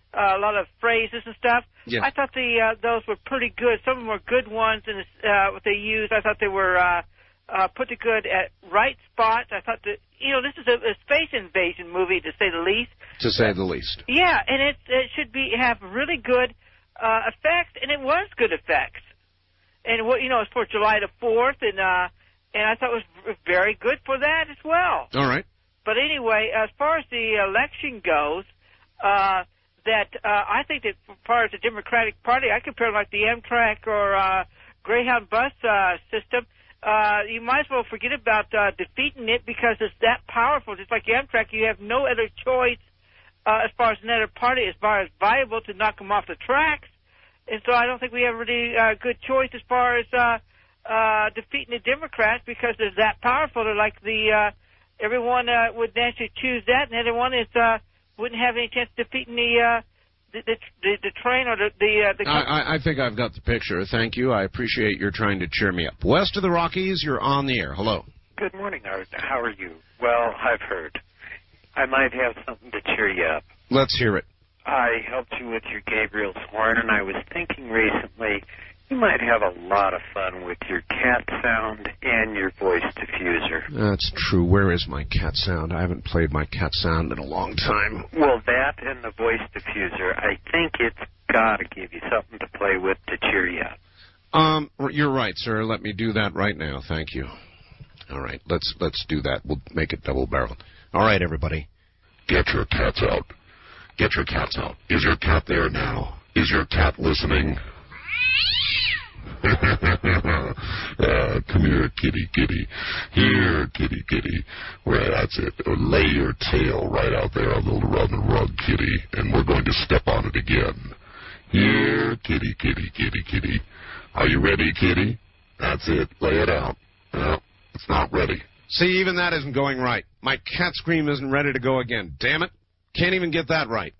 a lot of phrases and stuff. Yeah. I thought those were pretty good. Some of them were good ones, and what they used, I thought they were put to good at right spots. I thought that, this is a space invasion movie, to say the least. To say the least. Yeah, and it should have really good effects, and it was good effects. And it's for July the 4th, and I thought it was very good for that as well. All right. But anyway, as far as the election goes, I think that as far as the Democratic Party, I compare it like the Amtrak or Greyhound bus system. You might as well forget about defeating it because it's that powerful. Just like Amtrak, you have no other choice as far as another party as far as viable to knock them off the tracks. And so I don't think we have a really good choice as far as defeating the Democrats because they're that powerful. They're like everyone would naturally choose that, and everyone wouldn't have any chance of defeating the train or the I think I've got the picture. Thank you. I appreciate your trying to cheer me up. West of the Rockies, you're on the air. Hello. Good morning, Art. How are you? Well, I've heard. I might have something to cheer you up. Let's hear it. I helped you with your Gabriel's horn, and I was thinking recently you might have a lot of fun with your cat sound and your voice diffuser. That's true. Where is my cat sound? I haven't played my cat sound in a long time. Well, that and the voice diffuser, I think it's got to give you something to play with to cheer you up. You're right, sir. Let me do that right now. Thank you. All right, let's do that. We'll make it double-barreled. All right, everybody. Get your cats out. Get your cats out. Is your cat there now? Is your cat listening? Come here, kitty, kitty. Here, kitty, kitty. Well, that's it. Lay your tail right out there on the rug, kitty, and we're going to step on it again. Here, kitty, kitty, kitty, kitty. Are you ready, kitty? That's it. Lay it out. Well, it's not ready. See, even that isn't going right. My cat scream isn't ready to go again. Damn it. Can't even get that right.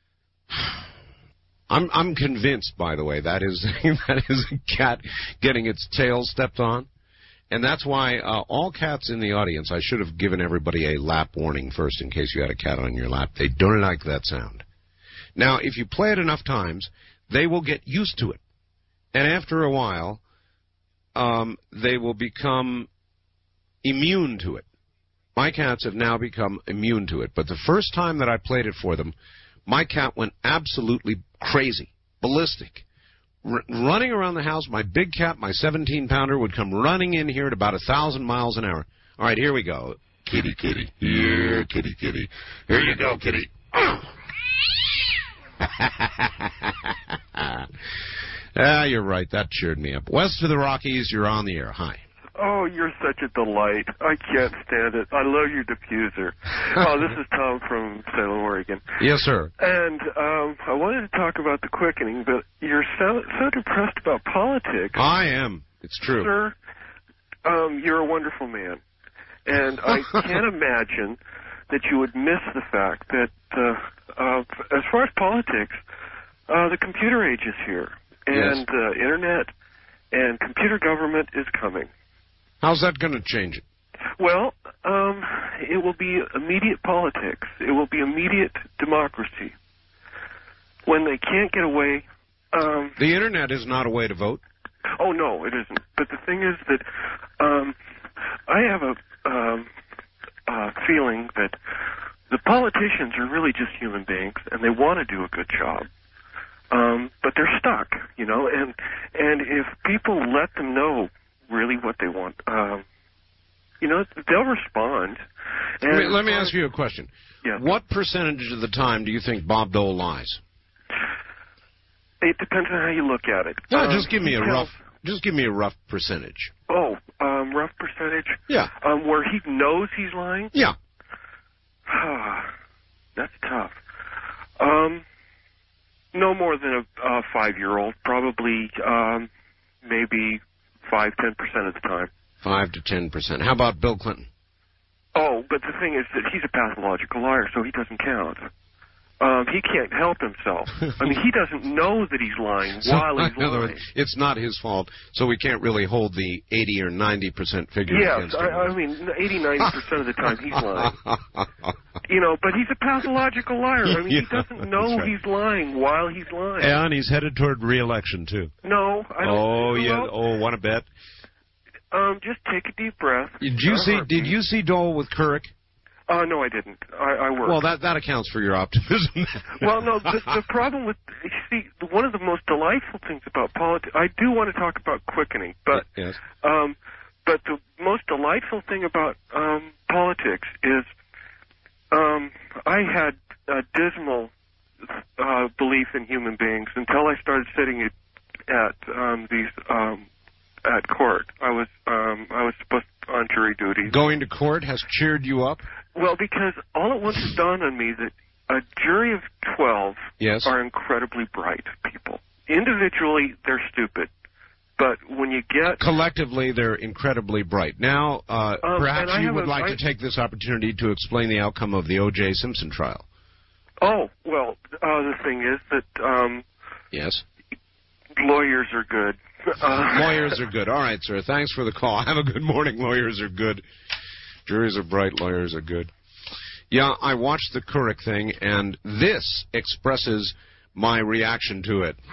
I'm convinced, by the way, that is a cat getting its tail stepped on. And that's why all cats in the audience, I should have given everybody a lap warning first in case you had a cat on your lap. They don't like that sound. Now, if you play it enough times, they will get used to it. And after a while, they will become immune to it. My cats have now become immune to it. But the first time that I played it for them, my cat went absolutely crazy, ballistic. Running around the house, my big cat, my 17-pounder, would come running in here at about 1,000 miles an hour. All right, here we go. Kitty, kitty. Here, kitty, kitty. Here you go, kitty. You're right. That cheered me up. West of the Rockies, you're on the air. Hi. Oh, you're such a delight. I can't stand it. I love your diffuser. Oh, this is Tom from Salem, Oregon. Yes, sir. And I wanted to talk about the quickening, but you're so depressed about politics. I am. It's true. Sir, you're a wonderful man. And I can't imagine that you would miss the fact that as far as politics, the computer age is here. And Internet and computer government is coming. How's that going to change it? Well, it will be immediate politics. It will be immediate democracy. When they can't get away... the Internet is not a way to vote. Oh, no, it isn't. But the thing is that I have a feeling that the politicians are really just human beings, and they want to do a good job. But they're stuck, and if people let them know really what they want, they'll respond. And let me ask you a question. Yeah. What percentage of the time do you think Bob Dole lies? It depends on how you look at it. No, just give me a rough percentage. Oh, rough percentage? Yeah. Where he knows he's lying? Yeah. That's tough. No more than a 5-year-old, probably maybe 5-10% of the time. 5 to 10%. How about Bill Clinton? Oh, but the thing is that he's a pathological liar, so he doesn't count. He can't help himself. I mean, he doesn't know that he's lying while he's lying. Words, it's not his fault, so we can't really hold the 80 or 90% figure against him. Yes, I mean, 80-90% of the time he's lying. But he's a pathological liar. I mean, he doesn't know he's lying while he's lying. And he's headed toward re-election, too. No, I don't. Oh, yeah. Oh, want to bet? Just take a deep breath. Did you see Dole with Couric? No, I didn't. I worked. Well, that accounts for your optimism. Well, no, the problem with, one of the most delightful things about politics, I do want to talk about quickening, but yes. But the most delightful thing about politics is I had a dismal belief in human beings until I started sitting at court. I was supposed on jury duty. Going to court has cheered you up? Well, because all at once it dawned on me that a jury of 12 are incredibly bright people. Individually, they're stupid. But when you get... Collectively, they're incredibly bright. Now, perhaps you would like to take this opportunity to explain the outcome of the O.J. Simpson trial. Oh, well, the thing is that... yes? Lawyers are good. Lawyers are good. All right, sir. Thanks for the call. Have a good morning. Lawyers are good. Juries are bright. Lawyers are good. Yeah, I watched the Couric thing, and this expresses my reaction to it.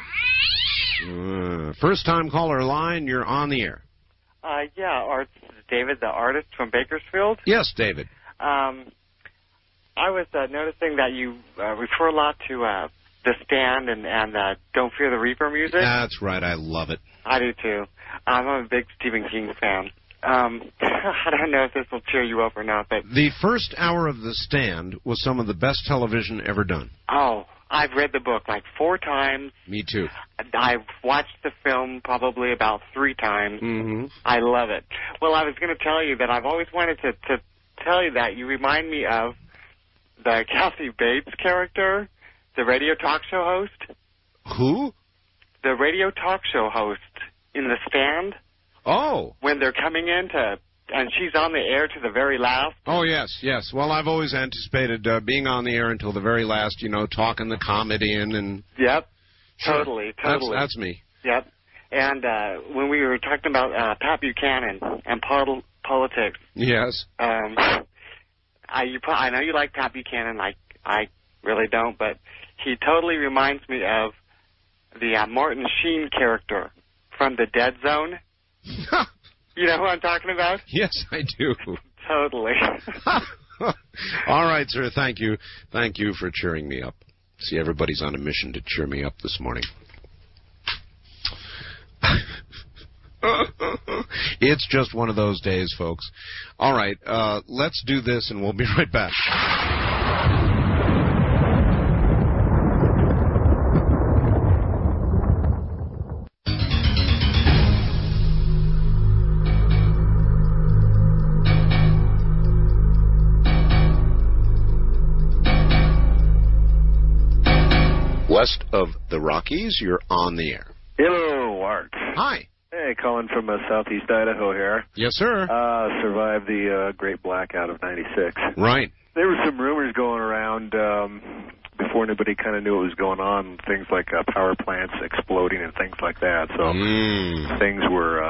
First-time caller line, you're on the air. Yeah, David, the artist from Bakersfield. Yes, David. I was noticing that you refer a lot to The Stand and Don't Fear the Reaper music. That's right. I love it. I do, too. I'm a big Stephen King fan. I don't know if this will cheer you up or not, but... The first hour of The Stand was some of the best television ever done. Oh, I've read the book like 4 times. Me too. I've watched the film probably about 3 times. Mm-hmm. I love it. Well, I was going to tell you that I've always wanted to tell you that you remind me of the Kathy Bates character, the radio talk show host. Who? The radio talk show host in The Stand. Oh. When they're coming in and she's on the air to the very last. Oh, yes, yes. Well, I've always anticipated being on the air until the very last, talking the comedian and... Yep. Sure. Totally. That's me. Yep. And when we were talking about Pat Buchanan and politics... Yes. I know you like Pat Buchanan. I really don't, but he totally reminds me of the Martin Sheen character from The Dead Zone. You know who I'm talking about? Yes, I do. Totally. All right, sir. Thank you. Thank you for cheering me up. See, everybody's on a mission to cheer me up this morning. It's just one of those days, folks. All right, let's do this, and we'll be right back. West of the Rockies, you're on the air. Hello, Art. Hi. Hey, calling from southeast Idaho here. Yes, sir. Survived the great blackout of '96. Right. There were some rumors going around before anybody kind of knew what was going on, things like power plants exploding and things like that. So things were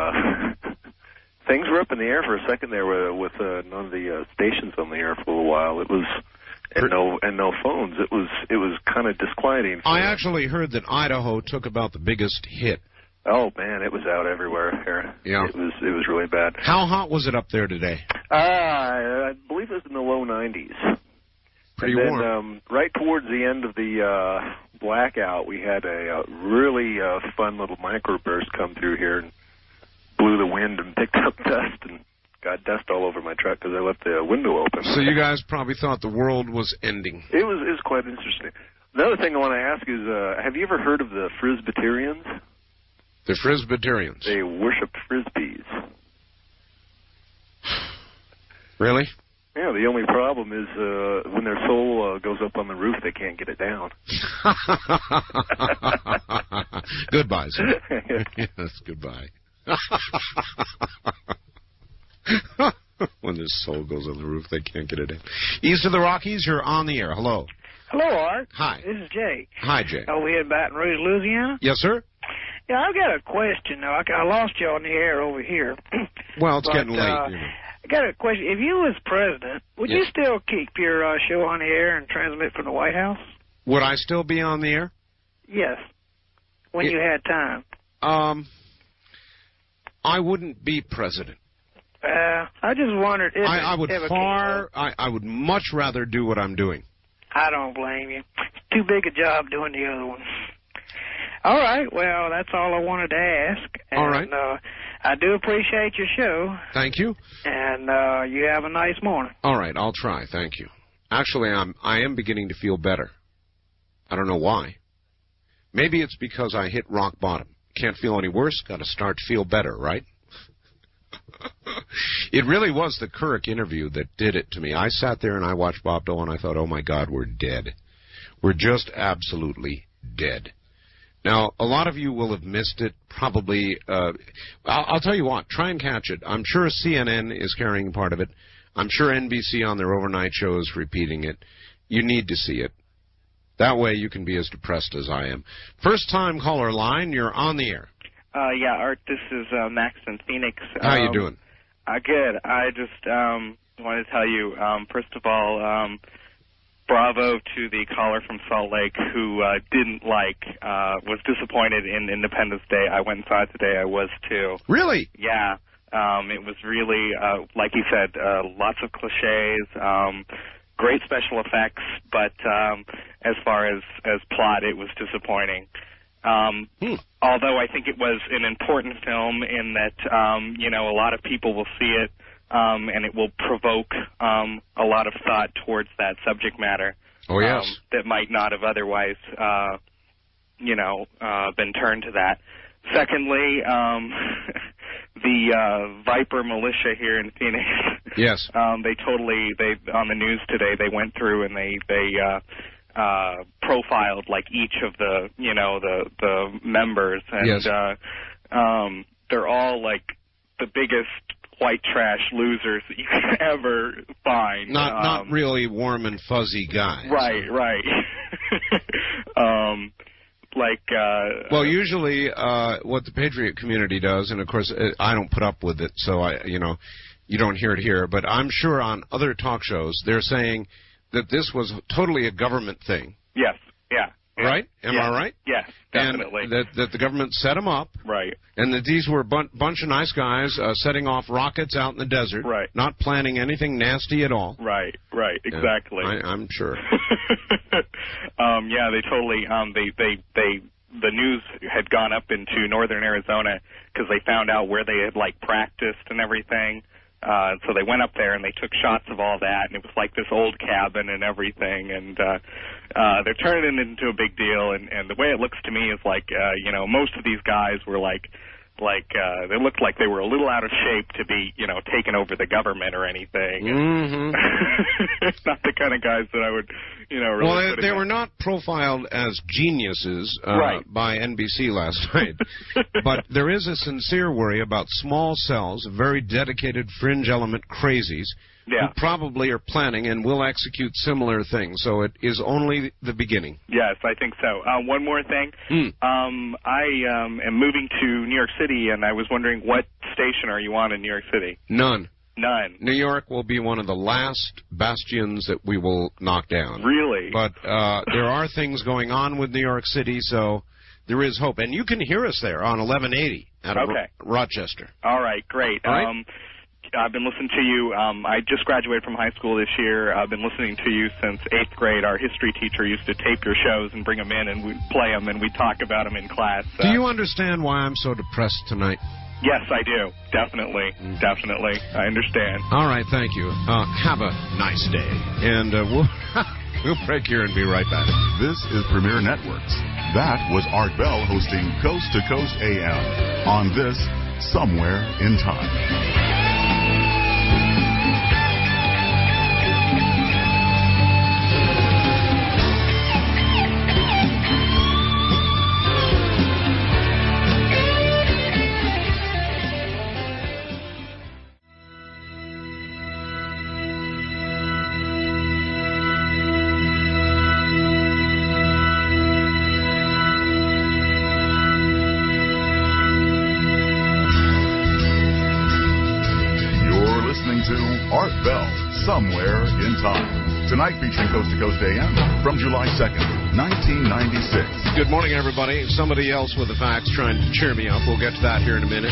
up in the air for a second there with none of the stations on the air for a little while. It was... And no phones. It was kind of disquieting. I actually heard that Idaho took about the biggest hit. Oh man, it was out everywhere here. Yeah, it was really bad. How hot was it up there today? I believe it was in the low 90s. Pretty warm. Right towards the end of the blackout, we had a really fun little microburst come through here and blew the wind and picked up dust and got dust all over my truck because I left the window open. So you guys probably thought the world was ending. It was quite interesting. Another thing I want to ask is, have you ever heard of the Frisbeterians? The Frisbeterians? They worship Frisbees. Really? Yeah, the only problem is when their soul goes up on the roof, they can't get it down. Goodbye, sir. Yes, goodbye. When their soul goes on the roof, they can't get it in. East of the Rockies, you're on the air. Hello. Hello, Art. Hi. This is Jay. Hi, Jay. Over here in Baton Rouge, Louisiana. Yes, sir. Yeah, I've got a question. I lost you on the air over here. Well, it's getting late. got a question. If you was president, would you still keep your show on the air and transmit from the White House? Would I still be on the air? Yes. When you had time. I wouldn't be president. I just wondered if I would ever I would much rather do what I'm doing. I don't blame you. Too big a job doing the other one. All right. Well, that's all I wanted to ask. And, all right. I do appreciate your show. Thank you. And you have a nice morning. All right. I'll try. Thank you. Actually, I am beginning to feel better. I don't know why. Maybe it's because I hit rock bottom. Can't feel any worse. Got to start to feel better, right? It really was the Couric interview that did it to me. I sat there and I watched Bob Dole and I thought, oh, my God, we're dead. We're just absolutely dead. Now, a lot of you will have missed it, probably. I'll tell you what, try and catch it. I'm sure CNN is carrying part of it. I'm sure NBC on their overnight show is repeating it. You need to see it. That way you can be as depressed as I am. First-time caller line, you're on the air. Yeah, Art, this is Max in Phoenix. How you doing? Good. I just wanted to tell you, first of all, bravo to the caller from Salt Lake who was disappointed in Independence Day. I went and saw it today. I was, too. Really? Yeah. It was really, like you said, lots of cliches, great special effects, but as far as plot, it was disappointing. Although I think it was an important film in that, a lot of people will see it, and it will provoke a lot of thought towards that subject matter. Oh, yes. That might not have otherwise, been turned to that. Secondly, the Viper militia here in Phoenix. Yes. They on the news today, they went through and they profiled like each of the members, and yes. They're all like the biggest white trash losers that you can ever find. Not really warm and fuzzy guys. Right. Well, usually what the Patriot community does, and of course I don't put up with it, so you don't hear it here, but I'm sure on other talk shows they're saying that this was totally a government thing. Yes. Yeah. Right? Am I right? Yes, definitely. And that the government set them up. Right. And that these were a bunch of nice guys setting off rockets out in the desert. Right. Not planning anything nasty at all. Right. Exactly. I'm sure. Yeah, they totally. The news had gone up into northern Arizona because they found out where they had practiced and everything. So they went up there and they took shots of all that, and it was like this old cabin and everything, and they're turning it into a big deal, and the way it looks to me is most of these guys were they looked like they were a little out of shape to be, taking over the government or anything. Mm-hmm. Not the kind of guys that I would, really. Well, they were not profiled as geniuses by NBC last night. But there is a sincere worry about small cells, very dedicated fringe element crazies, who probably are planning and will execute similar things. So it is only the beginning. Yes, I think so. One more thing. I am moving to New York City, and I was wondering, what station are you on in New York City? None. New York will be one of the last bastions that we will knock down. Really? But there are things going on with New York City, so there is hope. And you can hear us there on 1180 out of Rochester. All right, great. All right. I've been listening to you. I just graduated from high school this year. I've been listening to you since 8th grade. Our history teacher used to tape your shows and bring them in, and we'd play them, and we'd talk about them in class. Do you understand why I'm so depressed tonight? Yes, I do. Definitely. I understand. All right, thank you. Have a nice day. And we'll break here and be right back. This is Premier Networks. That was Art Bell hosting Coast to Coast AM on this Somewhere in Time. Time. Tonight featuring Coast to Coast AM from July 2nd, 1996. Good morning, everybody. Somebody else with the facts trying to cheer me up. We'll get to that here in a minute.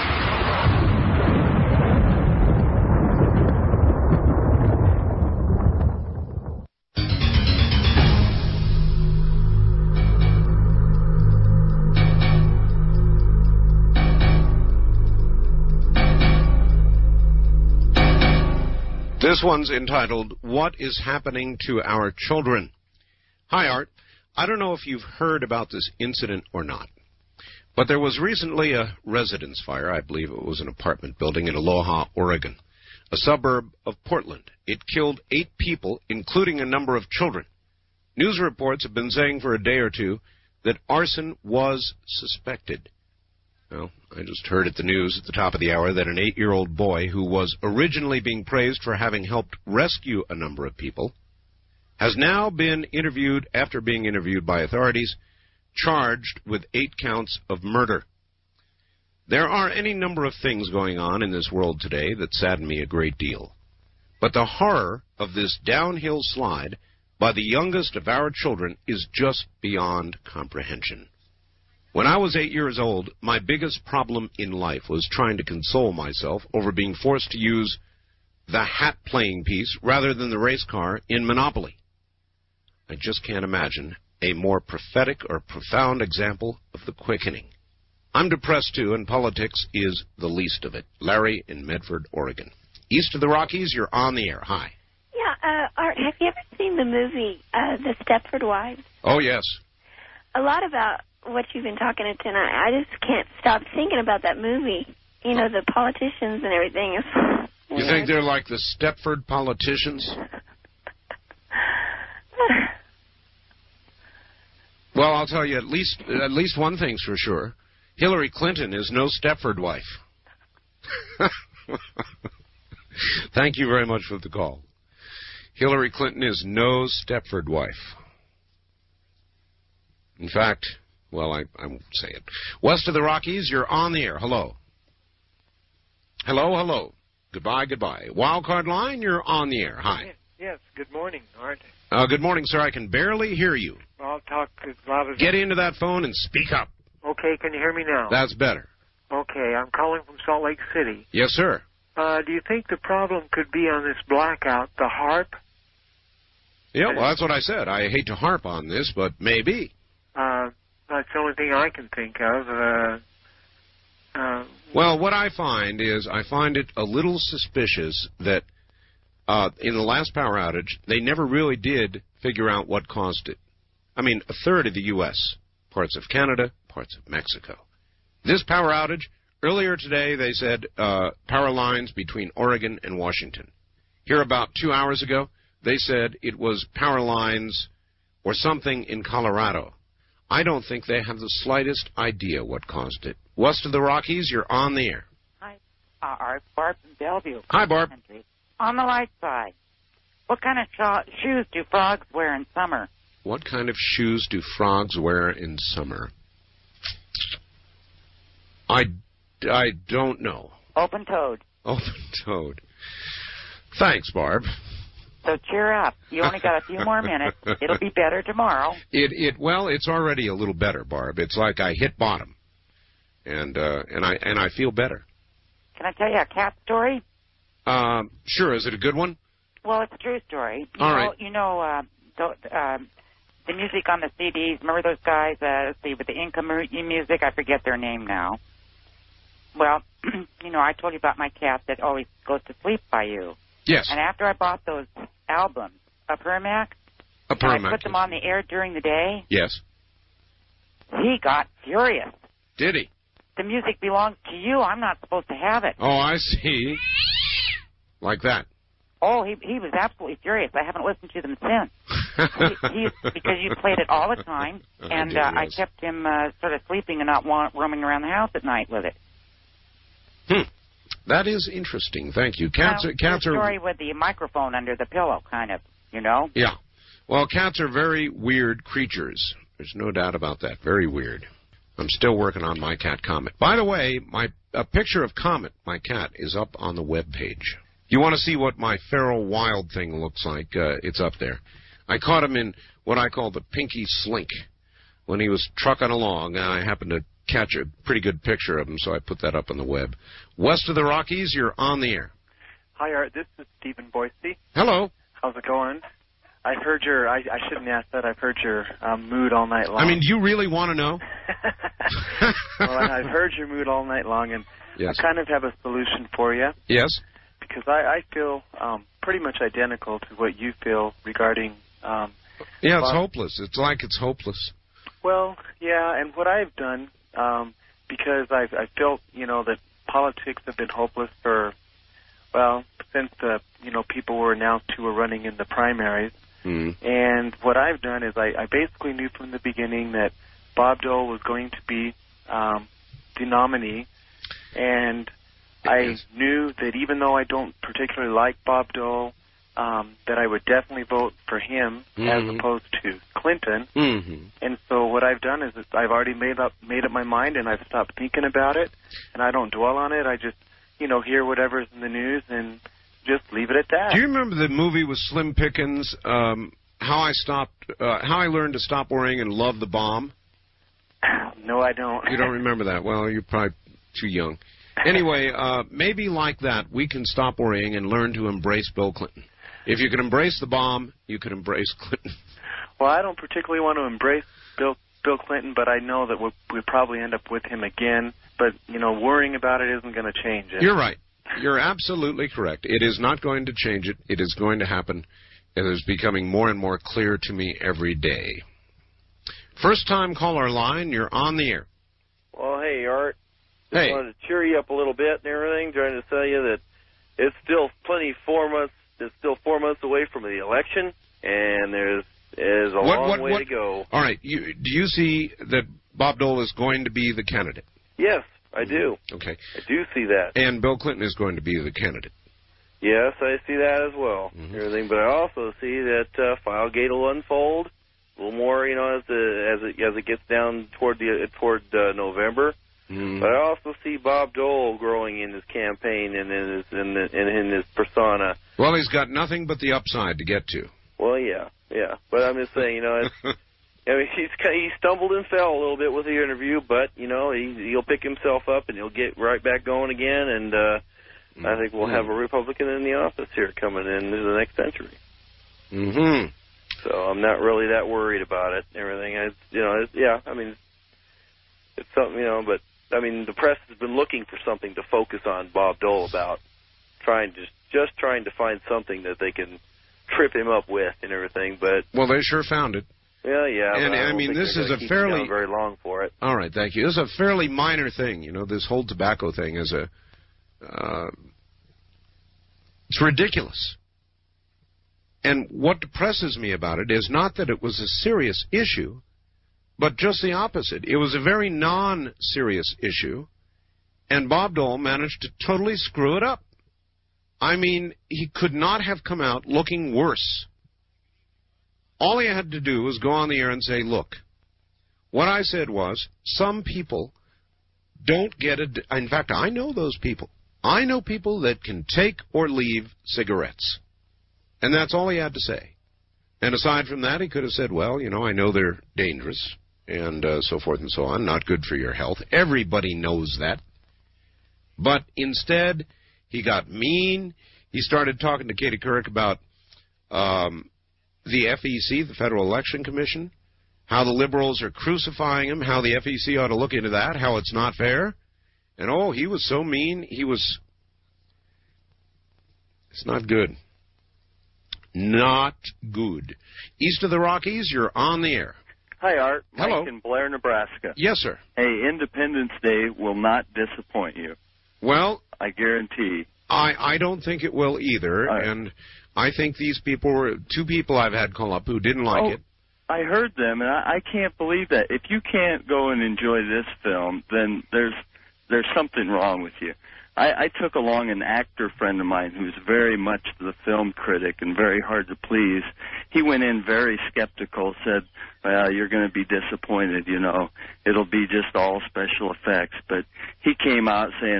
This one's entitled, What is Happening to Our Children? Hi, Art. I don't know if you've heard about this incident or not, but there was recently a residence fire. I believe it was an apartment building in Aloha, Oregon, a suburb of Portland. It killed 8 people, including a number of children. News reports have been saying for a day or two that arson was suspected. Well, I just heard at the news at the top of the hour that an 8-year-old boy who was originally being praised for having helped rescue a number of people has now been interviewed, after being interviewed by authorities, charged with 8 counts of murder. There are any number of things going on in this world today that sadden me a great deal. But the horror of this downhill slide by the youngest of our children is just beyond comprehension. When I was 8 years old, my biggest problem in life was trying to console myself over being forced to use the hat playing piece rather than the race car in Monopoly. I just can't imagine a more prophetic or profound example of the quickening. I'm depressed too, and politics is the least of it. Larry in Medford, Oregon. East of the Rockies, you're on the air. Hi. Yeah, Art, have you ever seen the movie, The Stepford Wives? Oh, yes. A lot about what you've been talking to tonight. I just can't stop thinking about that movie. You know, the politicians and everything. You think they're like the Stepford politicians? Well, I'll tell you at least one thing's for sure. Hillary Clinton is no Stepford wife. Thank you very much for the call. Hillary Clinton is no Stepford wife. In fact, well, I won't say it. West of the Rockies, you're on the air. Hello. Hello, hello. Goodbye, goodbye. Wildcard line, you're on the air. Hi. Yes, good morning, Art. Good morning, sir. I can barely hear you. I'll talk as loud as... Get into that phone and speak up. Okay, can you hear me now? That's better. Okay, I'm calling from Salt Lake City. Yes, sir. Do you think the problem could be on this blackout, the HAARP? Yeah, well, that's what I said. I hate to harp on this, but maybe. That's the only thing I can think of. Well, what I find is I find it a little suspicious that in the last power outage, they never really did figure out what caused it. I mean, a third of the U.S., parts of Canada, parts of Mexico. This power outage, earlier today they said power lines between Oregon and Washington. Here about 2 hours ago, they said it was power lines or something in Colorado. I don't think they have the slightest idea what caused it. West of the Rockies, you're on the air. Hi, Art. Barb from Bellevue. Hi, Barb. On the light side, what kind of shoes do frogs wear in summer? What kind of shoes do frogs wear in summer? I don't know. Open-toed. Open-toed. Thanks, Barb. So cheer up. You only got a few more minutes. It'll be better tomorrow. Well, it's already a little better, Barb. It's like I hit bottom, and I feel better. Can I tell you a cat story? Sure. Is it a good one? Well, it's a true story. All right. You know the music on the CDs. Remember those guys? With the Inca music. I forget their name now. Well, you know, I told you about my cat that always goes to sleep by you. Yes. And after I bought those albums, Apurimac, and I put them on the air during the day. Yes. He got furious. Did he? The music belongs to you. I'm not supposed to have it. Oh, I see. Like that. Oh, he was absolutely furious. I haven't listened to them since. Because you played it all the time, and I kept him sort of sleeping and not roaming around the house at night with it. That is interesting. Thank you. Cats are story with the microphone under the pillow, kind of. You know? Yeah. Well, cats are very weird creatures. There's no doubt about that. Very weird. I'm still working on my cat Comet. By the way, a picture of Comet, my cat, is up on the web page. You want to see what my feral wild thing looks like? It's up there. I caught him in what I call the pinky slink when he was trucking along. I happened to catch a pretty good picture of him, so I put that up on the web. West of the Rockies, you're on the air. Hi, Art. This is Stephen Boise. Hello. How's it going? I've heard your... I shouldn't ask that. I've heard your mood all night long. I mean, do you really want to know? Well, I've heard your mood all night long, and yes. I kind of have a solution for you. Yes? Because I feel pretty much identical to what you feel regarding... yeah, it's hopeless. It's like it's hopeless. Well, yeah, and what I've done, because I felt, that politics have been hopeless for, since the, people were announced who were running in the primaries. Mm. And what I've done is I basically knew from the beginning that Bob Dole was going to be the nominee, and I knew that even though I don't particularly like Bob Dole, that I would definitely vote for him as opposed to Clinton. Mm-hmm. And so what I've done is I've already made up my mind, and I've stopped thinking about it, and I don't dwell on it. I just, hear whatever's in the news and just leave it at that. Do you remember the movie with Slim Pickens, how I learned to stop worrying and love the bomb? No, I don't. You don't remember that? Well, you're probably too young. Anyway, maybe like that, we can stop worrying and learn to embrace Bill Clinton. If you can embrace the bomb, you can embrace Clinton. Well, I don't particularly want to embrace Bill Clinton, but I know that we'll probably end up with him again. But, worrying about it isn't going to change it. You're right. You're absolutely correct. It is not going to change it. It is going to happen. It is becoming more and more clear to me every day. First-time caller line, you're on the air. Well, hey, Art. Hey. Wanted to cheer you up a little bit and everything, trying to tell you that it's still It's still 4 months away from the election, and there's a long way to go. All right. Do you see that Bob Dole is going to be the candidate? Yes, I do. Okay. I do see that. And Bill Clinton is going to be the candidate. Yes, I see that as well. Everything, but I also see that Filegate will unfold a little more, as it gets down toward November. But I also see Bob Dole growing in his campaign and in his persona. Well, he's got nothing but the upside to get to. Well, yeah. But I'm just saying, he stumbled and fell a little bit with the interview, but he'll pick himself up and he'll get right back going again. And I think we'll have a Republican in the office here coming into the next century. Mm-hmm. So I'm not really that worried about it. Everything, it's something, but. I mean, the press has been looking for something to focus on Bob Dole about, trying to find something that they can trip him up with and everything. But well, they sure found it. Yeah. And I mean, this is a fairly very long for it. All right, thank you. This is a fairly minor thing. This whole tobacco thing is it's ridiculous. And what depresses me about it is not that it was a serious issue, but just the opposite. It was a very non-serious issue, and Bob Dole managed to totally screw it up. I mean, he could not have come out looking worse. All he had to do was go on the air and say, look, what I said was, some people don't get it. In fact, I know those people. I know people that can take or leave cigarettes. And that's all he had to say. And aside from that, he could have said, well, I know they're dangerous. And so forth and so on, not good for your health. Everybody knows that. But instead, he got mean. He started talking to Katie Couric about the FEC, the Federal Election Commission, how the liberals are crucifying him, how the FEC ought to look into that, how it's not fair. And, he was so mean. It's not good. Not good. East of the Rockies, you're on the air. Hi, Art. Hello. Mike in Blair, Nebraska. Yes, sir. Hey, Independence Day will not disappoint you. Well, I guarantee. I don't think it will either, and I think these people were two people I've had call up who didn't like it. I heard them, and I can't believe that. If you can't go and enjoy this film, then there's something wrong with you. I took along an actor friend of mine who's very much the film critic and very hard to please. He went in very skeptical, said, well, you're going to be disappointed, it'll be just all special effects. But he came out saying,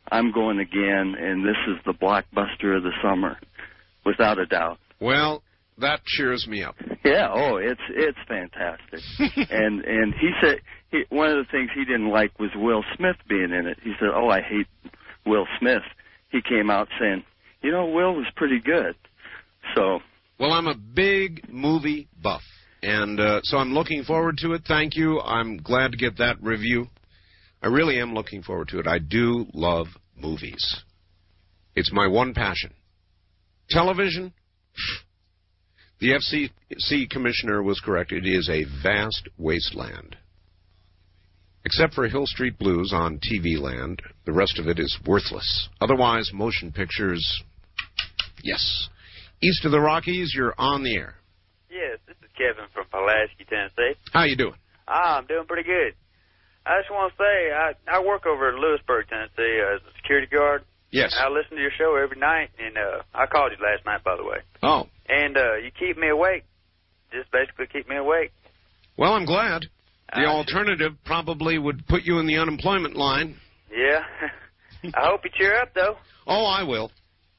I'm going again, and this is the blockbuster of the summer, without a doubt. Well, that cheers me up. Yeah, it's fantastic. and he said one of the things he didn't like was Will Smith being in it. He said, I hate Will Smith. He came out saying, Will was pretty good. So. Well, I'm a big movie buff, and so I'm looking forward to it. Thank you. I'm glad to get that review. I really am looking forward to it. I do love movies. It's my one passion. Television, the FCC commissioner was correct. It is a vast wasteland. Except for Hill Street Blues on TV Land, the rest of it is worthless. Otherwise, motion pictures, yes. East of the Rockies, you're on the air. Yes, this is Kevin from Pulaski, Tennessee. How you doing? I'm doing pretty good. I just want to say, I work over in Lewisburg, Tennessee, as a security guard. Yes. I listen to your show every night, and I called you last night, by the way. Oh. And you keep me awake. Just basically keep me awake. Well, I'm glad. The alternative probably would put you in the unemployment line. Yeah. I hope you cheer up, though. Oh, I will.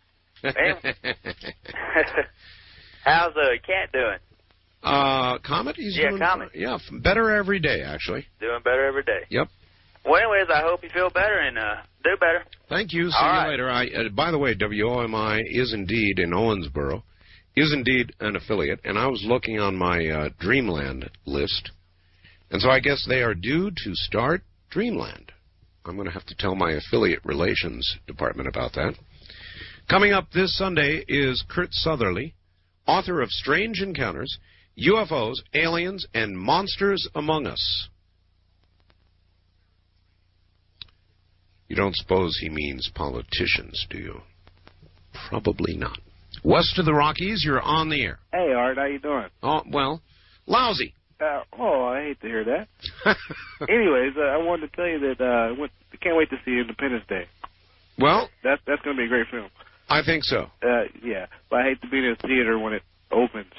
How's Cat doing? Comet? He's doing, Comet. Yeah, better every day, actually. Doing better every day. Yep. Well, anyways, I hope you feel better and do better. Thank you. See you later. By the way, WOMI is indeed in Owensboro, is indeed an affiliate, and I was looking on my Dreamland list, and so I guess they are due to start Dreamland. I'm going to have to tell my affiliate relations department about that. Coming up this Sunday is Kurt Sutherly, author of Strange Encounters, UFOs, Aliens, and Monsters Among Us. You don't suppose he means politicians, do you? Probably not. West of the Rockies, you're on the air. Hey, Art, how you doing? Oh, well, lousy. I hate to hear that. Anyways, I wanted to tell you that I can't wait to see Independence Day. Well, that's going to be a great film. I think so. Yeah, but I hate to be in a theater when it opens,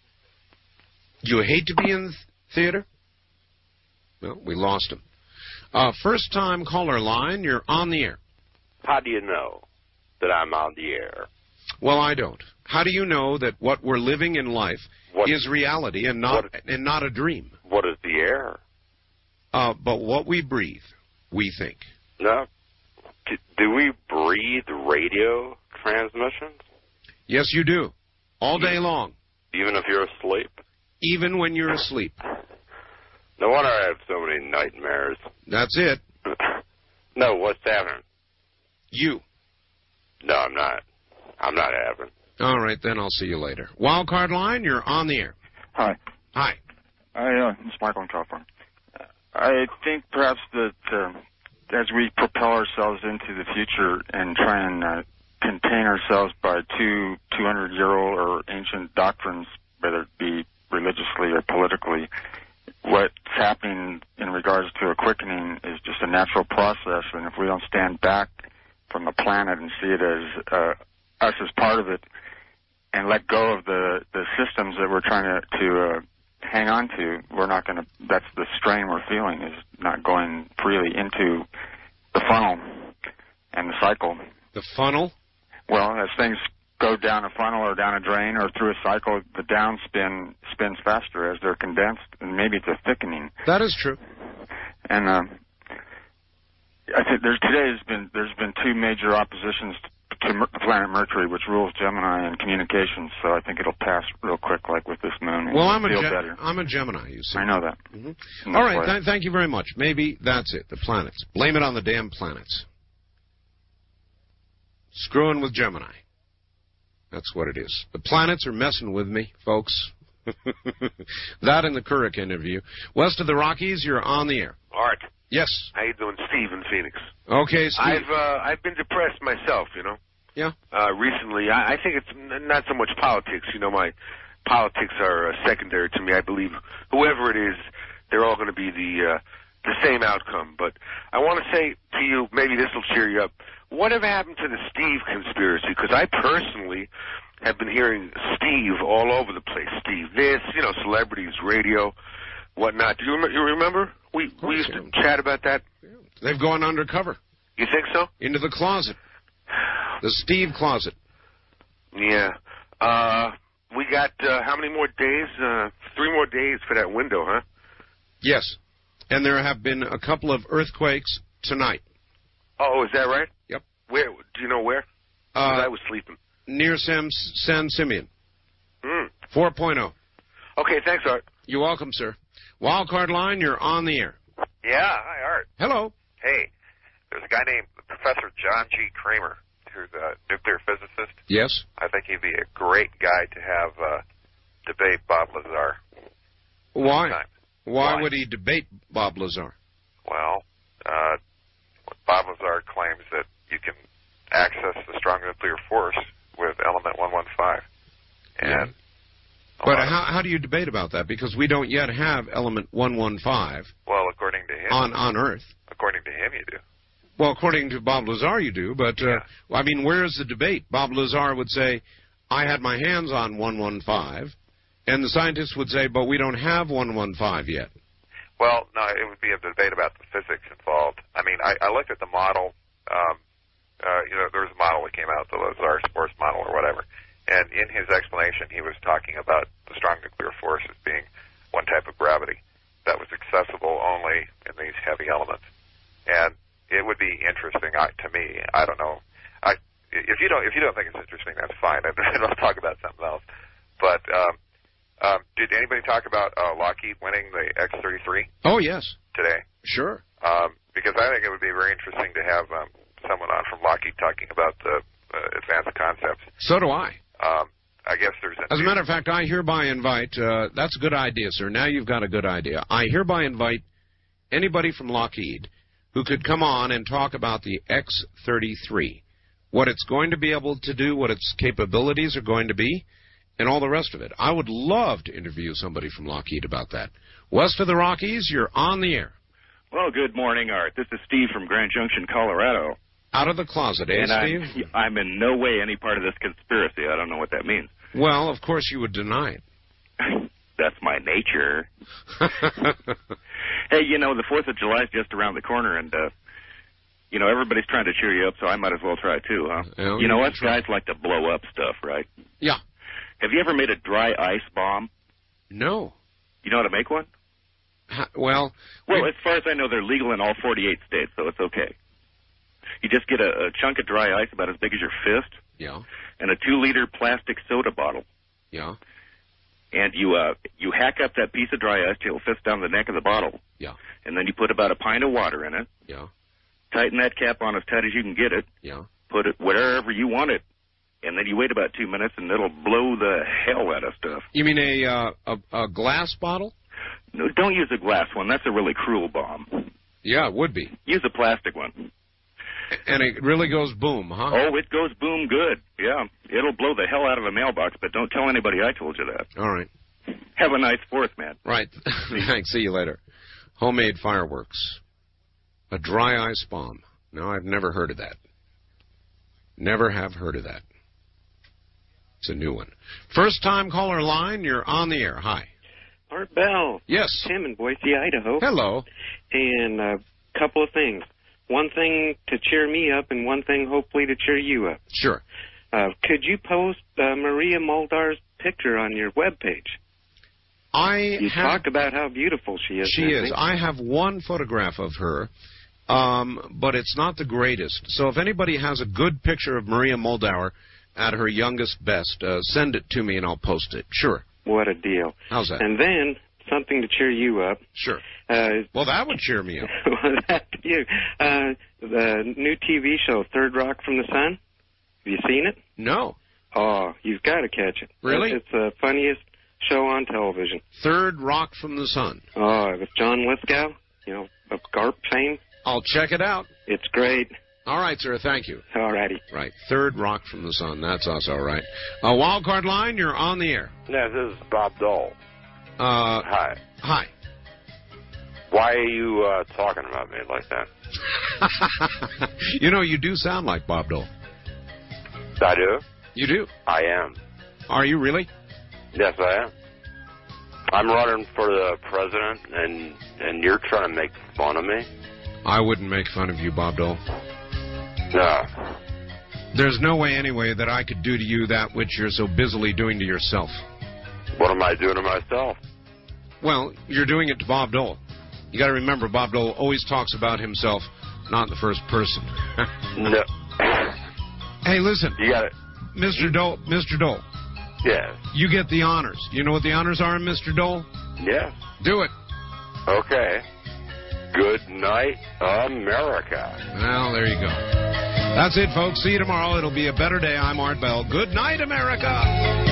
You hate to be in theater? Well, we lost him. First-time caller line, you're on the air. How do you know that I'm on the air? Well, I don't. How do you know that what we're living in life is reality and not a dream? What is the air? But what we breathe, we think. No. Do we breathe radio transmissions? Yes, you do. All day long. Even if you're asleep? Even when you're asleep. No wonder I have so many nightmares. That's it. No, what's happening? You. No, I'm not. I'm not having. All right, then I'll see you later. Wildcard line, you're on the air. Hi. Hi. It's Michael in California. I think perhaps that as we propel ourselves into the future and try and contain ourselves by 200-year-old or ancient doctrines, whether it be religiously or politically, what's happening in regards to a quickening is just a natural process, and if we don't stand back from the planet and see it as us as part of it and let go of the systems that we're trying to hang on to, we're not going to, that's the strain we're feeling, is not going freely into the funnel and the cycle. The funnel? Well, as things go down a funnel or down a drain or through a cycle, the downspin spins faster as they're condensed, and maybe it's a thickening. That is true. And I think there's been two major oppositions to the planet Mercury, which rules Gemini and communications. So I think it'll pass real quick, like with this moon. Well, I'm a Gemini, you see. I know that. Mm-hmm. All right, thank you very much. Maybe that's it. The planets. Blame it on the damn planets. Screwing with Gemini. That's what it is. The planets are messing with me, folks. That and the Couric interview. West of the Rockies, you're on the air. Art. Yes. How you doing, Steve in Phoenix? Okay, Steve. I've been depressed myself, Yeah. Recently, I think it's not so much politics. My politics are secondary to me. I believe whoever it is, they're all going to be the same outcome. But I want to say to you, maybe this will cheer you up. Whatever happened to the Steve conspiracy? Because I personally have been hearing Steve all over the place. Steve this, celebrities, radio, whatnot. Do you remember? We used to chat about that. They've gone undercover. You think so? Into the closet. The Steve closet. Yeah. We got, how many more days? 3 more days for that window, huh? Yes. And there have been a couple of earthquakes tonight. Oh, is that right? Yep. Where? Do you know where? 'Cause I was sleeping. Near San Simeon. 4.0. Okay, thanks, Art. You're welcome, sir. Wildcard line, you're on the air. Yeah, hi, Art. Hello. Hey, there's a guy named Professor John G. Kramer, who's a nuclear physicist. Yes. I think he'd be a great guy to have debate Bob Lazar. Why? Sometime. Why would he debate Bob Lazar? Well, Bob Lazar claims that you can access the strong nuclear force with element 115. And But how do you debate about that? Because we don't yet have element 115 well, according to him, on Earth. According to him, you do. Well, according to Bob Lazar, you do. But, I mean, where is the debate? Bob Lazar would say, I had my hands on 115. And the scientists would say, but we don't have 115 yet. Well, no, it would be a debate about the physics involved. I mean, I looked at the model. There was a model that came out, the Lazar sports model or whatever. And in his explanation, he was talking about the strong nuclear force as being one type of gravity that was accessible only in these heavy elements. And it would be interesting to me. I don't know. If you don't think it's interesting, that's fine. I'll talk about something else. But did anybody talk about Lockheed winning the X-33? Oh, yes. Today? Sure. Because I think it would be very interesting to have someone on from Lockheed talking about the advanced concepts. So do I. I guess there's... As a matter of fact, I hereby invite... that's a good idea, sir. Now you've got a good idea. I hereby invite anybody from Lockheed who could come on and talk about the X-33, what it's going to be able to do, what its capabilities are going to be, and all the rest of it. I would love to interview somebody from Lockheed about that. West of the Rockies, you're on the air. Well, good morning, Art. This is Steve from Grand Junction, Colorado. Out of the closet, eh, and Steve? I'm in no way any part of this conspiracy. I don't know what that means. Well, of course you would deny it. That's my nature. Hey, the 4th of July is just around the corner, and, everybody's trying to cheer you up, so I might as well try too, huh? Well, you know what? Guys like to blow up stuff, right? Yeah. Have you ever made a dry ice bomb? No. You know how to make one? Well, as far as I know, they're legal in all 48 states, so it's okay. You just get a chunk of dry ice about as big as your fist. Yeah. And a 2-liter plastic soda bottle. Yeah. And you hack up that piece of dry ice till it fits down the neck of the bottle. Yeah. And then you put about a pint of water in it. Yeah. Tighten that cap on as tight as you can get it. Yeah. Put it wherever you want it. And then you wait about 2 minutes, and it'll blow the hell out of stuff. You mean a glass bottle? No, don't use a glass one. That's a really cruel bomb. Yeah, it would be. Use a plastic one. And it really goes boom, huh? Oh, it goes boom good. Yeah. It'll blow the hell out of a mailbox, but don't tell anybody I told you that. All right. Have a nice 4th, man. Right. Thanks. See you later. Homemade fireworks. A dry ice bomb. No, I've never heard of that. Never have heard of that. It's a new one. First time caller line, you're on the air. Hi. Art Bell. Yes. Tim in Boise, Idaho. Hello. And a couple of things. One thing to cheer me up and one thing hopefully to cheer you up. Sure. Could you post Maria Muldaur's picture on your webpage? You talk about how beautiful she is. She is. I have one photograph of her, but it's not the greatest. So if anybody has a good picture of Maria Muldaur at her youngest best, send it to me and I'll post it. Sure. What a deal. How's that? And then something to cheer you up. Sure. Well, that would cheer me up. That's you. The new TV show, Third Rock from the Sun. Have you seen it? No. Oh, you've got to catch it. Really? It's the funniest show on television. Third Rock from the Sun. Oh, with John Lithgow, of GARP fame. I'll check it out. It's great. All right, sir. Thank you. All righty. Right. Third Rock from the Sun. That's us. All right. Wild card line, you're on the air. Yeah, this is Bob Dole. Hi. Hi. Why are you talking about me like that? You do sound like Bob Dole. I do? You do? I am. Are you really? Yes, I am. I'm running for the president, and you're trying to make fun of me? I wouldn't make fun of you, Bob Dole. No. There's no way, anyway, that I could do to you that which you're so busily doing to yourself. What am I doing to myself? Well, you're doing it to Bob Dole. You got to remember, Bob Dole always talks about himself, not in the first person. No. Hey, listen. You got it. Mr. Dole. Yes. You get the honors. You know what the honors are, Mr. Dole? Yes. Do it. Okay. Good night, America. Well, there you go. That's it, folks. See you tomorrow. It'll be a better day. I'm Art Bell. Good night, America.